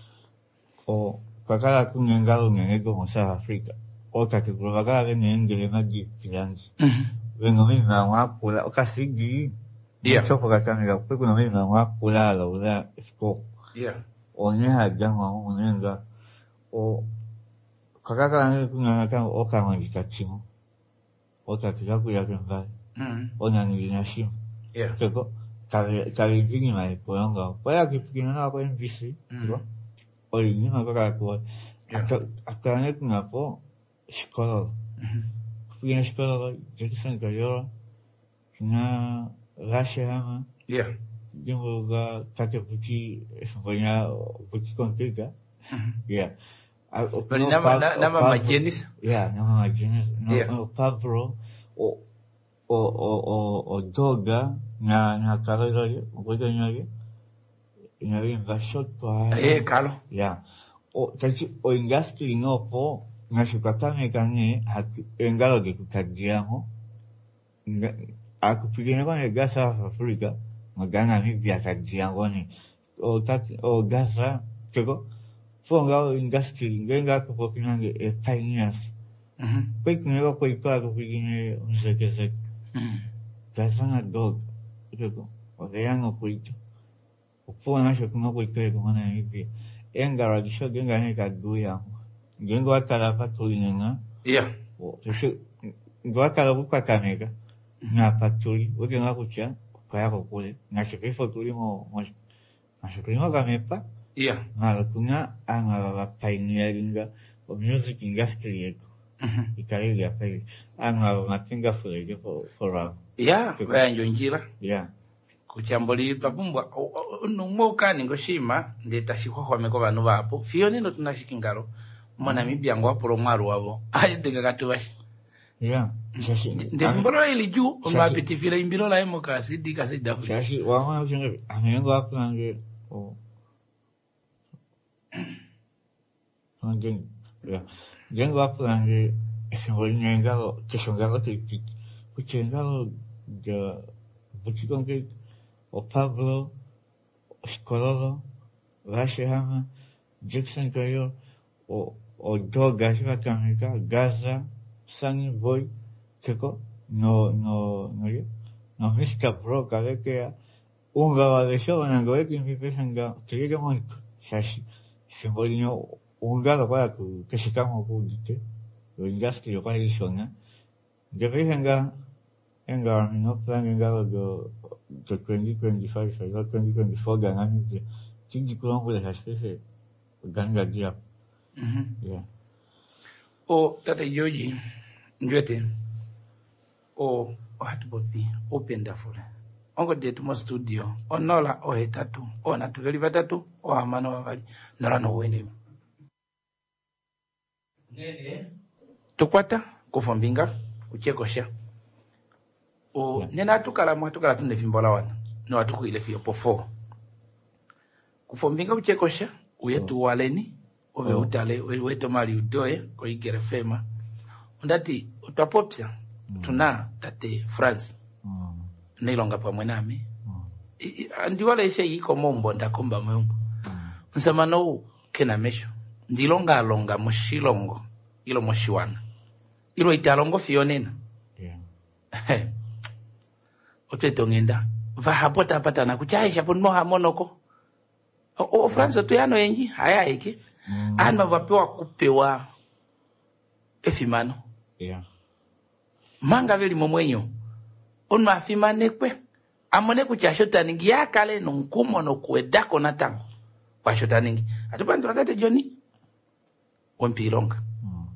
O kakala ku ngenga lo ngego mo South Africa. O ka ku bakala ngenge magi filanzi. mhm Vengo mi na wa pula o kasigi. Yeah. Chopo katanga ku ku na mi na wa pula lo la sko. yeah Onye hajangwa onenga o kakaka nge kuna kan o kama gikachimo o tatira ku yakemba mhm ona ni nashim yeah teko kare kare vingi mai poyanga poya kipikina na ko M V C Mhm. o ni ma kaka ko akane kuna po shikola mhm kupigina shikola Jackson Kayora kina Rashama yeah Jimbo ga take puki banyak puki kontika mhm ya Bali nama nama majenis ya nama majenis no Yeah. Pablo o o o o o doga na na karelo ngoja nyage nyage vashot pa eh kalo ya o tachi o ingasti inopo ngashukatane kane engalo ge kukagiamo akupigana kwa gasa Afrika magana mi biakaji angoni o tati o gasa tego fonga o industry ngenga ko popinange e pioneers mhm pe kunega ko ipa ko pigine unseke sek mhm gasa na dog tego o deango ko ito o fona sho kuma ko ito ko mana mi bi engara gisho genga ne kaduya gengo atala patuli nga Yeah. o sho ngo atala buka kanega na patuli ogenga kucha kaya ko kule na shifo tuli mo mo na shifo kamepa Yeah. na kuna anga la pioneeringa o music industry Mhm. ikari ya pale anga na pinga fulege for for Yeah, bayanjo njira. yeah Kuchamboli papumbwa numuka ningoshima ndeta shikohomeko banu bapo fioni no tunashikingalo mwana mibya ngo apolo mwaro wabo ayidenga katubashi yeah shashi ndezimbolo ili juu omapitifira imbiro la emo kasidi kasida shashi wama ujenge amengo apange o angen yeah gengo apange ngalo kishongalo tipi kuchengalo de buchikonge o Pablo Escololo Vashehama Jackson Kayo o o Doga Shivakamika Gaza Sunny Boy Keko no no no yo no miska pro kaveke unga wa show na ngoeki mpesanga kirege mon shashi simbolino unga lo kwa ku kishikamo ku dite lo ingaski yo kwa ishona ngepesanga enga no plan enga go to twenty twenty-five or twenty twenty-four ganani je kingi kulongo le hashpefe ganga dia Mhm. yeah o tata yoji njwete o hatbopi open da fora ongo de tumo studio onola o hetatu o natugeli batatu o amano babali norano wene nene tukwata kufombinga kuchekosha o Yeah. nena tukala mwa tukala tunde vimbola wana no atukuile fio po four kufombinga kuchekosha uyetu waleni ove Oh. utale weto mali udoe ko igere fema ndati utapopya tuna tate France mm nilonga pamwe nami mm I- i- andi wale ishe yiko mombo ndakomba mombo nsema no kena mesho ndilonga longa moshilongo ilo moshiwana ilo italongo fionena yeah otweto ngenda va hapota pata na kuchaisha pon moha monoko o, o France to yano enji haya eke mm anma vapewa kupewa efimano yeah manga veli momwenyo onma afimane kwe amone kuchashota ningi yakale nunkumo no kuedako na tango kwa shota ningi atupandura tate joni wempilonga mm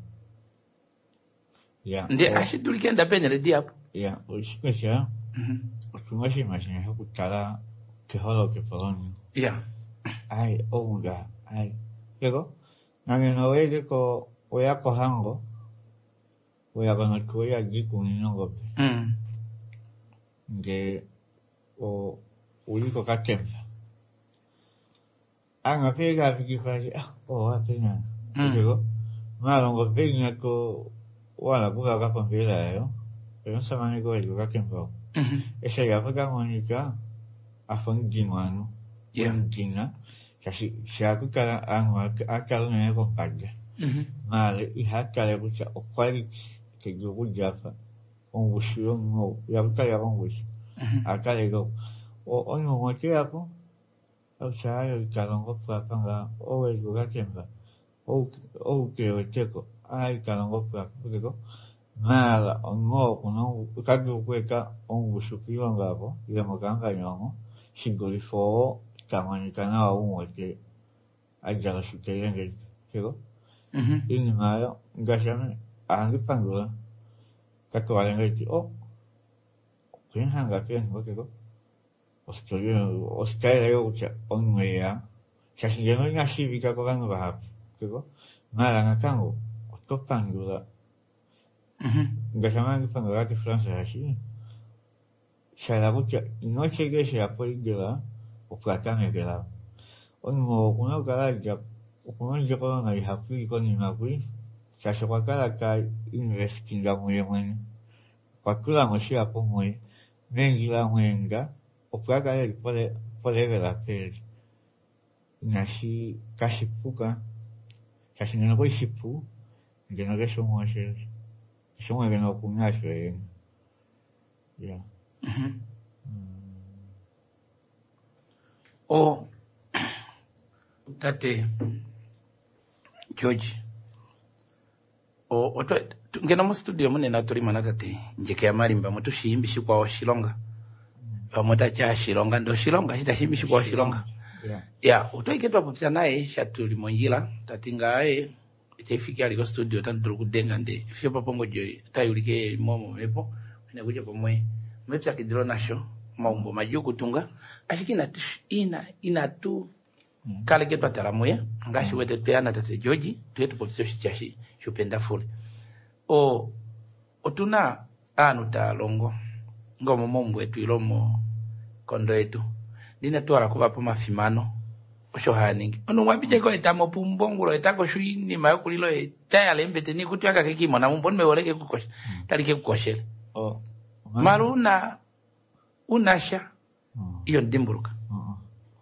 yeah ndi oh, ashidulikenda penere diapo yeah ushikesha mhm utungashi mashine hakutala keholo ke poloni yeah ai onga ai kego nange no wele ko oya ko hango oya bana ko ya jiku ni nongo mm nge o uliko katemba anga pega pigi faji ah o apena Mm. kego malongo pega ko wala buka ka pambela yo pero samane ko el katemba mhm esa ya pega monika afang jimano yeah jina kasi siya ko kala ang akala na ko pagda mhm male ihakala bucha o quality ke go japa on wushiro no ya ka ya on wush mhm akala go o ono mo ke apo o cha ya kalongo pa panga o e go ka kemba o o ke o teko ai kalongo pa go mala on mo no ka go ka on wushu piwanga po ile mo kanga nyongo shingoli fo tamani kana wa ke ajara shukeyenge kego mhm ini mayo ngashame angi pangula kako walenga o kwen hanga pen ko kego ostoyo oskaya yo cha onmeya shashi yeno ngashi bika ko kanga ba kego mala ngakango ko pangula mhm ngashame angi pangula ke France hashi shala bucha no chege se apoyela o platane que la ongo kuno kala ja kuno je ko na hapi ko ni na kui cha sho kala kai investing ga muy muy pakula mo shi apo muy mengi la mwenga o plaga el pode pode ver la per nashi kashi puka kashi no ko shipu de no que somos somos que no kunash ya o tate George o oto ngena mu studio mune na tuli mana tate njeke ya malimba mutu shimbi shikwa wa Shilonga pamota cha Shilonga ndo Shilonga shita shimbi shikwa wa Shilonga Yeah. ya uto iketwa popisa naye shatuli monjila tatinga ae itafiki aliko studio tantu kudenga nde fio papongo joy tayulike momo mepo ina kuja pomwe mepsa kidro nasho maumbo majuku tunga ashikina ina ina tu mm. kale ketwa taramuya ngashi wete peana tate George tuetu popisa shichashi shupenda fuli o otuna anu talongo ngomo mombo etu ilomo kondo etu dina tuara kuba po mafimano osho haningi ono mwabije ko etamo pumbongulo etako shuini mayokulilo etaya lembete ni kutwaka kekimo na mumboni mewoleke kukosha mm. talike kukoshele Oh. maruna unasha Mm. iyo ndimburuka Mm.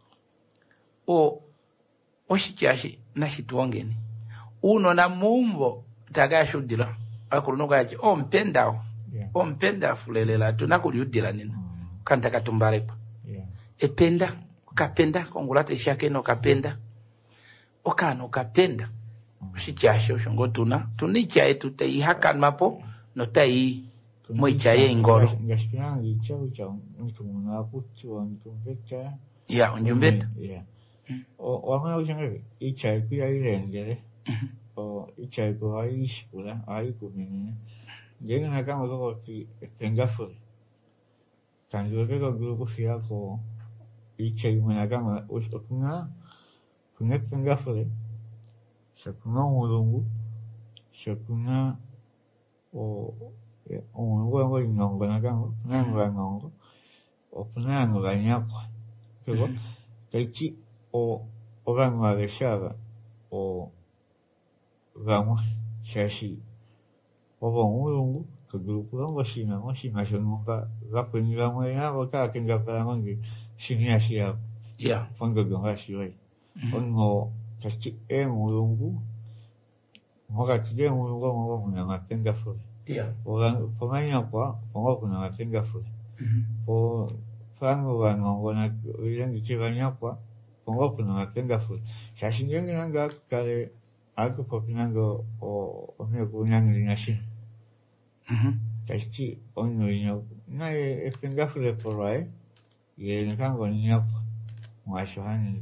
o oshichashi nashituongeni uno na mumbo tagashudila akurunuka yachi o mpendao Yeah. o mpenda fulelela tunakuliudila nina Mm. kanta katumbarepa Yeah. ependa kapenda kongulata ishake no kapenda okano kapenda shichasho shongotuna tunicha etu tei hakan mapo no tai moicha ye ingoro Gaskian ichau chau nikum na putu nikum veka. ya unjumbeta Yeah. O wanga usanga ichai ku ai rengere. O ichai ku ai skula ai ku mini. Yenga na kama ko ki pengafu. Kanjo ke ko grupo fia ko ichai mo na kama ustokunga. Kunga pengafu. Shakunga mulungu. Shakunga o o ngo ngo na kama ngo ngo. O punango ganyakwa. Kego kaichi o oganwa geshaba o gamo shashi o bongo que grupo ngo shina ngo shina shonga ga penira mo ya o ka kenga para ngi shinya shia ya fanga ga shiwe ngo kaichi e ngo ngo ga tide ngo ngo ngo na penga fu ya o ga pomanya kwa ngo kuna penga fu o fango wa ngo na uyangi chivanya kwa pongo kuna penga fu shashingengi nanga kale algo popinango o o me kunyangi nashi mhm kaichi onno ino na e penga fu le porai ye ngango nya mwa shohani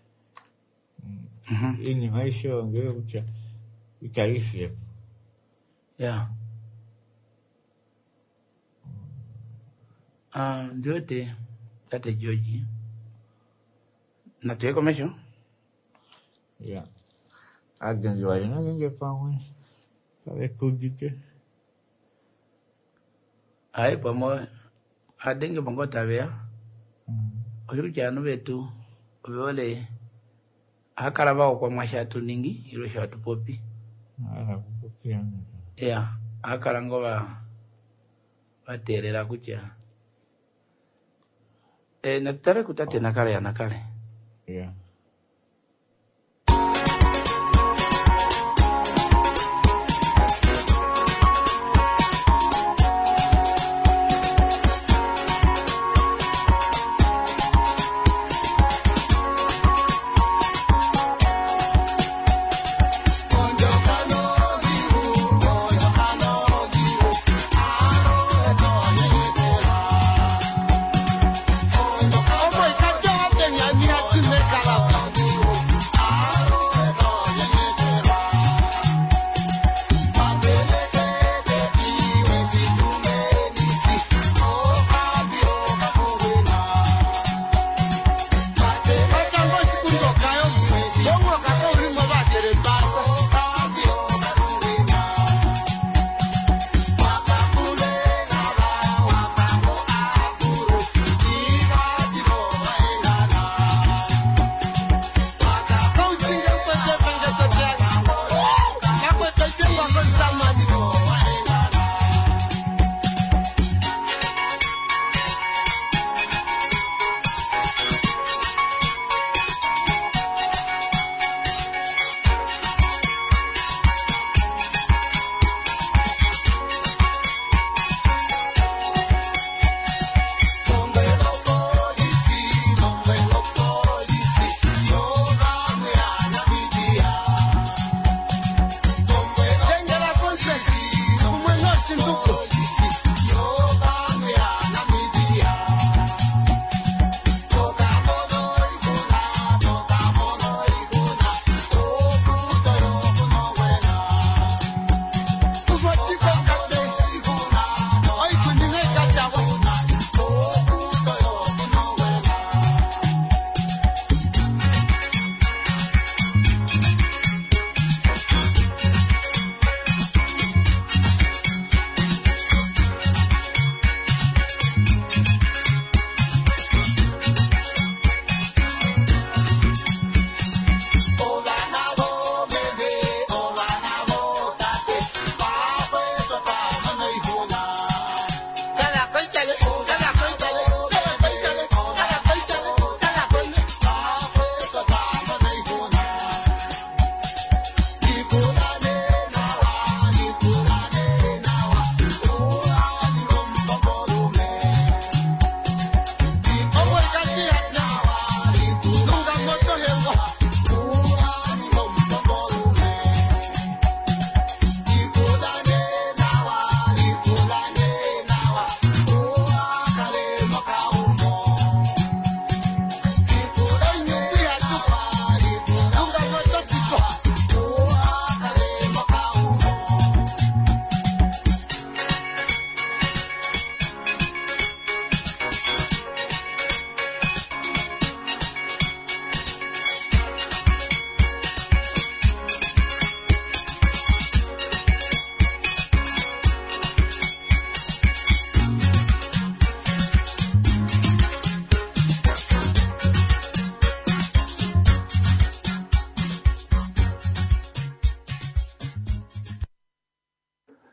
mhm ini maisho ngere ucha ikaifi ya ah ndote tate George na tuwe komesho ya agan yo ai na nge pawe kale kudite ai pomo adenge bongo tabea oyu janu betu obole akaraba kwa mwashatu ningi ilo shatu popi ala kupiana ya akarango ba baterera kucha e natare kutate nakale ya nakale ya Omo ikajo wa Kenya ni ati me kala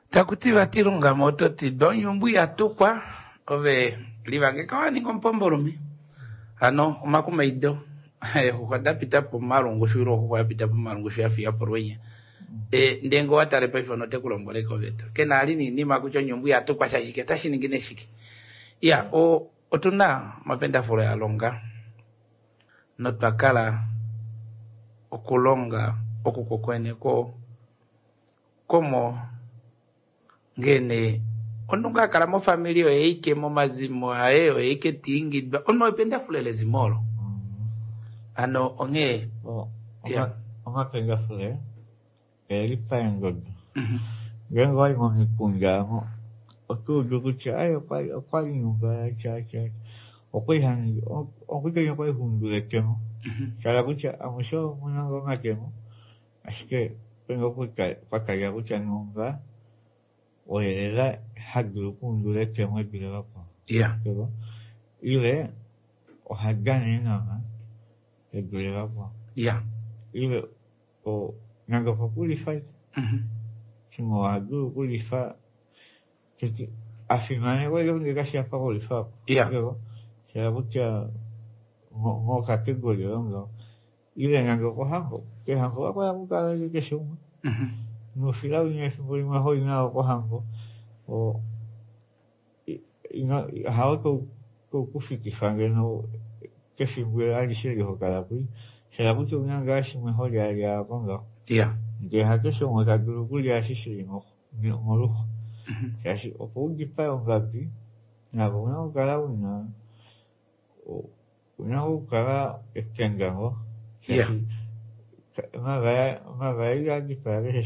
takutiva tirunga moto ti donyumbu ya tukwa ove livange kawani kompomborumi ano umakumaido kukwada pita po marungu shuro kwa pita po marungu shafi ya porwenye e ndengo watare pa ifono te kulomboleka veto kena alini ni makucho nyumbu ya tukwa shashike tashi ningine shike ya o otuna mapenda foro ya longa notakala okulonga okukokwene ko como ngene onunga kala mo familia eike mo mazimo ayo eike tingi ono penda fulele zimoro ano onge o yeah. Oma penga fule eri pango gengo ai mo hipunga mo o tu dugu chai o pai o pai nyumba cha cha o pai han o o pai que pai hundu de temo cada bucha amusho muna go ngakemo así que pengo ku kai pa kai ya bucha nyumba o era hagru hundu de temo bila pa yeah pero ile o hagane na e bila pa yeah ile o nanga pa purify mhm simo hagru purify que afirmar igual que donde casi apa purify yeah se la bucha mo mo categoría dongo ile nanga ko hango que hango apa buka que son mhm no fila ni por más hoy nada ko hango o y no hawo ko ko ku fiki fange no que figure ali se yo cada pues se la bucha nanga es mejor ya ya pongo yeah que ha que son ka grupo ya si se mo mo lo que así o por un pa un gapi na bona cada una o una cada estengango yeah ma va ma va ya di pare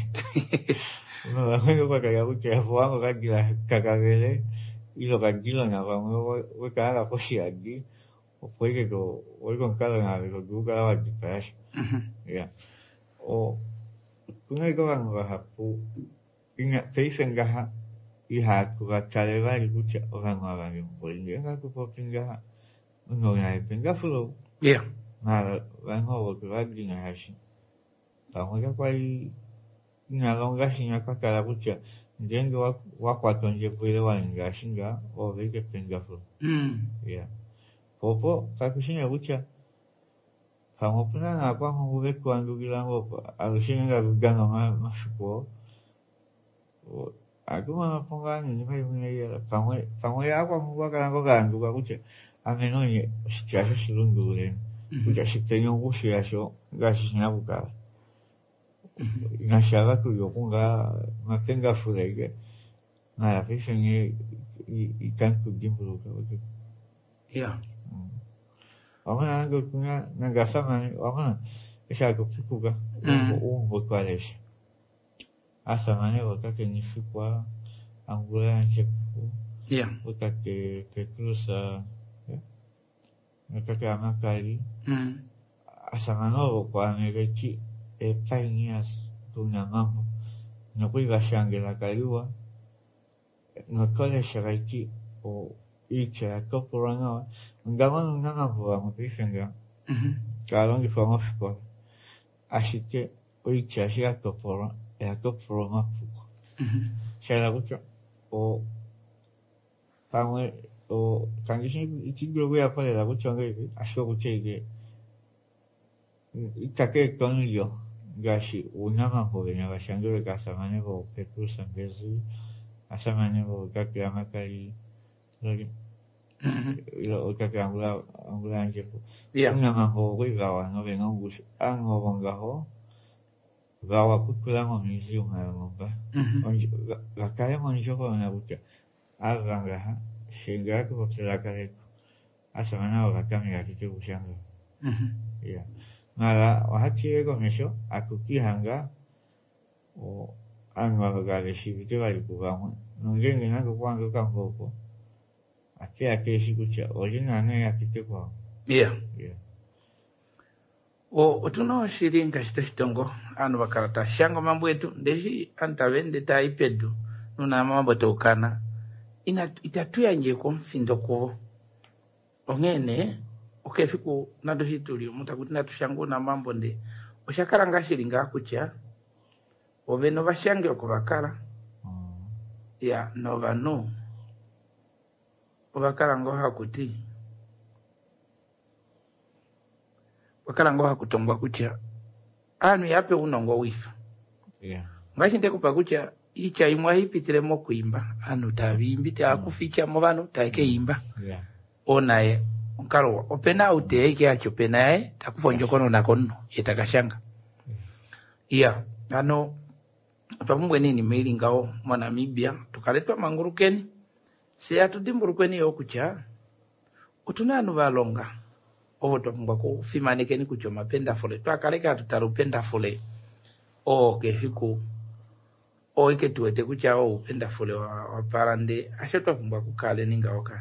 no va no va que ya que juego que la cagavele y lo que aquí lo na vamos o cada cosa aquí o fue que lo hoy con cada una de los que cada va di pare ya o kuna ko ang va pu inga peisen ga i ha ku ga chale va i bucha o ga nga ga po inga ku po pinga no ya pinga fulo yeah na va ngo ko ga dinga ha shi ta mo ga kwai inga longa singa ka ka bucha ndengo wa wa kwa tonje puile wa inga singa o ve ke pinga fulo mm ya popo ka ku singa bucha Kamu pernah apa mau buat kuandu bilang apa? Alusnya nggak begang sama masuk aku mana penggan ini macam ni ya. Kamu kamu ya aku mau buat kan aku kan juga aku cek. Ame no ni sejak sebelum dulu ni. Aku cek sebenarnya aku sih asal nggak sih nak buka. Nasi apa tu yo pun nggak makan nggak full lagi. Nah tapi sebenarnya ikan tu jam berapa tu? yeah Wama ngo kunga nangasama wama ishaka pikuga umbo kwalesh asama ne wakake nifikwa angula nchepu yeah wakake pekrusa wakake amakali mm asama no kwa merechi e painias kuna mambo no kuiva shange la kaliwa no kole sharaiki o icha kopuranga ngama ngama kwa mpisanga mhm kalon di forma fiko ashite oicha shia kopura e kopura mapuko mhm shela bucha o pamwe o kangishin ichigro ya pale la bucha ngai asho bucha ige itake con yo gashi una mambo venga bashando de casa mane bo pekus ambezi asamane bo kakya makari lagi lo kakya angula angula anjepo yeah una mambo goi gawa no venga ungus ango bongaho gawa kukula mo mizi una ngomba onjo la kaya mo njo ko na bucha aganga shinga ko pela kare asamane bo kakya kike bushanga mhm yeah nada, wahachi ego mesho, akuki hanga, o angwa ga reshi te va ikugamo. Nungenge na ko kwango kampo. Ake ake shikucha, ojina ne akite kwa. yeah Yeah. o otuno shiringa shitongo anu bakarata shango mambo yetu ndeshi antavende ta ipedu nuna mambo tokana ina itatuya nje ko mfindo ko ongene ukefiku nado hitulio mutakuti natushango na mambo nde oshakaranga shiringa kucha oveno bashange okubakara ya novanu obakalango hakuti bakalango hakutongwa kucha anu yape unongo wifa yeah ngashinde kupakucha icha imwa hipitire mo kuimba anu tabimbi ta kuficha mo bano taike imba yeah onaye nkaro opena uteke acho penae takufonjo kono na kono itakashanga iya ano twamwe nini meli ngao mwa Namibia tukaletwa mangurukeni se atudimburukeni yokucha utunanu balonga ovo twamwa ko fimanekeni kucho mapenda fole twakaleka tutarupenda fole o keshiku o ike tuwete kucha o upenda fole wa, wa parande ashe twamwa kukale ningaoka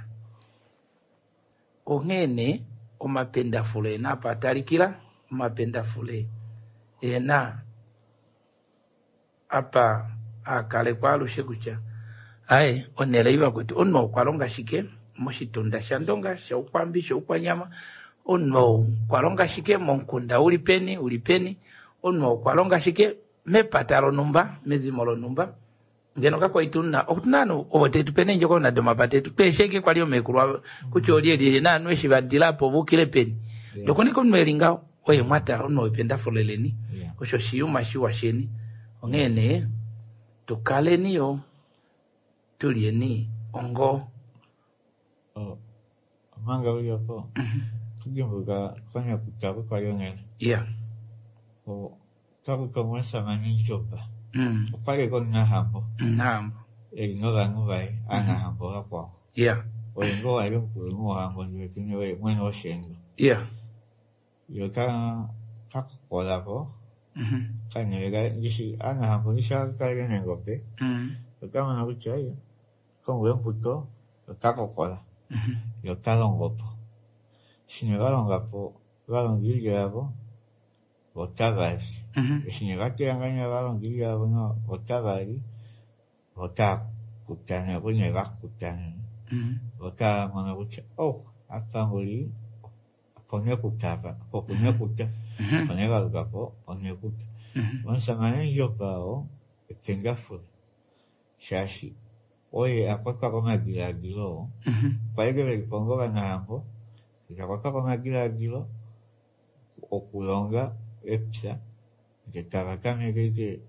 ongene o mapenda fole na patalikira mapenda fole ena apa akale kwalo shekucha ai oneleiwa kuti ono kwalonga shike moshitunda shandonga shaukwambi shaukwanyama ono kwalonga shike monkunda ulipeni ulipeni ono kwalonga shike mepatalo numba mezimolo numba ngeno kako ituna okutunano otetu pene njoko na doma patetu pesheke kwaliyo mekulwa kucholiye liye nanu eshibadila po bukile peni dokoni ko mwelingao oye mwata ono ipenda foleleni kusho shiyuma shiwa sheni ongene tukale niyo tulieni ongo oh manga uyo po tujimbuga kwanya kutabu kwa yongene yeah o tabu kama samani joba mm pale ko na hambo naam e ngoga ngobai ana hambo hapo yeah o ngo ayo ku ngo hambo ni kinyo we mweno shengo yeah yo ka ka ko la po mhm kanya ga yishi ana hambo ni sha ka ga ne gope mm kama na buchai con we puto ka ko ko la mhm yo ta longo po shinga longa po ga longi ya po otavas mhm shinga ke anganya ga longi ya po no otavari ota kutana ko ne va kutana mhm ota mana bucha oh afangoli pone kutaba po pone kuta mhm pone ga ga po pone kuta mhm on samana yo pa o tenga fu shashi oye akwaka kama gila gilo mhm pale que me pongo ganando y akwaka kama gila gilo okulonga epsa que tabakame que que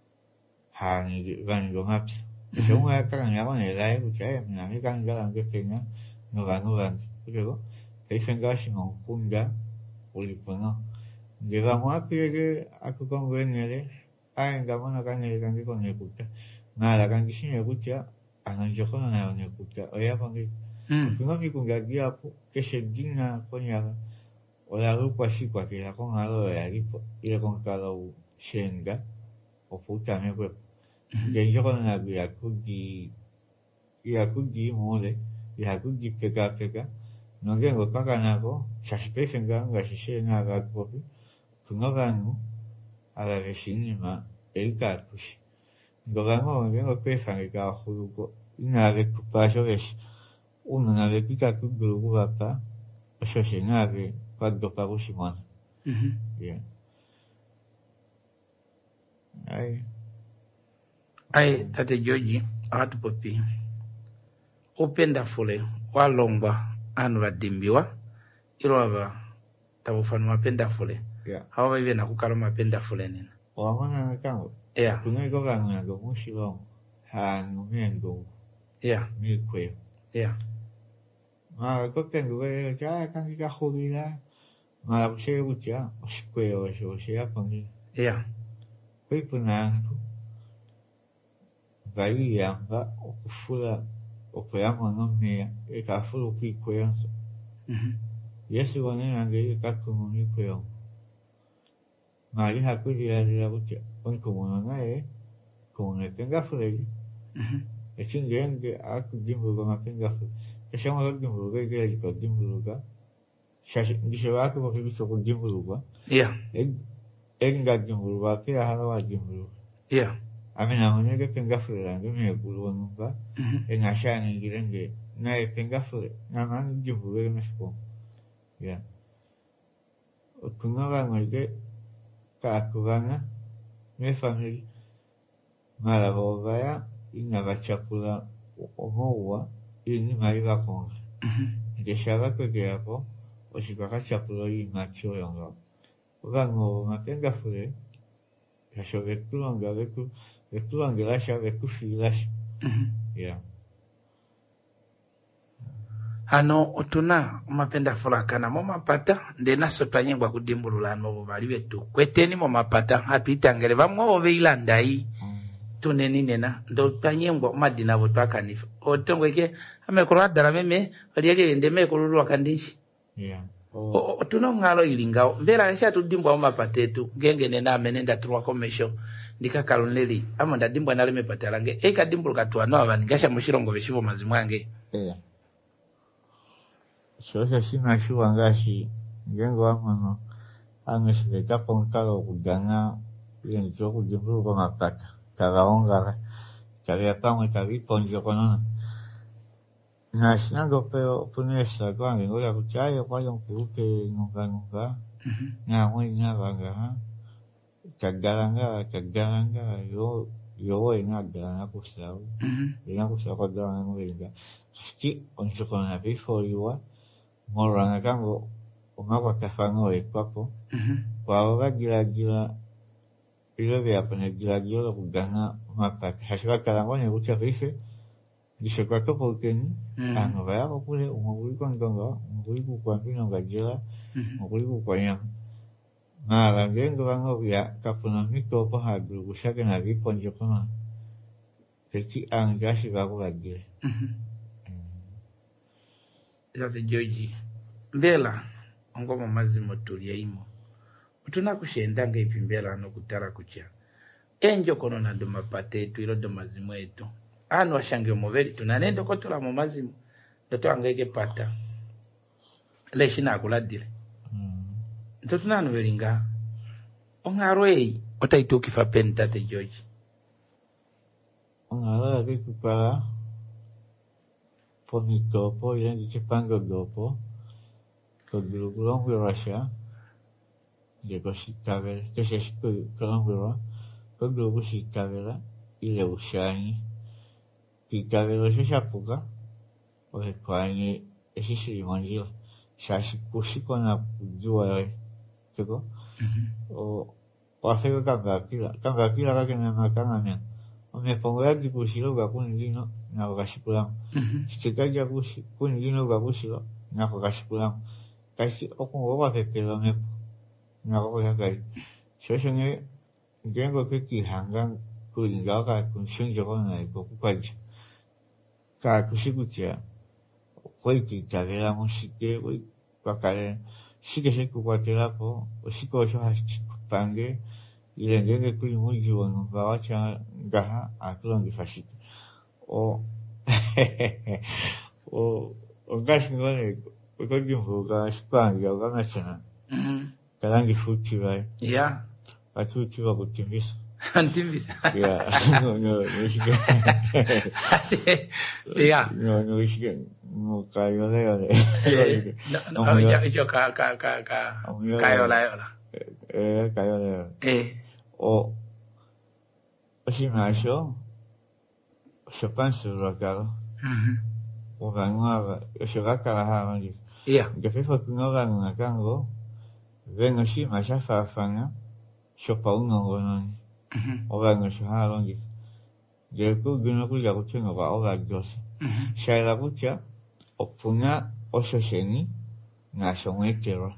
hani van lo maps yo me acá en la manera de escuchar mi amiga en la que tenga no va no van pero hay fenga si no punga ulipono llegamos a que a que con venere a en la mano acá en el canque con el puta nada canque sin el puta ana joko na ne puta oya pangi mm kuna mi kunga dia po que se digna ponya o la rupa si kwa que la con algo de ahí y con cada shenga o puta me pues que yo con la guía kugi ya kugi mole ya kugi pega pega no que ngo kaka na ko shaspe fenga nga shishe na ga ko kuna ganu a la vecina el cartucho Gobernador vengo que fange ka khuluko ina avec pas jovesh uno na avec ka ku grupo bapa so se na avec pas do pago simon mhm bien ai ai tate joji atu popi openda fole walongwa anu badimbiwa ilova tabufanu mapenda fole ya hawa ibe nakukala mapenda fole nina o amana na kango yeah kuna go ganga go mushilo ha no mengo yeah mi kwe yeah ma ko tengo que ya kan ka khulila ma bu se bu ja kwe o so se ya pangi yeah kwe puna vai ya va o fula o peamo no me e ka fulu pi kwe mhm yesu wane ange ka kumu mi kwe ma ri ha ku dia dia bu ja on kumu na e kumu ne tenga fule mhm e chingenge a ku dimbu go ma tenga fule e chama go dimbu go ge ko dimbu go shashi ndishe wa ku ko biso ko dimbu go yeah e e nga dimbu go pe ha wa dimbu yeah amena mwenye ke tenga fule la ngi ku lo no ba mhm e nga sha ni ngirenge na e tenga fule na na dimbu go me ko ya o kunga ga ngige ka ku ga na me family mala bo vaya inagachakula omowa ini maiva konga. Ndeshava kweke hapo oshikakachakula imacho yonga. Vango mapenga fure kasho vekulanga veku vekulangelasha vekufilasha. Yeah. Hano otuna mapenda fulakana mo mapata ndena sotanyengwa kudimbulula no bali betu kweteni mo mapata hapitangere bamwe obeilanda tuneni nena ndo tanyengwa madina botwakanifa otongweke amekoradala meme aliye ndeme kululwa kandishi. Yeah. Oh, otuna ngalo ilingao mbera lesha tudimbwa mo mapata etu ngenge nena amenenda tulwa komesho ndika kaloneli amanda dimbwa naleme patalange eka dimbuluka twana abaningasha mushirongo beshivo mazimwange. Yeah. Sasa sina shuwa ngashi ngengo wamano angeshibeka ponkalo kudanga ile ndio kujimbulu kwa mapata kagaonga kaya pamwe kaviponjo konona na sinango peo punesa kwa ngoya kuchayo kwa yonkupe nunga nunga na mwe nyabanga kagalanga kagalanga yo yo ina galanga kusao ina kusao kwa galanga ngoya sti onjo kona before you are moranga kango umagwa kafango ekwapo kwa bagira gira ile vya pana gira gira kugana mapaka hashwa kalango ne bucha bife dishe kwa topo keni ano baya ko kule umuguri kwa ngonga umuguri kwa mpino ngajira umuguri kwa nya na rangengo bango vya kapuna mito po hadu gushake na viponjo kona teki angashi bako bagira. Yate George mbela ngoma mazimo tulia imo utuna kushendanga ipimbela no kutara kucha enjo kono na ndo mapate tu ilo ndo mazimo etu ano ashange moveli tunanendo ko tula mu mazimo ndo angeke pata leshina akuladile ndo tunano belinga ongaroi otaituki fa penta te George ongara de kupara poni dopo ile dice pango dopo con il lungo Russia le cosita vere che si scu con quello con il cosita vere ile usani che cavolo si sapuga o che quani e si si mangia sa si cusi con la due tipo o o hacer cambia pila cambia pila che non ma cambia o me pongo di cusilo ga con lino na gashikulam sitikaja kushi kun lino ga kushilo na gashikulam kasi okun wa pepelo me na ko ya kai shoshenge ngengo peki hangang kuinga ka kun shinjo na ko kupaji ka kushikutia koi ki tavela musike koi pakale shike shiku kwa telapo oshiko sho hashikupange ile ngenge kuli muji wa ngawacha ngaha akulongi fashiki o o o gashi ngone ko dimbuga shipanga ugamachana kalangi futi vai ya atuti wa kutimbisa antimbisa ya no no no shike ya no no shike no kayo le no no ya yo ka ka ka ka kayo la yola eh kayo le eh o oshimasho je pense sur le cas. Mhm. O ganwa je va kala ha ya que fe fa kuno ganwa kango vengo shi ma sha fa fanga sho pa uno gono o ganwa sho ha longi je ku gino ku ya ku chengo ba o ga jos sha la bucha o punga o sho sheni na sho mwetero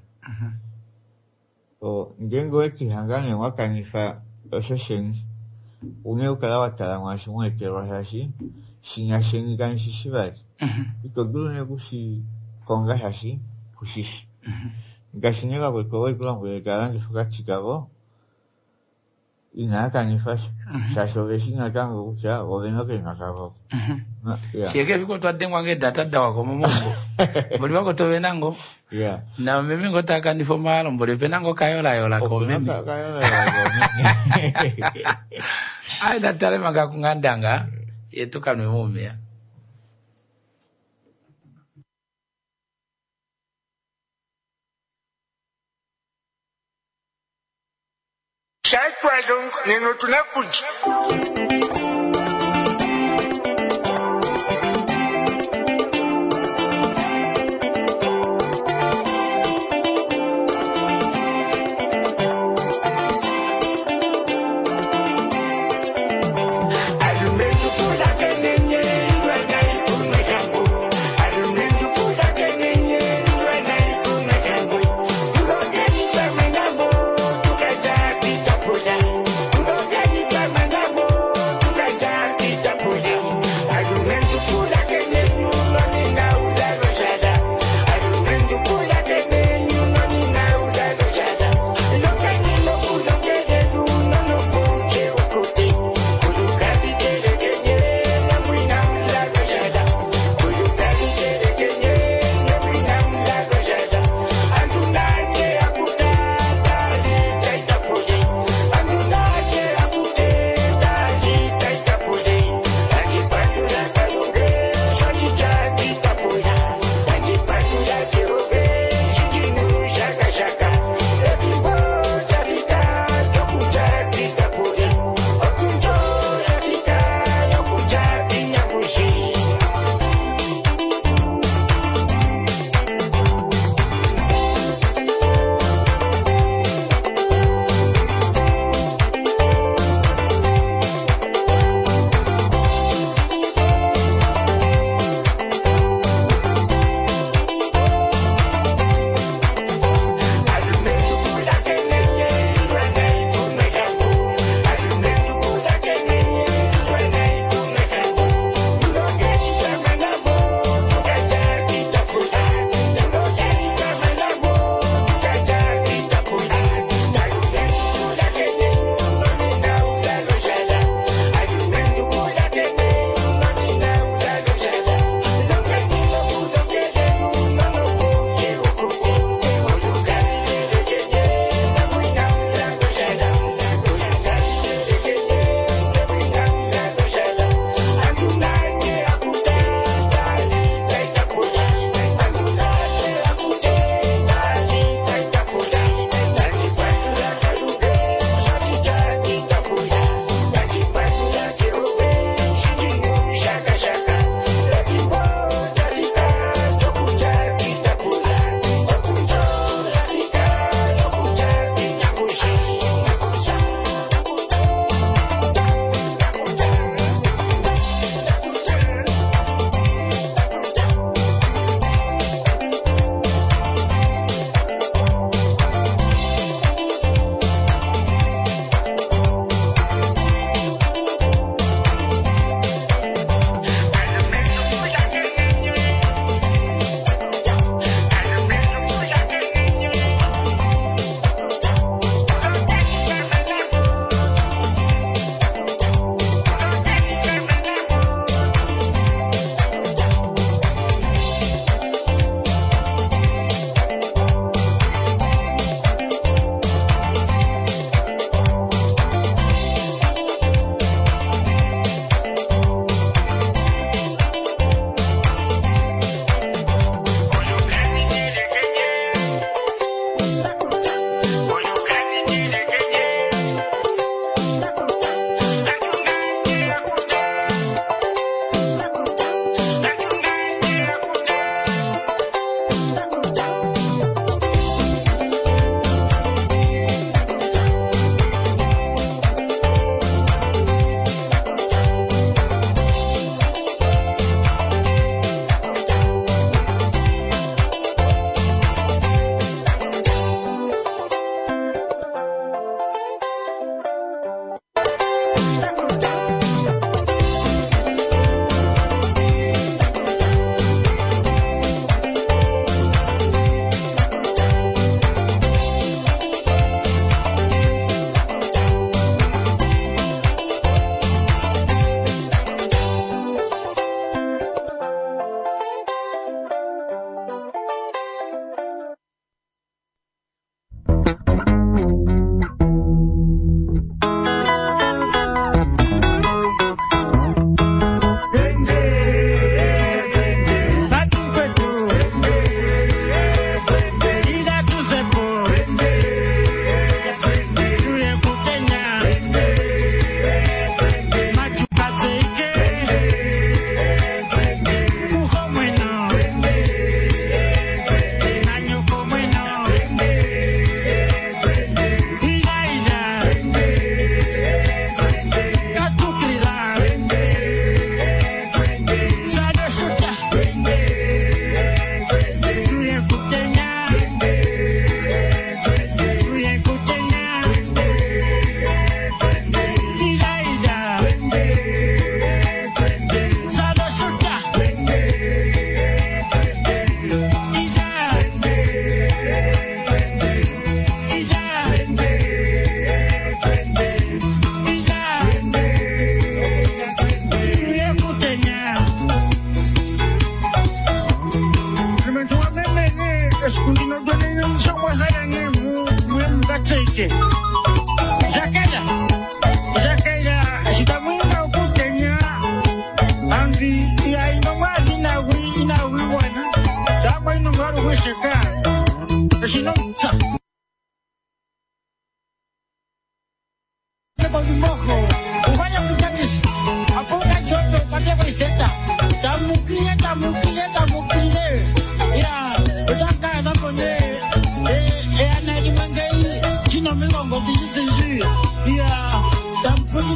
o ngengo eki hangane wa kanifa o sho sheni uneo kala watala wa sho mwetero ha shi shinya sheni kan shi shibari iko gune kushi konga hashi kushishi gashinyega kwa kwa kwa kwa garangi fuka Chicago ina kanifash shasho veshinga kango kucha oveno ke nakabo shege fiko twadengwa nge data dawa kwa mungu mboli wako towe nango yeah na mimi ngotaka nifomalo mboli penango kayola yola ko mimi kayola yola ko mimi ai datale maga kungandanga yetu kanwe mumia Shai kwa zongo neno tunakuja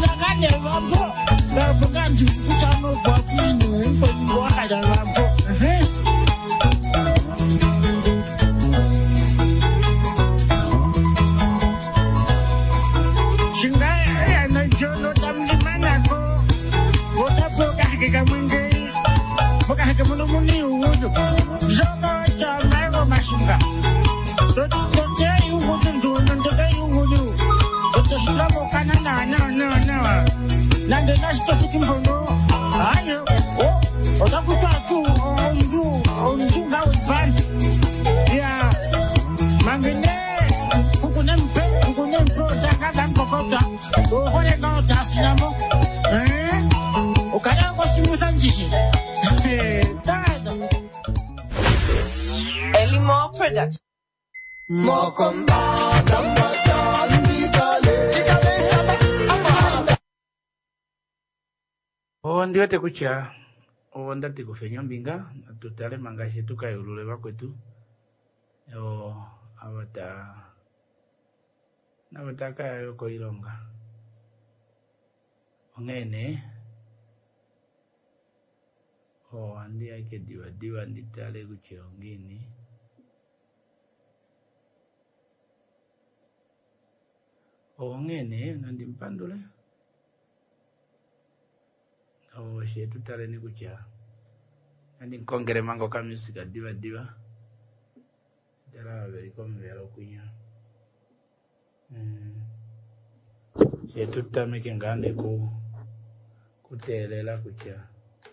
Elimore Production. O ndio te kucha o ndati kufenya mbinga tutale mangashi tukayulule bakwetu o abata nabataka yoko ilonga ongene o andi ake diwa diwa nditale kucha ongini o ngene nandi mpandule o shetu tare ni kucha nandi kongere mango ka music diva diva dara veri komvero kunya mm shetu tame kengane ku kutelela kucha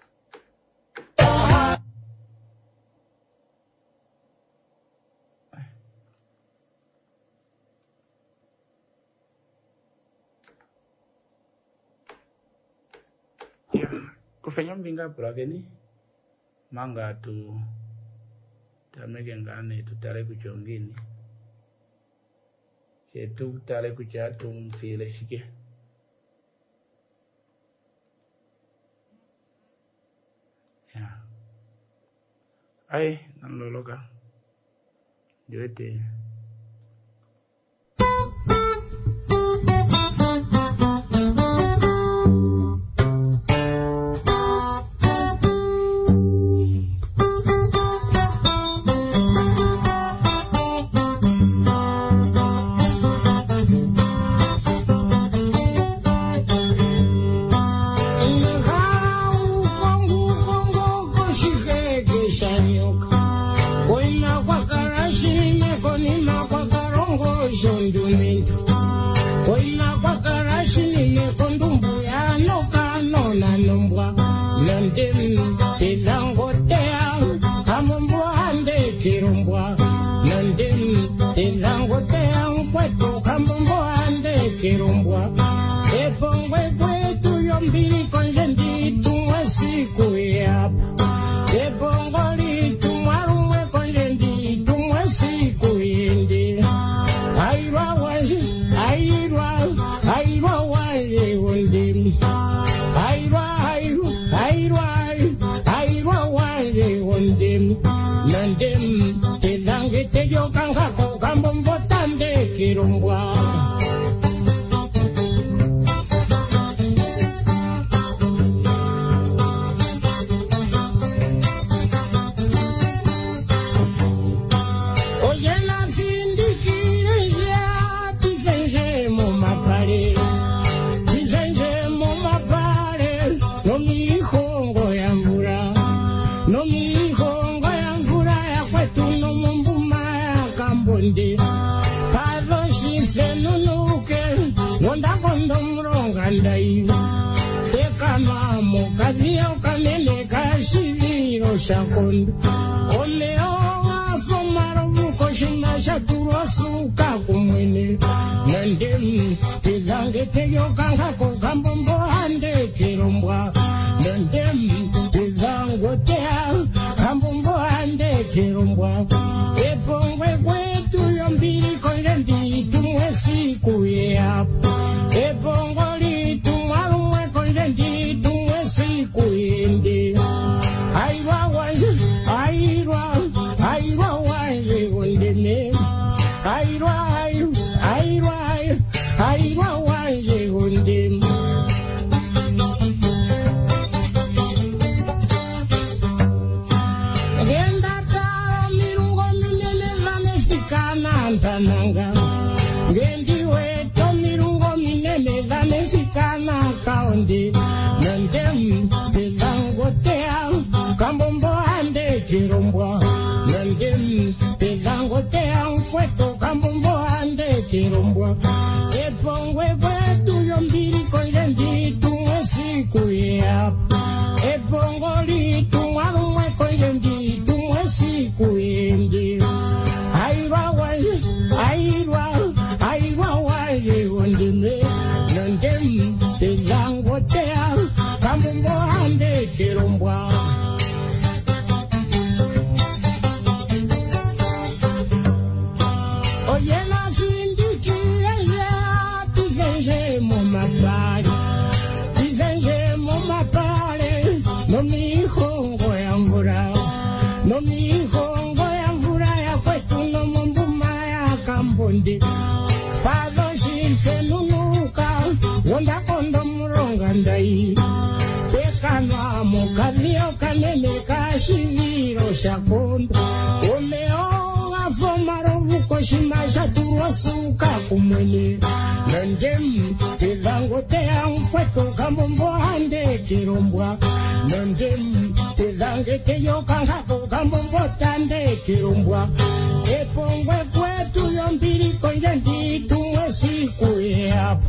kufanya mbinga pulakeni manga tu tameke ngane tutare kuchongini shetu tare kuchatu mfile shike ya ai nanloloka joete undi nandem tezangotea kambombo ande kirombwa nandem tezangotea mfweto kambombo ande kirombwa epongwe kwetu yombiri koirendi tuwe siku ya epongoli tuwarumwe koirendi tuwe siku yendi airwa wae airwa airwa wae wondime nandem tezangotea kambombo ande kirombwa oyena sindikira ya tizenje mo mapale tizenje mo mapale no mihongo ya mvura no mihongo ya mvura ya kwetu no mumbuma ya kambondi pado shise nunuka wonda kondo muronga ndai tekana mukavio kanene kashiviro shakondo omeo afomaro vukoshima shaturwa suka kumwene nandem tezangotea mfweto kambombo ande kirombwa nandem tezangeteyo kankako kambombo tande kirombwa epongwe kwetu yombiri konjendi tumwe siku yapo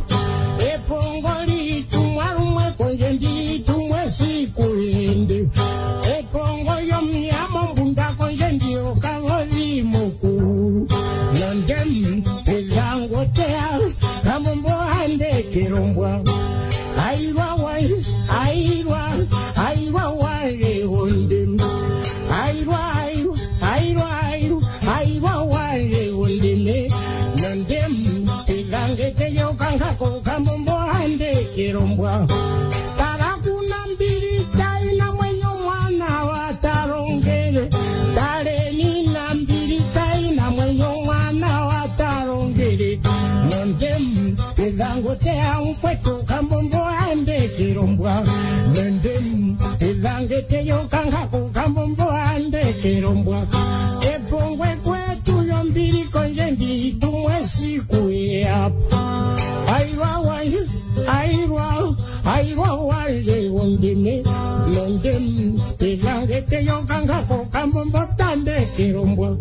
epongoli tumwarumwe konjendi tumwe siku yende epongo yomyamo mbunda konjendi okavoli moku nandem tezangotea kambombo ande kirombwa airwa wae airwa airwa wae wondem airwa airwa airwa airwa airwa wae wondeme nandem tezangeteyo kankako kambombo ande kirombwa tarakuna mbiri taina mwenyo mwana watarongere tareni na mbiri taina mwenyo mwana watarongere nandem tezangotea mkweto kambombo ande kirombwa nandem tezangeteyo kankako kambombo ande kirombwa epongwe kwetu yombiri konjendi tumwe siku yapo airwa wae airwa airwa wae wondime nandem tezangeteyo kankako kambombo tande kirombwa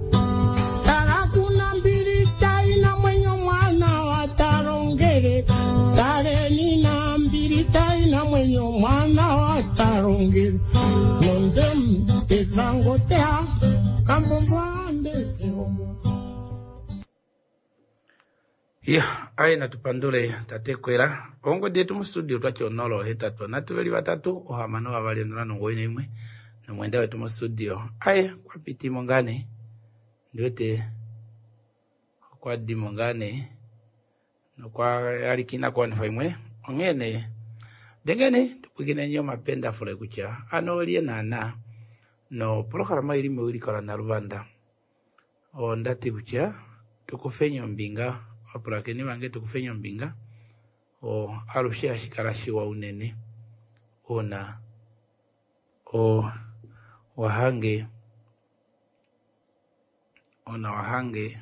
tarakuna mbiri taina mwenyo mwana watarongere tareni na mbiri taina mwenyo mwana watarongere nandem tezangotea kambombo ande kirombwa. Ya, aina tupandule tatekwera. Ongo detu mu studio twachonolo hetatu. Natuveli watatu ohamano wavali nurano ngoine imwe. Na mwenda wetu mu studio. Aye, kwa piti mongane. Ndiwete kwa di mongane. No kwa alikina kwa nifaimwe. Ongene. Dengene, tupukine nyo mapenda fule kucha. Ano liye nana. No, programa ilimu ulikola na Rwanda. O ndati kucha. Tukufenyo mbinga. Apurakeni wange tukufenyo mbinga. O arushia shikarashi wa unene. Ona. O wahange. Ona wahange.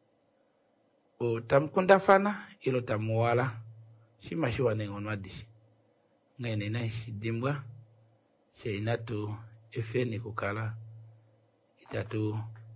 O tamkunda fana. Ilo tamuwala. Shima shiwa nengon wadishi. Ngene na shidimbwa. She inatu efeni kukala. Itatu.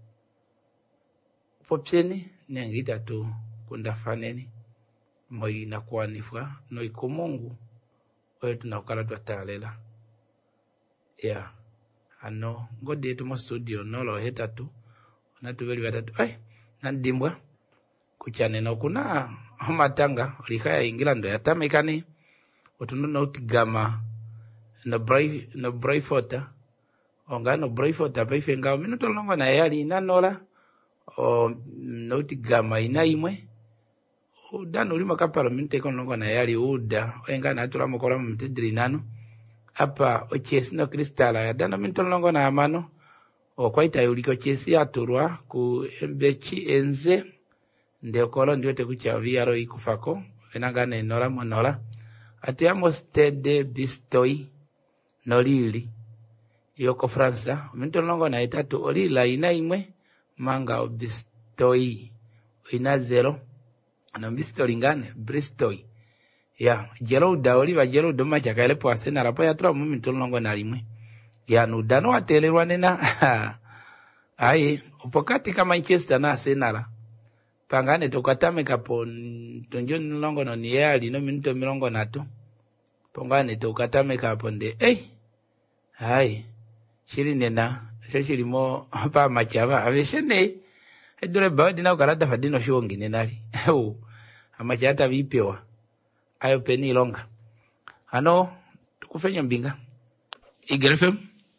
Popseni. Nengi itatu. Kunda faneni. Moi na kuanifwa. Noi kumungu. Oyo tunakukala tuatalela. Ya. Ano. Ngode yetu mo studio. Nolo hetatu. Natu veli watatu. Ay. Nandimbwa. Kuchane no kuna. Matanga. Olikaya ingilando ya tamekani. Otuno na utigama. No brave. No brave fota. Onga no brave fota. Paife ngao. Minuto longo na yali inanola. O no utigama inaimwe. Udano ulima kaparo minte konongo na yali uda. Oenga na atula mokora mtedri nano. Apa ochesi no kristala ya dano minto longo na amano. O kwa ita yuliko chesi aturwa ku embechi enze. Nde okolo ndiwete kucha viaro ikufako. Enangane nola monola. Atiamo stede bistoi nolili. Yoko Fransa. Minto longo na itatu olila inaimwe. Manga o bistoi. Ina zero. Ano bistoi ngane. Bristoi. ya jelo daoli ba jelo do ma chakale po asena rapo ya tro mu mitulongo na limwe ya no dano atelerwa nena ai upokati kama Manchester na Arsenal pangane tokatame kapo tonjo nilongo no ni yali no minuto milongo natu pongane tokatame kapo nde eh hai shiri nena shiri mo pa machaba aveshene edure badi na ukarata fadino shongi nenali oh amachata vipewa ayo peni longa ano tukufanya mbinga igerefem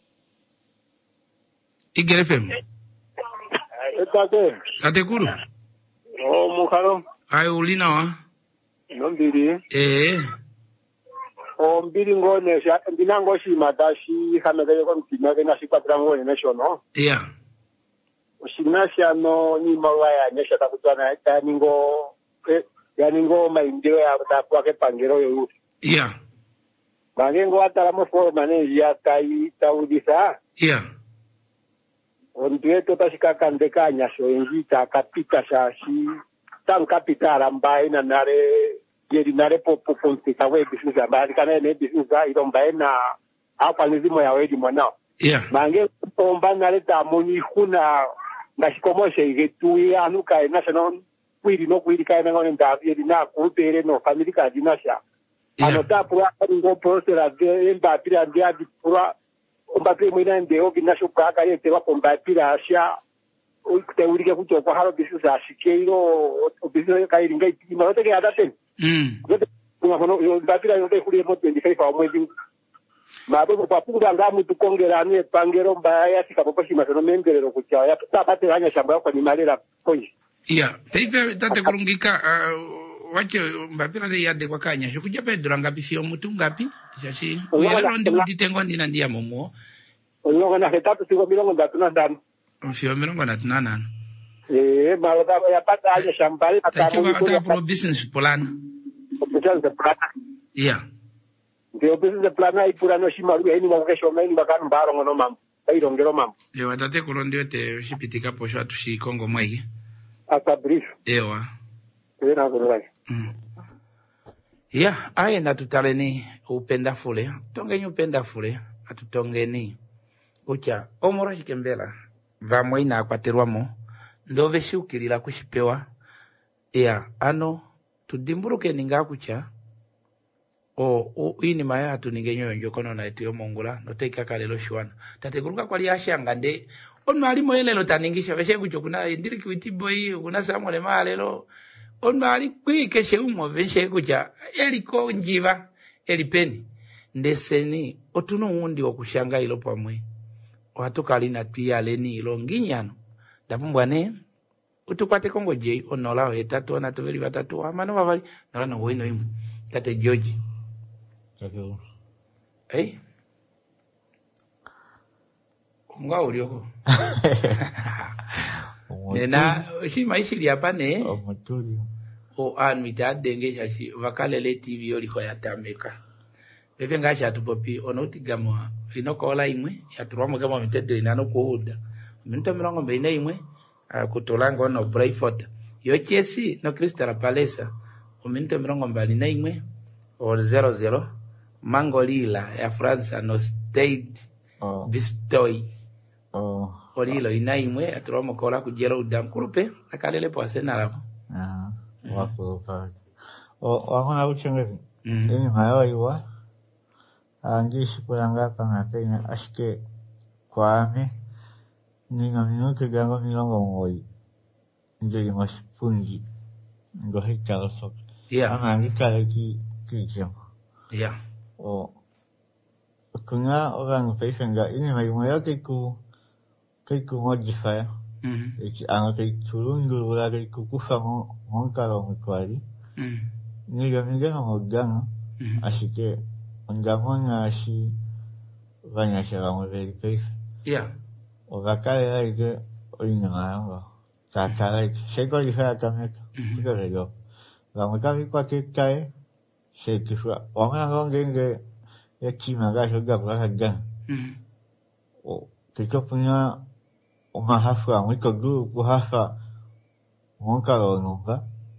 igerefem Etate. ate kuru Oh, mukaro. ayo ulina wa Nombiri. eh O mbiri ngone sha mbinango shi madashi kamega yoko mtima kena shi kwatra ngone national. yeah Ushinasha no ni mawaya nyesha takutana ta ningo ya ningo maindeo ya tapwa ke pangero yo. yeah Bangengo atara mo forma ne ya kai taudisa. yeah Ondue tota shikakandeka nyasho enjita kapita shashi tan kapitara mbae na nare yeri nare popo ponte kawe business ambaye kana ne business za ilo mbae na hapa nizimo ya wedi mwana yeah mange tomba nare ta moni kuna na shikomo shegetu ya nuka na shano kwiri no kwiri kai ngone nda yeri na kutere no family ka dinasha anota pura ngo prosera de emba pira dia di pura ombape mwina ndeo binasho kaka yete wa pombapira asha ukiteurike kucho kwa haro bisu za shikeiro bisu kairinga itima yote ke adaten mm yote kuna kono mbapira yote kuli mo twenty-five wa mwezi mabe kwa punga ngamu tukongera ne pangero mbaya sika popo shima sono mengerero kucha ya tapate anya shamba kwa ni malera koi yeah taifa tate kurungika wache mbapira de yade kwa kanya shukuja pedro ngapi fio mutu ngapi shashi uyelo ndi kutitengo ndina ndia momo onyo na hetatu siko milongo ndatu na ndano fio milongo na tunana eh malota ya pata anya shambali atamu ata pro business plan business plan yeah ndio business plan ai pura no shimaru yani mwakesho meni bakanu baro ngono mambo airo ngero mambo yo atate kurondio te shipitika posho atushi Kongo mwegi aka brief ewa tena kurai mm. Yeah, aye na tutaleni upenda fule. Tongeni upenda fule, atutongeni. Ucha, omoro shikembela. Vamwe ina akwaterwamo. Ndove shukirila kushipewa. Yeah, ano, tudimburuke ninga kucha. O, o ini maya hatu ningenyo yonjokono na etiyo mongula. Noteika kalelo shuana. Tate kuruka kwa liasha ngande. Ono alimo elelo taningisha. Veshe kucho kuna indiri kiwitibo hii. Kuna samole maa lelo. Onmali kwike sheumo veshe kucha eliko njiva elipeni ndeseni otuno undi wakushanga ilo pamwe watukali na tuya leni ilo nginyano dapumbwane utukwate Kongo je onola etatu na tuveli batatu amano bavali nala no wino imu kate George Kake eh nga ulioko nena shi maishili hapa ne omutuli o anmita denge shashi vakalele T V oliko ya tameka beve ngasha tupopi onotigamo inokola imwe yaturwamo kama mitede inano kuuda minto milongo beina imwe kutolango no Brayford yo Chelsea no Crystal Palace o minto milongo mbali na imwe o zero zero Mangolila ya France no Stade oh Bistoy oh olilo ina imwe aturwamo kola kujero udamkurupe akalele po Arsenal ah wapo pa o wana uchenge mm. ini mayo iwa angishi kulanga pana penya ashike kwame ninga minuke gango milongo ngoi nje ngospungi ngohe kalsok yeah ama angikale ki kijo yeah o kunga orang pesanga ini mai moyo ku ku modify mhm iki anga kai turungu wala kai kukufa mo monkalo mkwali mhm niga niga no ganga ashike ongamona ashi vanya shara mo veri pe yeah o vakale ike oina ngao kakale sheko iha kameka iko rego la mo kavi kwa ke kai se kifua wanga ngenge ya kima ga shoga kwa ga mhm o kiko punya o mahafa mo ko gu ku hafa monkalo nonga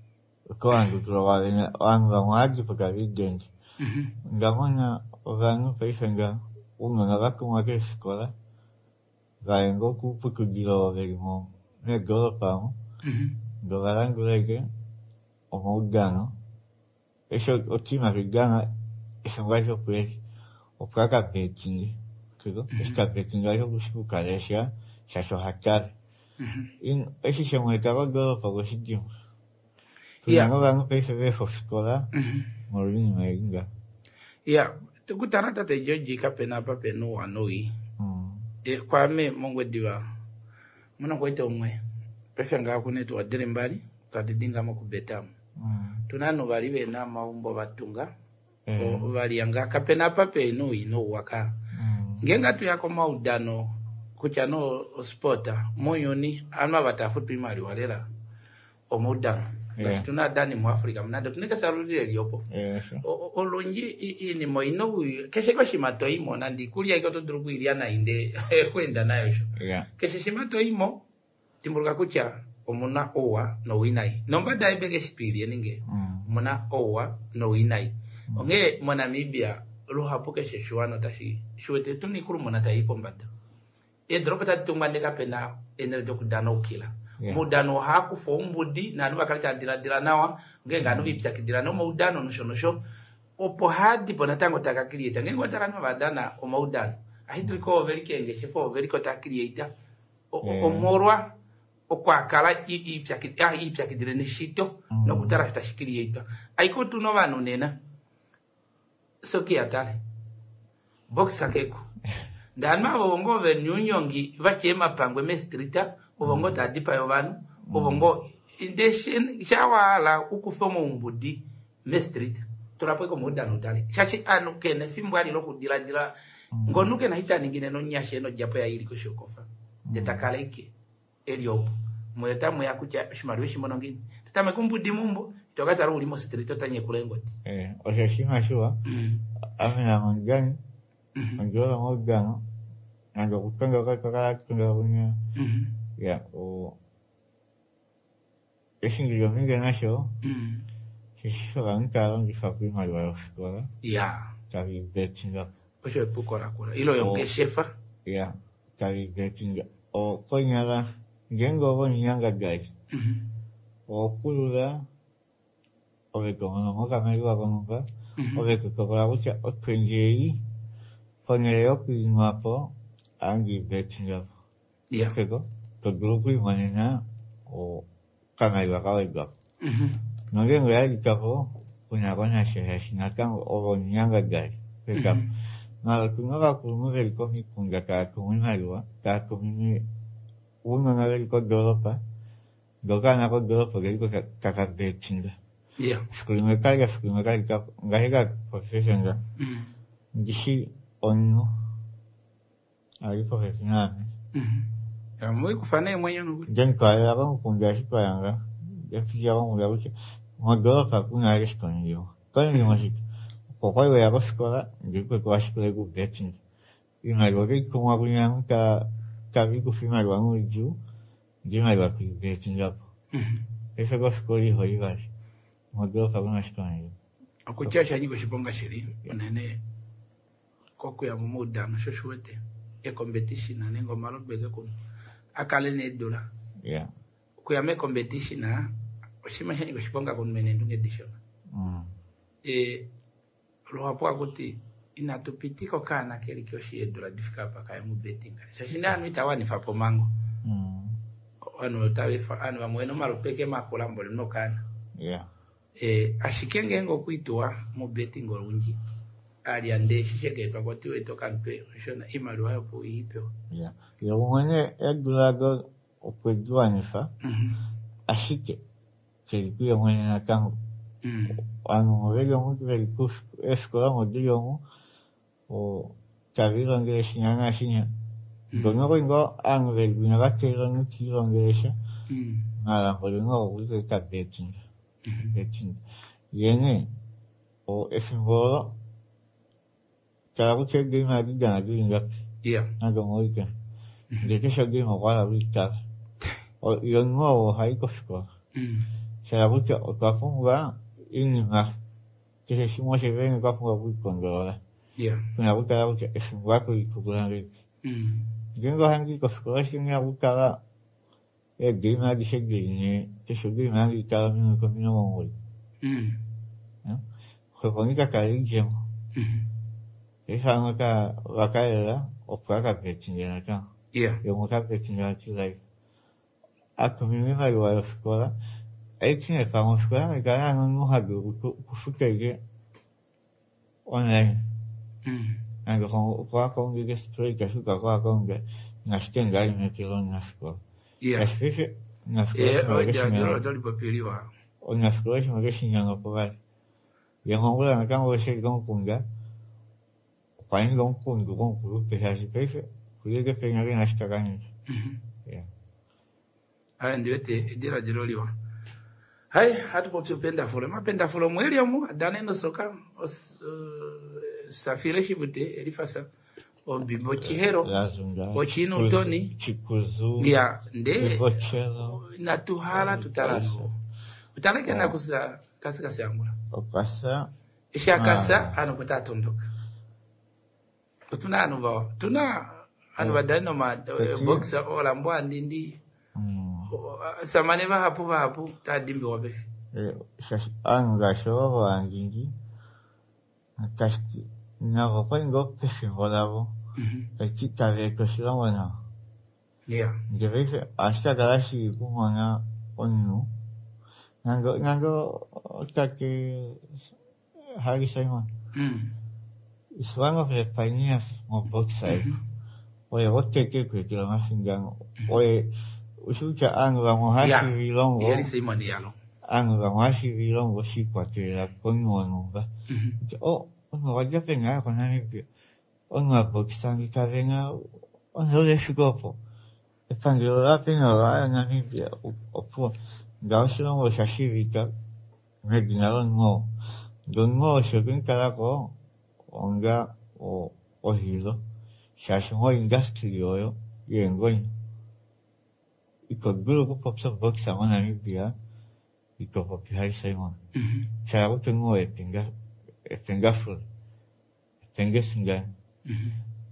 Quando trovare anche oggi perché weekend. Ngamana orang pesanga uno nava kuma ke scola. Vengo ku puku dilo verimo. Ne golo pamo. Dove l'angolege o mogano. Eso ottima rigana e se vai so presi. O praga peking. Tudo. Esta peking aí eu busco carecia, já só hackar. In esse chama de tava golo para os idiomas. Yeah. Não vamos perceber a escola. Morinho ainda. Ya, tukutana tate joji kapena pape no wanoi. E kwa me mongwe diwa. Muna kwa ite umwe. Prefanga kune tu adire mbali, tati dinga moku betamu. Tunano bali we na maumbo batunga. O bali yanga kapena pape no ino waka. Ngenga tu yako maudano, kucha no spota, moyoni, alma batafutu imari walela. O maudano. Yeah. Tuna dani mu Afrika mnado tuneka sarudi eliopo. Yeah. Olonji ini mo ino keshe kwa shimato imo nandi kulia iko to drugu iliana inde kwenda nayo sho. Yeah. Keshe shimato imo timburuka kucha omuna owa no winai. Nomba dai bege spiri ninge. Mm. Muna owa no winai. Mm. Onge mwana Namibia roha poke sheshwano tashi. Shwete tuni kuru mwana taipo mbata. E dropata tumande kapena enerjo kudana ukila. Yeah. Mudano haku fo mbudi na nuba kalita dira dira nawa ngenga no bipsa kidira no mudano no shono sho opo hadi bonatango taka create ngengo tarano badana o mudano ahitri ko veri kenge chefo veri ko ta create o o morwa o kwa kala i ipsa kidira i ipsa kidira ne shito mm. no kutara ta create aiko tu no vano nena soki atale boxa keko ndanma bongo ve nyunyongi vachema pangwe mestrita ubongo tadipa yobanu ubongo indeshin shawala ukufomo umbudi mestrit turapo ko modano tali chachi anu kene fimbwali lo kudira dira ngonuke na hita ningine no nyashe no japo ya iliko shokofa detakaleke eliopo moyata moya kucha shimarwe shimono ngini tatame kumbudi mumbo tokata ruli mo street tanye kulengoti eh o se shima shua amena mangani anjola mogano ando kutanga ka ka tunga bunya ya o esin que yo me gana yo si se van cada un fabrica mal va a ya tabi betinga o se poco la cura y lo yo que chefa ya tabi betinga o coñada gengo bon yanga guys o kulula o de como no ka me va con ka o de que ko la ucha o prenjei ponele o pimapo angi betinga ya kego to grupo y manena o kanai wa kawai ba no gen ga di kapo kuna kona shehe shinaka o nyanga gai peka na ku no ga ku no vel ko mi kunga ka ku mi malwa ta ku mi uno na vel ko doropa doga na ko doropa ga ko ka ka betinga ya ku me ka ga ku me ka ka ga ga profession ga dishi onno ai professional ya muy kufanya mwenye nugu jen kaya bang kungashi kaya nga ya pija bang udah usia modal aku ngaris kan yo kan ni masih pokoknya ya bos sekolah jadi aku kelas sekolah gue becin ini lagi lagi kamu aku yang ka kami ku film lagi bangun itu jadi lagi aku becin jap itu aku sekolah hari guys modal aku ngaris kan yo aku caca ni gue sibonga siri nene koku ya muda na shoshuete e competition na nengo malo bega kun akale ne dola yeah ku ya me competition na oshima shani go shiponga kun mene ndunge edition mm e lo hapo akuti inatupitiko kana kile kioshi dola difika pa kaya mu betting shashina anu itawani fa pomango mm anu tawe fa anu wa mweno malo peke makola mbole no kana yeah e ashikenge ngo kuitwa mu betting olungi ali ande shishege pa kwati weto kanpe shona imali wayo po ipo ya yo mwenye edulago opejwa nifa ashike kelikuya mwenye na tango anu mwega mtu velikus eskola modio mo o tavilo ngere nyanga shinya dono ngo anu velina gatero nutiro ngere nala ngo uze tabetin betin yene o efimbo cada uche game a di gana di inga iya na go moike de que shogi mo wala vita o yo no hai ko sko Salabucha okafunga inima que se simo se ven okafunga muy controla. Yeah. Kuna buka la bucha es un guapo y kukulangi. Mm. Jengo hangi koskola singa buka la e gima di segine te sugi mangi kala mino komino mongol. Mm. ¿No? Jokonika kali gem. Mm. Esa ngaka wakaela opaka petinga ka. Yeah. Yo moka petinga chilai. A komino ma yo a escola. Aí tinha para uma escola, mas cara não não rago, o futeje online. Mm. Ando com com com que explica que com com que nas tem gai me tiro na escola. Yeah. As vezes na Eh, escola oh, me ya, deixa yo lo papiriwa. o na escola me deixa não por e a mão na cama você com punga. Pai com punga com punga, peça de peça, kuye que pega nas caganas. Mhm. Yeah. Haya ndio ete dira jiroliwa. Hai hatupo tupenda fule mapenda fule mweli amu dane no soka os uh, safile shibute elifasa ombimbo chihero Lazunga. ochino toni Chikuzu. ya nde Bochelo. natuhala tutarano utaleke na kusa kasika sangula Opasa. isha kasa ano pata tondoka tuna anu ba tuna anu badano ma boxa ola mbwa ndindi samane ba hapu ba hapu ta dimbi wabe Shash anga showa wangingi. Kashki. Na ropa ngo pefi volavo. Kati kave koshira wana. yeah Ngeve ashta galashi kumana onu. Nango nango take Harry Simon. mm It's one of the pioneers of boxing. Oye, what take it with your mafingang. Oye, usucha anga mohashi vilongo. yeri simani yalo Anga mohashi vilongo si kwatela kongo ngomba. Oh, ono waja penga kona nipi. Ono boxing kavenga ono le shugopo. E pangelo la penga la na nipi opo. Gaushiro mo shashivika. Medinalo ngo. Dongo shogun karako onga o ohilo. Shashimo industrio yo yengoin. Iko grupo popsa boxa wana nipi. Iko popi Harry Simon. mhm Charabu tengo e pinga e pinga full. Pinga singa. mhm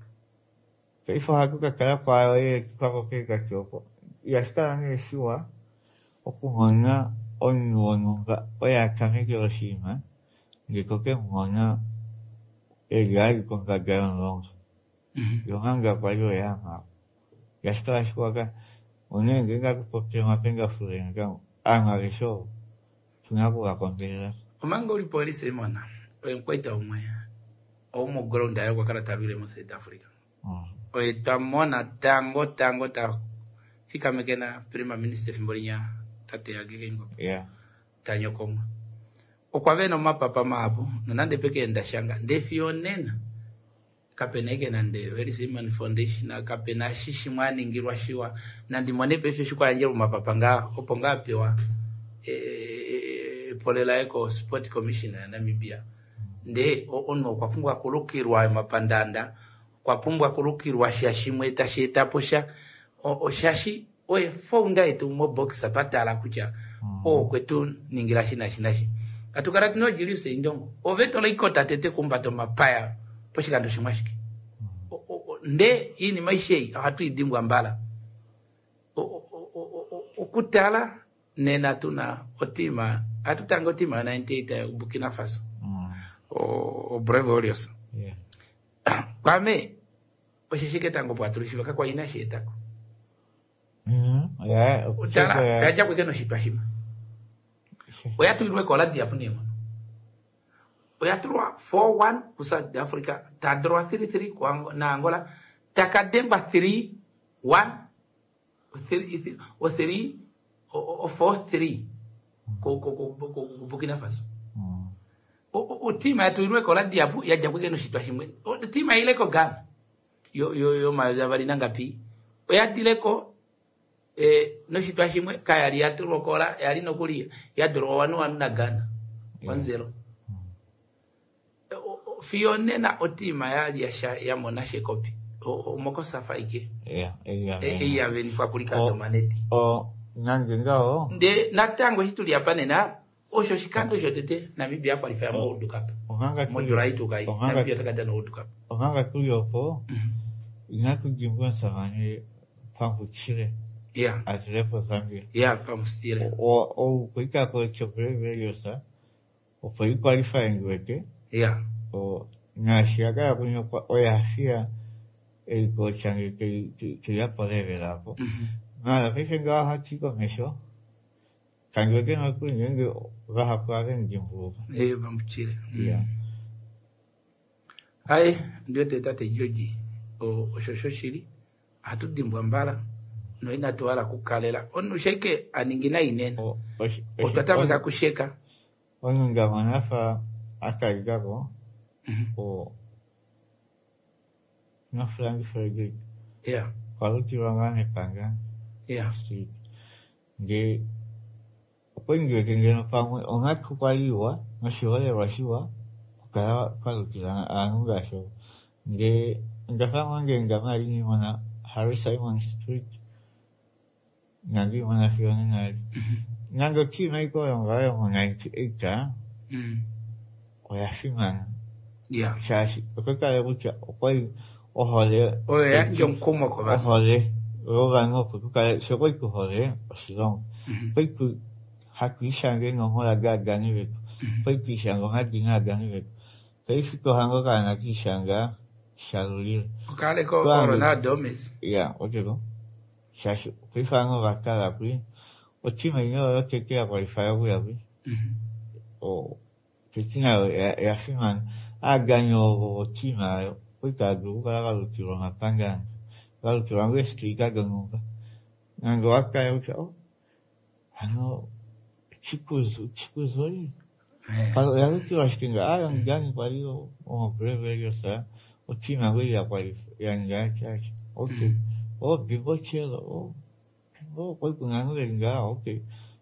Pei fahaku ka kara kwa e kwa popi ka kyopo. Yashika ne shiwa. Okumanga onu onu ga oya kame Hiroshima. Ngikoke mwana e gai con ka garon long. mhm Yohanga kwa yo ya ma. Yashika shiwa ka one ngenga ku popi ma pinga full nga. Anga resho. Tunaku ka kompera. omanga uli poli simona oyenkwaita umwe omo ground ayo kwa karata lule mo South Africa oye tamona tango tango ta fika mekena prima minister fimbolinya tate ya gegengo Yeah. tanyo komo okwaveno mapapa mapo nonande peke ndashanga ndefionena kapeneke nande very simon foundation na kapena shishi mwani ngirwa shiwa nandi mwane pefe shikwa njeru mapapa nga oponga pewa e polela eko sport commissioner ya Namibia nde ono kwa fungwa kulukirwa mapandanda kwa pumbwa kulukirwa shashimwe tasheta posha o shashi oye fonda etu mo boxa patala kucha o kwetu ningira shina shinashi atukara kino jilise indongo oveto la ikota tete kumbato mapaya poshika ndo shimashiki nde ini maishei hatu idimbwa mbala okutala nena tuna otima atutanga otima ninety-eight Burkina Faso o Brave Warriors Yeah. kwame oshishike tango pwatulishiva kwa ina shetako Mhm. Yeah. utala kaja kwekeno shipashima oyatulwe kola diapne mono oyatulwa four one kusa de Africa tadroa three three kwa na Angola takademba three one o three o four three ko ko ko Burkina Faso o tima yatulwe kola diapu yaja kwekeno shipashima o tima ile ko Ghana yo yo yo mazavali nangapi oyatileko eh no shipashimwe kaya yatulwa kola yali no kulia yadro wanu wanu na Ghana one zero fione na otima yali ya sha ya monashe kopi o moko safaike Yeah. Yeah. e ya veni fa kulika domaneti O Ngangengao. nde natango hituli yapane na osho shikando jotete Namibia qualify mo World Cup Onganga mo duraitu kai Onganga- Namibia takata no World Cup Onganga kuyopo. Inaku jimbwa samani pampu chile. yeah Atlepo Zambia. yeah pamstire O o kuika ko chopre veliosa. O foi qualifying weke. yeah O ngashiaga kunyo kwa oyafia el kochange que que que ya puede ver algo. Nada, fíjense que baja chico me show. Tango que no kunyo que baja kwa en jimbo. eh pamstire Yeah. ai ndio teta te joji o oshosho shiri atudi mbambala no ina twala kukalela onu sheke aningina inene O otatama ka kusheka Onu ngamanafa akaigago. O no flangi fergi. yeah Kalau tiwangan panga. yeah Street. Nge apa inge kenge no pamu onga kukwaliwa ngashiwale rashiwa kaya kalau kila anu gasho nge ngafama nge ngamari ni mana Harry Simon Street ngangi mana fiona ngai ngango chi mai ko yang ga yang ninety-eight ka mm o ya fiman yeah shashi ko ka ya bucha o koi o hole o ya jom komo ko o ba hole o ga no ko ka so koi ko hole o silong pai ku hakui shange no hola ga ga ni ve pai pi shango ha dinga ga ni ve pai fi ko hango ka na ki shanga shaluli kale ko Claro. Ronaldo Messi ya o jero shashi pai fango ga ka la pi o chi mai no ke ke a qualify o ya pi o que tinha é a firma a ganhou o time coitado o cara do tiro na panga o tiro não explica ganhou agora caiu o ano chicos chicos olha para eu que eu acho que ah um ganho para o o breve sabe o time agora para e anga que ok o bibo chelo o o coi com anga lenga ok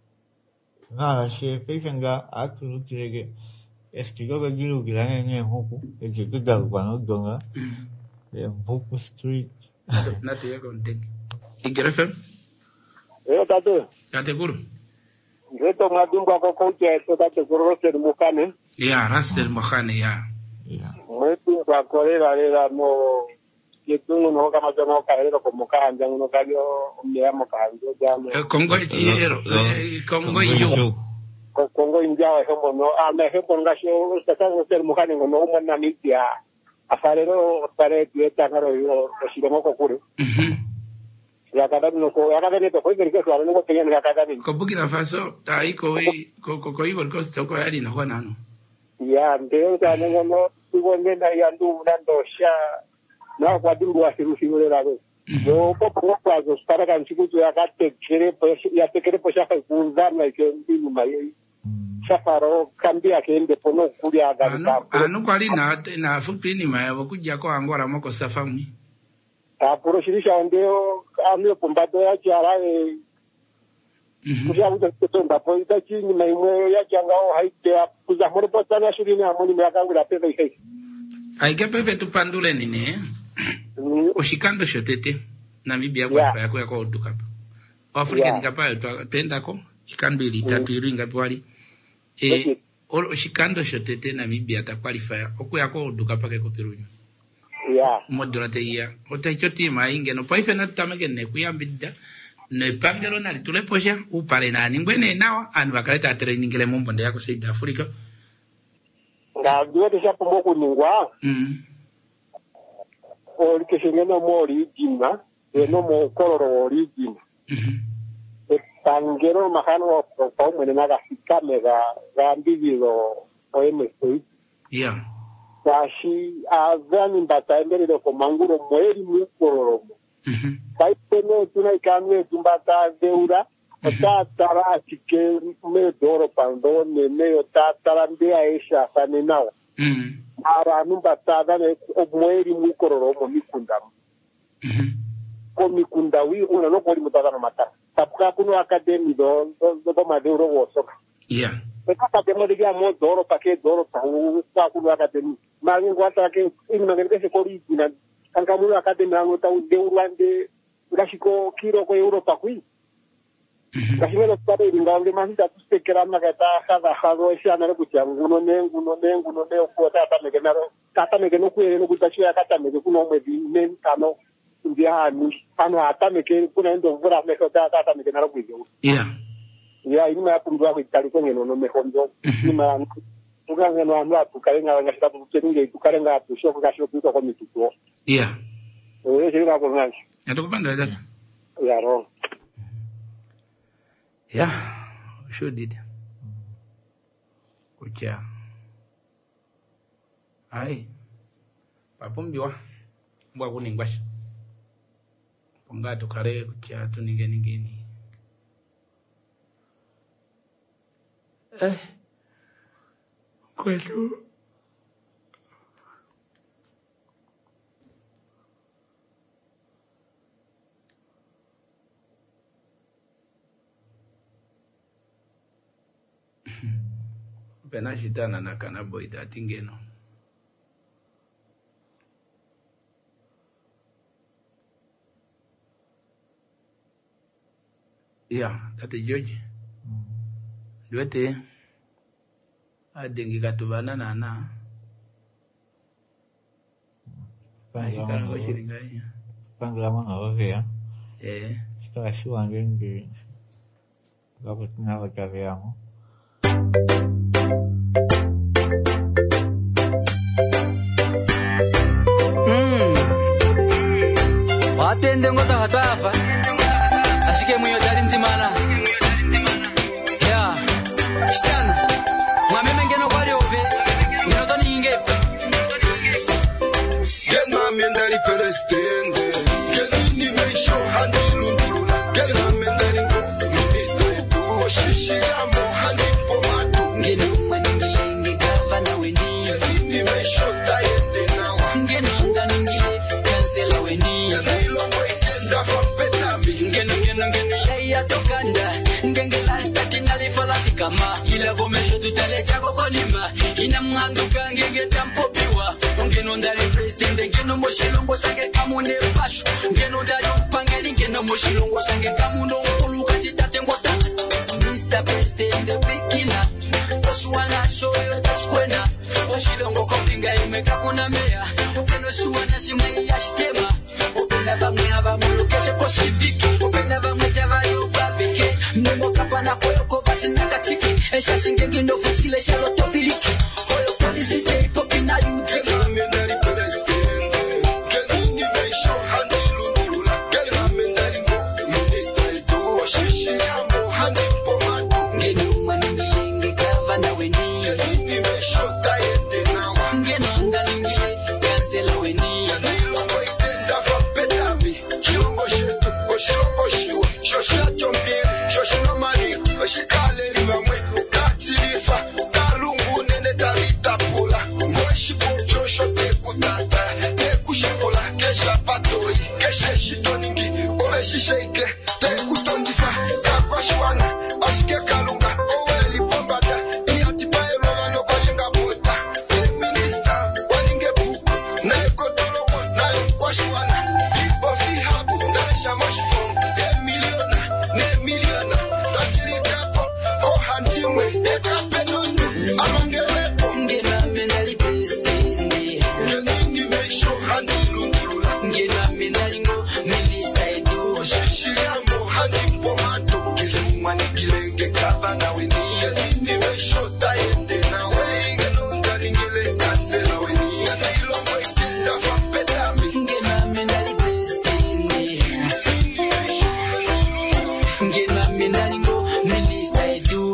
nada se fez-nga aquilo que escrito que digo que la niña huku el que queda cuando donga en Huku Street na te ko ndeng igrefem Eh, tate. kate kuru Ngeto madumba ko ko ke to tate ko se mukane. ya Russell Mohane ya ya Mwetu kwa korera rera mo yetungu no kama jono ka rero ko mukanja no ka yo mya mo ka jo jamo. Eh, Kongo yero eh, Kongo yo Ko kongo injawa hemo no a me hemo ngasho tata no se mukane no mo na mitia. Afarero pare dieta ngaro yo shiremo ko kure. mhm Ya kada no ko ya kada ne to ko ngere ko no ko tenga ya kada ni. ko Burkina Faso ta iko i ko ko ko Ivory Coast ko yari na hona no Ya ndeo ta no no tuwonge na ya ndu nando sha na kwa dingu asirushi ngore rago. Yo po po kwa zo para kan chiku ya kate kere po ya te kere po sha ka kunzana ke ndinu mai. Safaro kambia ke ende pono kulia ga anu ta. anu kwali na na footprint ma ya kuja ko angora moko safami Ta puro shirisha ndeo amyo pombado ya chara e mhm kuja uta kutomba po ita chini mai mwe ya changa o haite kuja moro po tana shirini amoni me akangura pe kai. ai ke pepe tu pandule nine oshikando shotete Namibia kwa Yeah. fa yako yako duka Afrika Yeah. nikapa twenda ko ikando ili tatu iringa twali Okay. e oshikando shotete Namibia ta qualify okuya ko duka pake ko pirunyo Ya. modorate ya otachoti mainge no paife na tameke ne kuyambida ne pangelo na tule posha upale na ningwene nawa anu bakaleta training le mumbo ndia ko South Africa Nga duwe sha pomo kuningwa. mm Ori que se no mo origina, e no mo coloro origina. mhm E tangero mahano o po mo na ga sikame ga ga ndivido o M S. yeah Kashi a vani mbata mbere do komanguro mweri mu coloro. mhm Kai tene tuna ikamwe tumbata deura. Ota tara chike me doro pando ne me ota tara mbea esha saninawa. mhm Ara numbata dane o mweri mu coloro mo mikunda. mhm Ko mikunda wi una no ko limutada na mata. Tapuka kuno academy do do do madeuro woso. yeah Eka patemo de ya mo doro pa ke doro pa u pa kuno academy. Mari ngwata ke ina ngene se ko ina kanka mu academy ngo ta u de urwande ngashiko kiro ko Europa kui. Kashimelo pare ingange masita kusekera makata kada hado shana le kutia nguno ne nguno ne nguno ne ko tata mege naro tata mege no kuere no kutachia kata mege kuno mwezi men kano ndia hanu hanu hata mege kuna ndo vura mege tata tata mege naro kujo yeah yeah ini ma kumdwa kwitali kwenye no me hondo ni ma tuganga no anwa tukalenga ngashita tukenye tukalenga tusho kasho kuto kwa mituko yeah wewe sio kwa ngani atakupanda dada yeah ro yeah sure did kucha ai papumbiwa mbwa kuningwasha pongato kare kucha tuninge ningeni eh kwetu pena shitana na kanabo itatingeno yeah tate George duete adengi katubana nana ashikana kwa shiringai Panglaman ako ya. eh Sta shuangin di dapat nga kaya mo. Mm. Watende ngota hatafa. Ashike mwiyo dari nzimana. Yeah. Stana. Mwameme ngeno kwa liove. Ngeno toni inge. Get my men dari Palestine. Get ni meisho handi lundula. Get my men dari go. Mister do shishi amo handi pomatu. Ngeno maningile gavana weni. Get ni meisho tayende nawa. Ngeno nganingile kansela weni. Get ni lo weekend from Petami. Ngeno ngeno ngeno leya tokanda. Ngenge last tinali fala fikama. Ila gomesho tutale chako konima. Ina mwanduka ngenge tampo biwa. Ngeno ndali president ngeno moshilongo sange kamune pashu. Ngeno ndali upangeli ngeno moshilongo sange kamuno nkuluka titate ngota. Mister President the beginner. Oswana shoyo taskwena. Moshilongo kopinga imeka kuna mea. Upeno suwana simwe yashtema. Upenda bamwe abamulukeshe ko civic. Upenda bamwe javayo fabike. Nemo kapana koyo ko batina katiki. Esha singenge ndo futile shalo topiliki. Koyo police day popina youth. Get my men dari Palestine. Get ni meisho handi lundula. Get my men dari go. Mister do shishi amo handi pomatu. Ngeno maningile gavana weni. Get ni meisho tayende nawa. Ngeno ngalingile kansela weni. Shake, take good on the fire, Kakwashwana, Oscar Kalunga, Oweli Bombada, Iatipai Romano Koyenga Bota, Minister, Waninge Book, Naiko Tologo, Nayo Kwashwana, Bofi Habu, Nasha Mosh Fong, a million, ne million, Tatili Capo, Oh Hantiwe, a capenon, among a repo, Ngena menali president. Yanini may show Handilundula, Ngena menalingo minister edu. Shishiyamo Handi Pomato, Kilumani Gilenge Gavana Weni, Yanini may show Tayende Nawe, Ganundaringile Kansela Weni, and I love my tender from Petami. Ngena menali president. Ngena menalingo minister edu.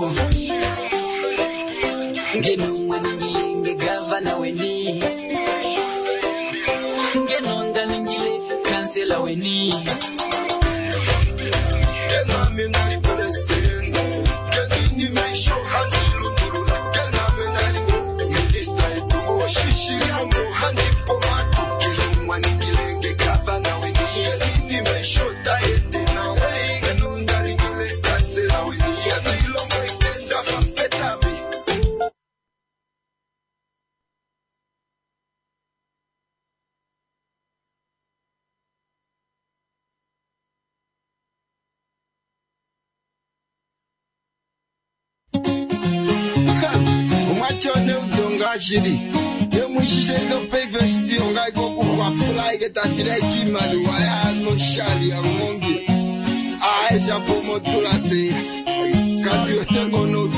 Ngena maningile gavana weni. Ngena nganingile kansela weni. Get my men dari Palestine, Yanini may show Handilundula, get my men dari go, Minister do Shishiyamo Handi Pomato, Kilumani Gilenge Gavana Weni, Yanini may show Tayende Nawe, Ganundaringile Kansela Weni, and I love my tender from Petami. shiri. Ye mwishishe do pay vesti ongai go ku kwapula igeta direki mali waya no shali ya mongi. Aisha pomo tulate. Kati yotengo no.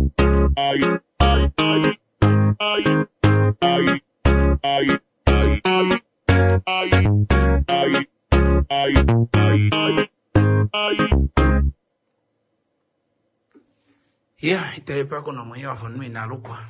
Are you Ya, itaepa kuna mwenye wafanu inalukwa.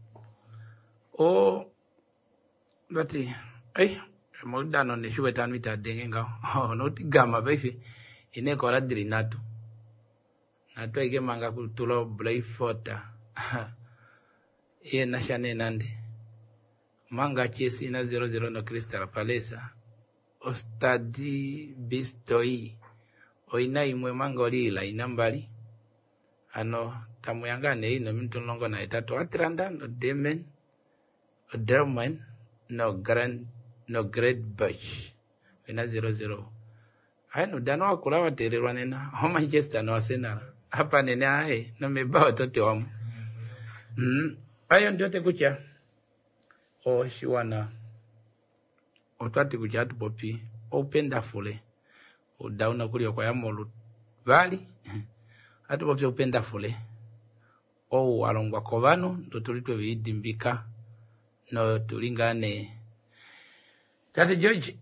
O, bati, eh, mwuda no neshuwe tanu ita denge ngao. Oh, no tigama befi. Ine kora diri natu. Natu ege manga kutulo blai fota. Iye nashane nande. Manga chesi na zero zero no Crystal Palace. Ostadi bistoi. Oina imwe manga olila inambali. Ano, tamu yangane ino mintu longo na itatu atranda no demen. O derman no grand no great bush. Ina zero zero. Aino dano wakula watererwa nena. Ho Manchester no Arsenal. Hapa nene ae. No mebao tote wamu. Mm. Ayo ndio te kucha. O shiwana. O twati kucha atu popi. O penda fule. O dauna kuli kwa ya molu. Vali. Atu popi o penda fule. O walongwa kovano. Ndo tulitwe vidimbika. No tulingane. Tate George.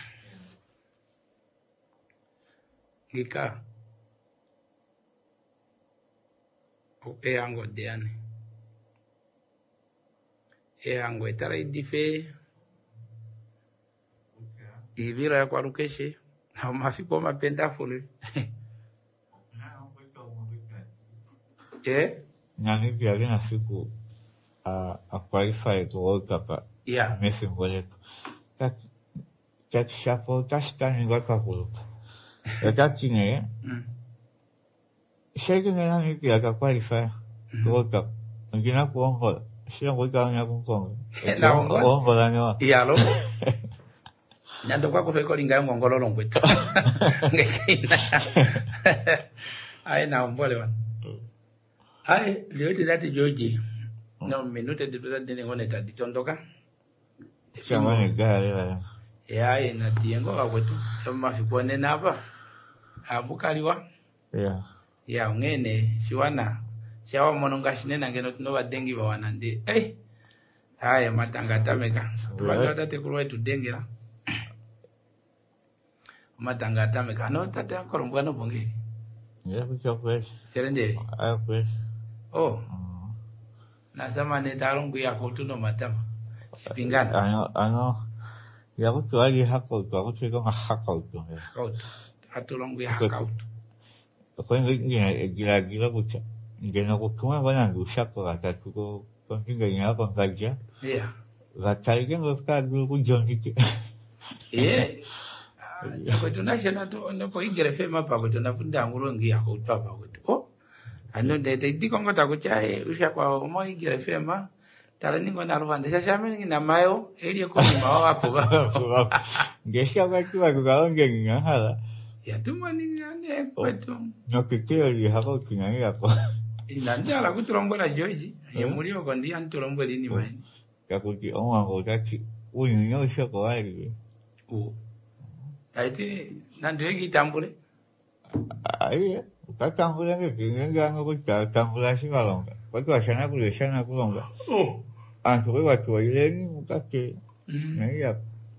Gika. O e ango deane. E ango etara idife. Ibira ya kwa rukeshe. Na mafiko mapenda fule. Eh? Nani pia gina fiku a a qualify ko World Cup. Yeah. Messi ngole. Kat kat shapo tashtan ngwa ka ko. Kat ne. Mm. Shege ne nani pia ka qualify ko World Cup. Ngina ko ngo. Sio ko ga nya ko ko. Na ngo. Ngo la nya. Iya lo. Nyando kwa kufeko linga ngongolo longwetu. Ngekina. Ai na umbole wan. Ai leo tidati George. No minute de pesa dine ngone tadi tondoka. Chama ne gale la. Ya ina tiengo wakwetu. Kama fikone napa. Abukaliwa. Yeah. Ya ngene shiwana. Shawa mononga shinena ngeno tunova dengi wa wanande. Eh. Haya matanga tameka. Tumaga tate kulwa tudengera. Matanga tameka. No tate akorongwa no bongeri. Yeah, we go fresh. Serende. Ah, fresh. Oh. Nasema ne tarongu ya kutuno matama. Sipingana. Ano ano. Ya ko tuagi hako ko ko ko hako ko. Kaut. Atulongu ya kaut. Ko ngi ngi gila gila ko cha. Ngena ko kuma bana ngu shako ata ko ko ngi ngi ko ngaja. Yeah. Va taiga ngo ka gu ko jongi. Eh. Ko tunashana to no ko igere fema pa ko tunafunda ngurongi ya ko papa ko. Oh. Ano de de dikongo ta ko chae usha kwa mo igere fema. Tala ningo na rwanda shashame ngi na mayo eri ko ni mawa hapo ba. Ngesha kwa kwa ko ngi ngi hala. Ya tumani ngane kwetu. No que quiero ir a hako kinga ko. Inandala kuturongola George. Ye muri ko ndi anturongo lini mai. Ka ko ti on ngo ta chi. Uyu nyo shako ai. Oh. Aite nandwe kitambule. Ai, ka tambula nge kinga ngo ka tambula shi balonga. Kwa kwa shana ku shana ku longa. Oh. An ko wa ko ile ni ka ke. Ne ya.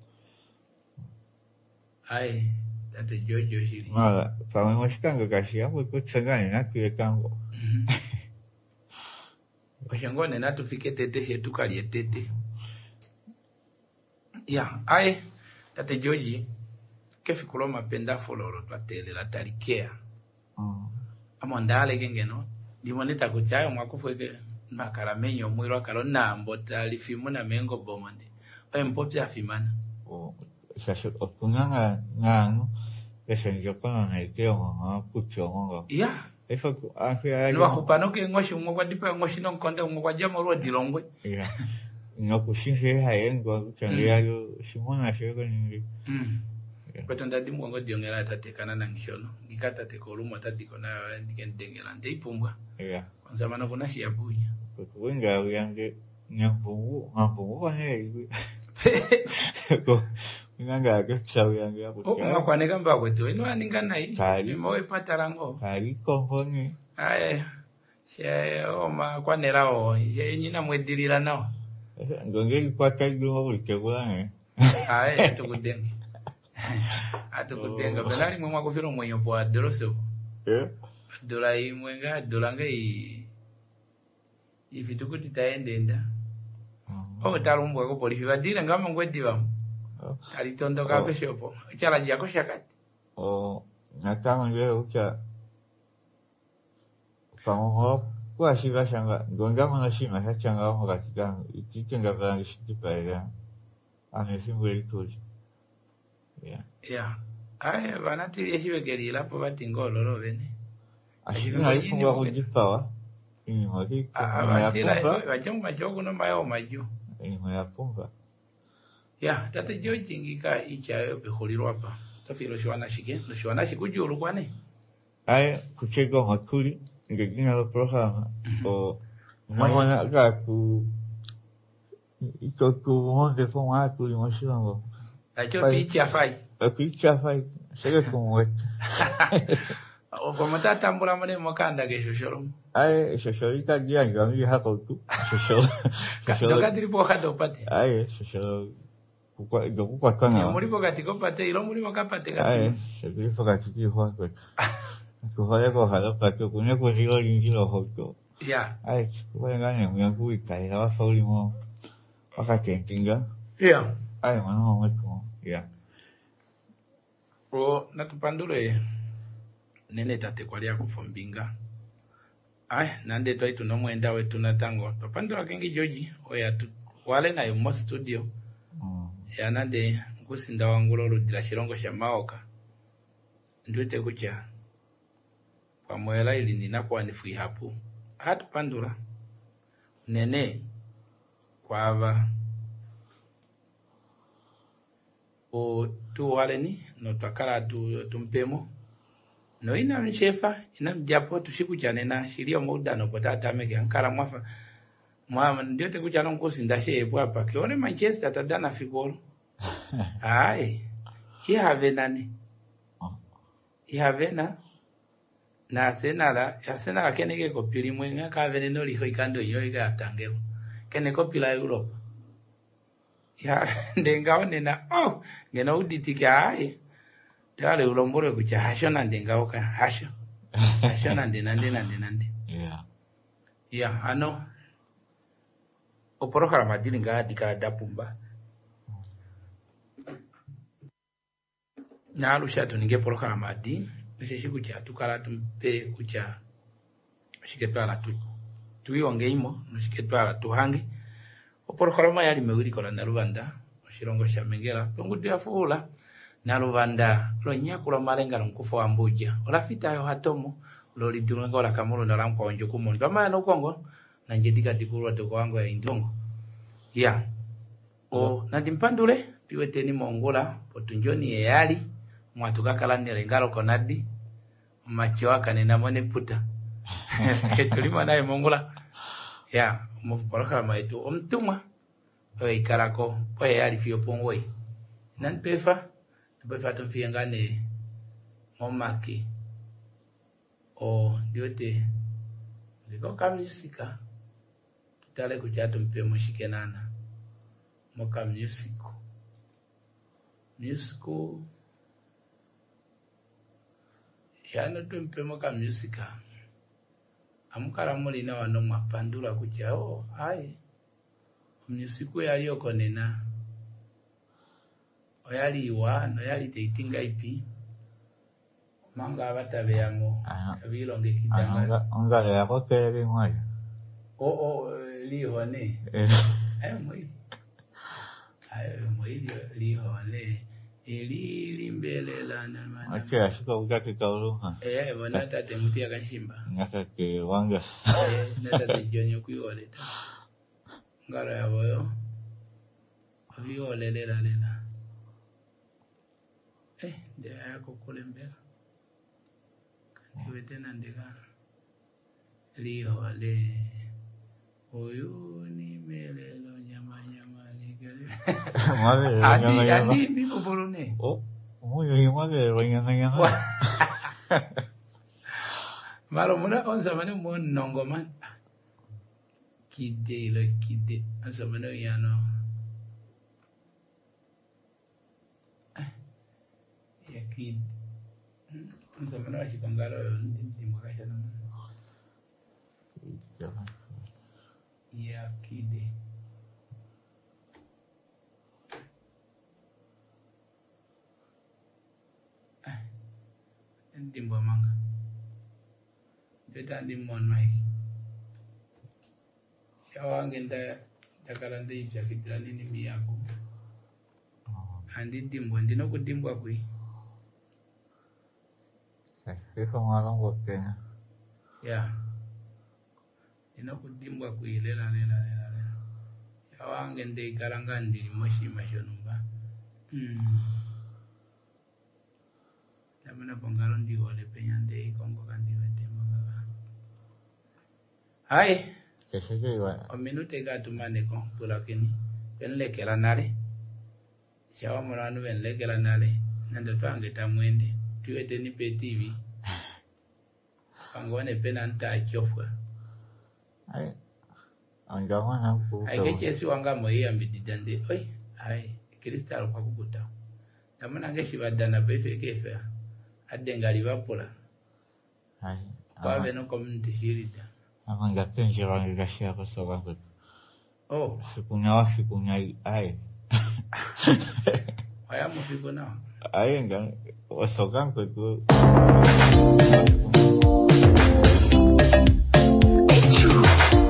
Ai, tate George shiri. Mala, pa mo shikanga ka shi hapo ko tsanga na ku kango. Oshangone na tufike tete shetu kali tete. Ya, ai, tate George kefi kuloma penda foloro twatele la talikea. Mm. Amondale kengeno. Dimonita kuchayo mwakufweke makaramenyo mwiro kalona mbota lifimu na mengo bomande. Oye mpopya fimana. O shasho okunanga ngang. Ese yo kono na ikeo ngo kucho ngo. Ya. Eso afi ai. Nwa kupano ke ngoshi ngwa dipa ngoshi non konde ngwa jamo ro dilongwe. Ya. No kushinje hayen go changia yo simona shego ningi. Mm. Kwetu ndadi mwango diongera tatekana na ngishono. Ngikata tekolumo tadiko na ndikendengela ndeipumbwa. Ya. Kwanza mana kuna shiabunya. Wenga yange nyambu ngambu bane. Ko nganga ke chawu yange hapo. Oh, ngakwaneka mba kwetu. Ino aningana hii. Kali. Mimoe patarango. Kali komponi. Aye. She oma kwanera o. She nyina mwedirira nao. Ngonge kwata gumo bulike bwana. Aye tukudengi. Atu kutenga belani mwa kufiro mwenye po adroso. Eh? Dola hii mwenga dola ngai ifituku titaende nda. Oh tarumbwa ko polisi badira ngama ngwediwa. Alitondoka hapo shopo. Chala jako shakati. Oh, nakama ndio ucha. Kama kwa shiva shanga gonga mana shima hachanga mo katika ikikenga banga shitipaega. Ame simbuli tuli. Yeah. Yeah. Ai vanatiri yeshiwe gerila po batingolo lo bene. Ashika alifunga kujipawa. Ini maki. Abatira bajonga majogo no mayo maju. Ini mayapunga. Ya, tata George ngika ichayo behulirwa hapa. Tafiro shwana shike, no shwana shikujuru kwane. Ai kuchego makuli ngegina lo programa. O mwana ga ku ito ku monde fo watu limoshirango. Acho picha fai. Picha fai. Sege como esto. O como ta tambula mane mokanda ke shoshoro. Ai shoshorita dia ngami hako tu. Shoshoro. Doka tripo hado pate. Ai shoshoro. Kwa doku kwa kana. Muri pokati ko pate, ilo muri mokapate ka. Ai, sebi pokati ki ho ko. Ko vaya ko halo pate ko ne ko silo lingilo hoto. Ya. Ai, ko ngane myangu ikai la fauli mo. Wakati kinga. Ya. Ai, mano mo ko. Ya. Pro natupandule nene tate kwa lia kufombinga. Ai, nande toi tunomwenda wetu natango. Topandula kengi Joji oya tu wale na yo studio. Ya nande ngusinda wangulo rudila shirongo sha maoka. Ndwete kucha. Kwa mwela ili ninakuwa nifui hapu. Hatu pandula. Nene. Kwa ava. O tu wale ni. No tuakala tu tumpemo. No ina mshefa. Ina mjapo tushiku chanena. Shirio muda no potata mege. Ankara mwafa. Mwa ndio te kuja non kusinda shepu hapa. Kione Manchester tadana figolo. Ai. Hi have nani? Hi have na. Na senala, ya senala kene ke kopili mwenga ka veneno liho ikando yo iga tangelo. Kene kopila Europe. Ya ndengao nena oh, ngena uditi ka ai. Tale ulombore kucha hasho na ndengao ka hasho. Hasho na ndenande na ndenande. Yeah. Ya ano oporo madini nga dikala dapumba. Na alusha tuninge poro madi, nishishi kucha tukala tumpe kucha shiketwala tu. Tuionge imo, nishiketwala tuhange. Oporo karama yali mewiri kola na Rwanda, shirongo sha mengela, tungudu ya fuula na Rwanda, lo nyakula malenga nkufu wa mbuja. Olafita yo hatomo, lo lidunga ola kamulu na rampa wanjoku mundu. Ama no Kongo, na njedika dikurwa toko wangu ya Indongo. Ya. O nadimpandule piwete ni mongola potunjoni yali mwatuka kalanile ngalo konadi machiwa kanena mone puta. Tulima naye mongola. Ya, muporoka maitu omtumwa. Oe ikarako oe yali fio pongoi. Nan pefa, pefa tumfia ngane momaki. O diote liko kamyusika. Tale kuchatu mpe mushikenana. Moka musico. Musico. Yano tu mpe moka musika. Amukara muli na wano mapandula kucha. Oh, hai. Musico yali okonena. Oyali iwa, no yali teitinga ipi. Manga abatabe yamo. Abilonge kitanga. Anga ya kote mwai. Oh, oh, liho ne. Eh. Ayo mwili. Ayo mwili liho ne. Ili limbele la na mana. Ache ashika ukake kauluha. Eh, wana tate mutia kanshimba. Ngaka ke wangas. Eh, nata jonyo kuioleta. Ngara ya boyo. Abiole lela lela. Eh, ndia yako kule mbele. Kaniwe tena ndega. Liho le. Oyo ni melelo nyama nyama ligale. Mave Adi adi bibo borone. Oh, muy bien, mave nyama nyama. Malo muna onsa mane mo nongo man. Kide lo kide. Onsa mane yano. Yakid. Nsa mana wa chikongalo ndimbo kasha na. Yakide. Ah. Ndimbo manga. Beta ndimbo mai. Shawa ngenda dakalanda ijakidira nini miyako. Andi ndimbo ndino kudimbwa kui. Sasa malang wakenya. Ya. Ndino kudimbwa kui lela lela lela lela. Shawa ngende karanga ndiri moshi mashonumba. Hmm. Namana bongalo ndi wale penyande ikongo kandi wete magaga. Hai. Sasa kiwa. O minute ga tumane ko pulakini. Penle kela nare. Shawa moranu penle kela nare. Nanda twange tamwende. Tuwete ni pe T V. Pangone penanta chofwa. Ai. Angama na ku. Ai kechesi wanga moyi ambididande. Oi. Ai. Kristal kwa kukuta. Tamana ngeshi badana befe kefe. Adengali vapola. Ai. Kwa veno community shirida. Amanga penje wange kashia kusoka ku. Oh. Sikunya wa sikunya ai. Aya mufiko na. Ai nga wasoka ku ku. Echu.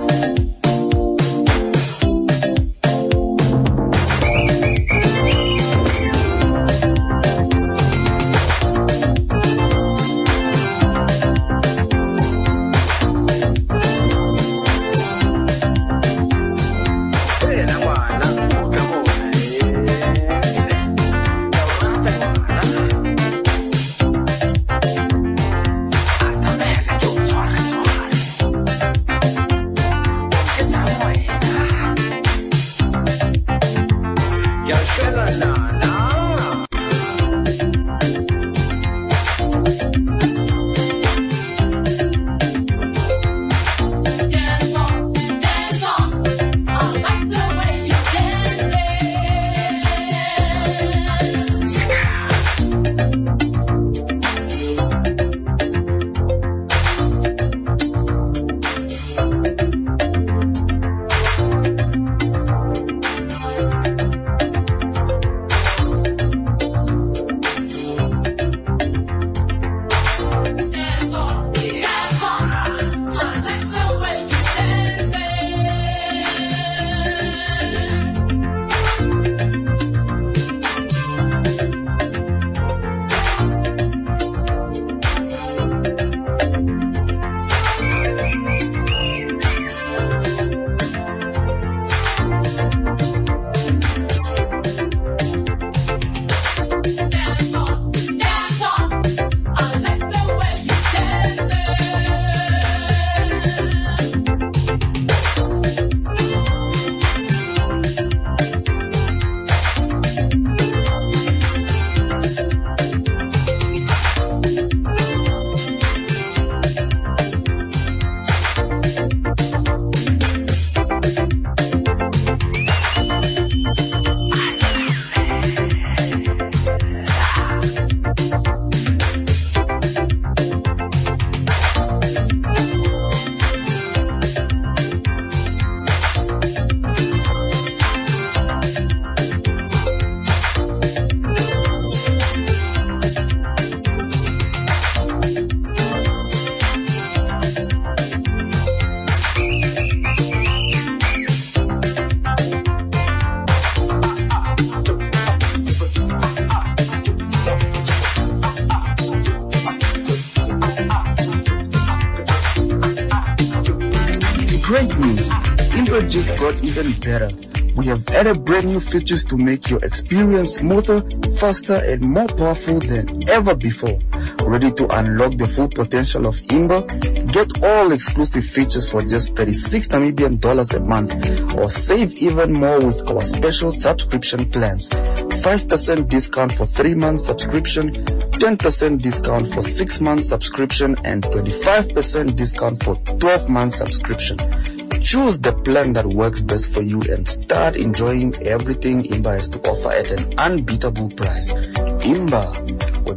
Great news! Imber just got even better. We have added brand new features to make your experience smoother, faster, and more powerful than ever before. Ready to unlock the full potential of Imber? Get all exclusive features for just thirty-six Namibian dollars a month, or save even more with our special subscription plans. five percent discount for three months subscription, ten percent discount for six months subscription, and twenty-five percent discount for twelve months subscription. Choose the plan that works best for you and start enjoying everything Imber has to offer at an unbeatable price. Imber, with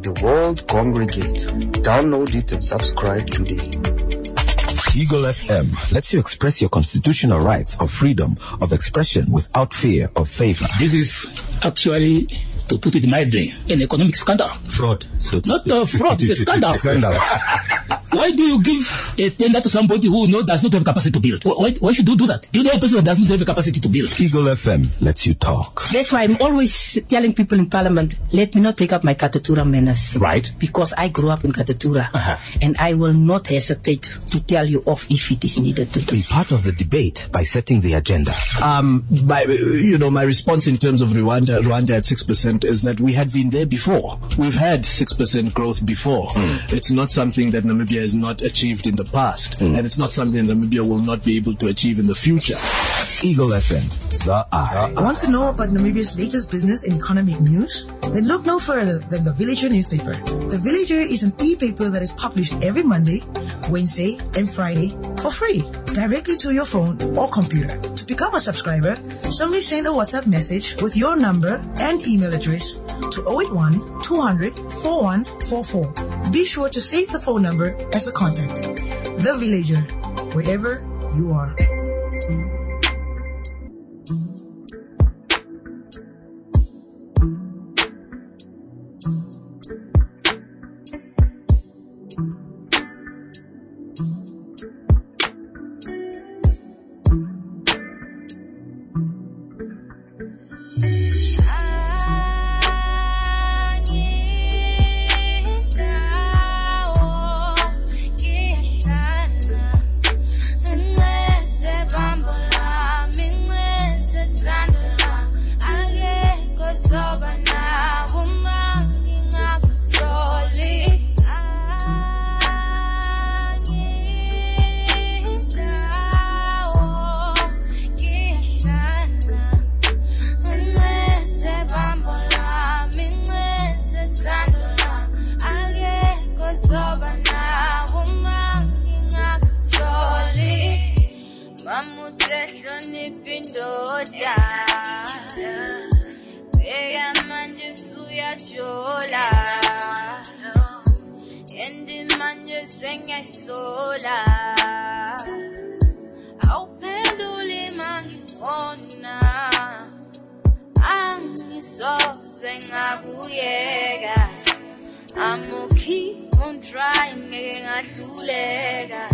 the world congregate. Download it and subscribe today. Eagle F M lets you express your constitutional rights of freedom of expression without fear of favor. This is actually, to put it mildly, an economic scandal. Fraud. So Not uh, fraud, it's a scandal. Scandal. Why do you give a tender to somebody who no, does not have capacity to build? Why, why should you do that? You know a person that doesn't have a capacity to build. Eagle F M lets you talk. That's why I'm always telling people in Parliament, let me not take up my Katatura manners. Right. Because I grew up in Katatura. Uh-huh. And I will not hesitate to tell you off if it is needed to do. Be part of the debate by setting the agenda. Um, my, you know, my response in terms of Rwanda, Rwanda at six percent is that we had been there before. We've had six percent growth before. Mm. It's not something that Namibia has not achieved in the past. Mm. And it's not something Namibia will not be able to achieve in the future. Eagle F M, the eye. Want to know about Namibia's latest business and economic news? Then look no further than The Villager newspaper. The Villager is an e-paper that is published every Monday, Wednesday, and Friday for free, directly to your phone or computer. To become a subscriber, simply send a WhatsApp message with your number and email address to zero eight one, two hundred, forty-one forty-four. Be sure to save the phone number as a contact. The Villager, wherever you are. I'ma keep on trying, ngingahluleka.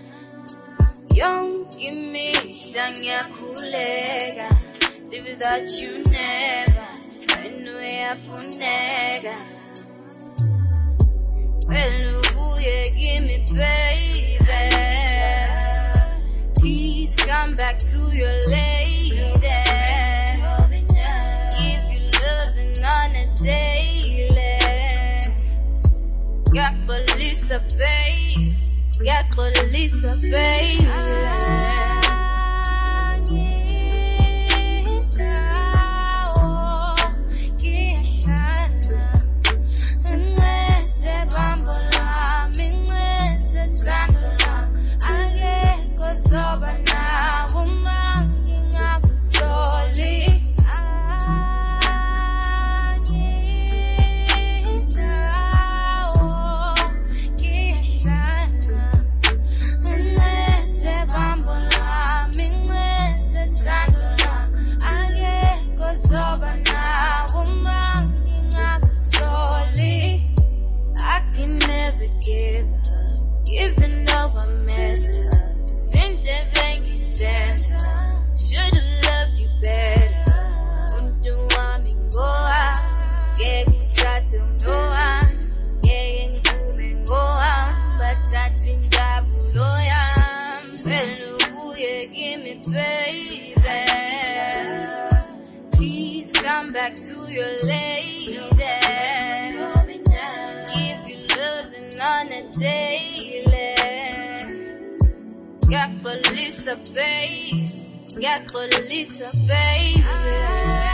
Don't give me sangiyakhuleka. Live without you never, and uyafuneka. Well, ubuye give me baby. Please come back to your lady. If you loving on a daily. Got police a baby. Got police a baby. Even though I messed up, since the Vengi Santa, should've loved you better. Unto Amingoa, get to Noa, getting Kumengoa, but that's in Jabuloya. Well, give me baby. Please come back to your lady. If you loving on a daily. Got police a baby, got police a baby.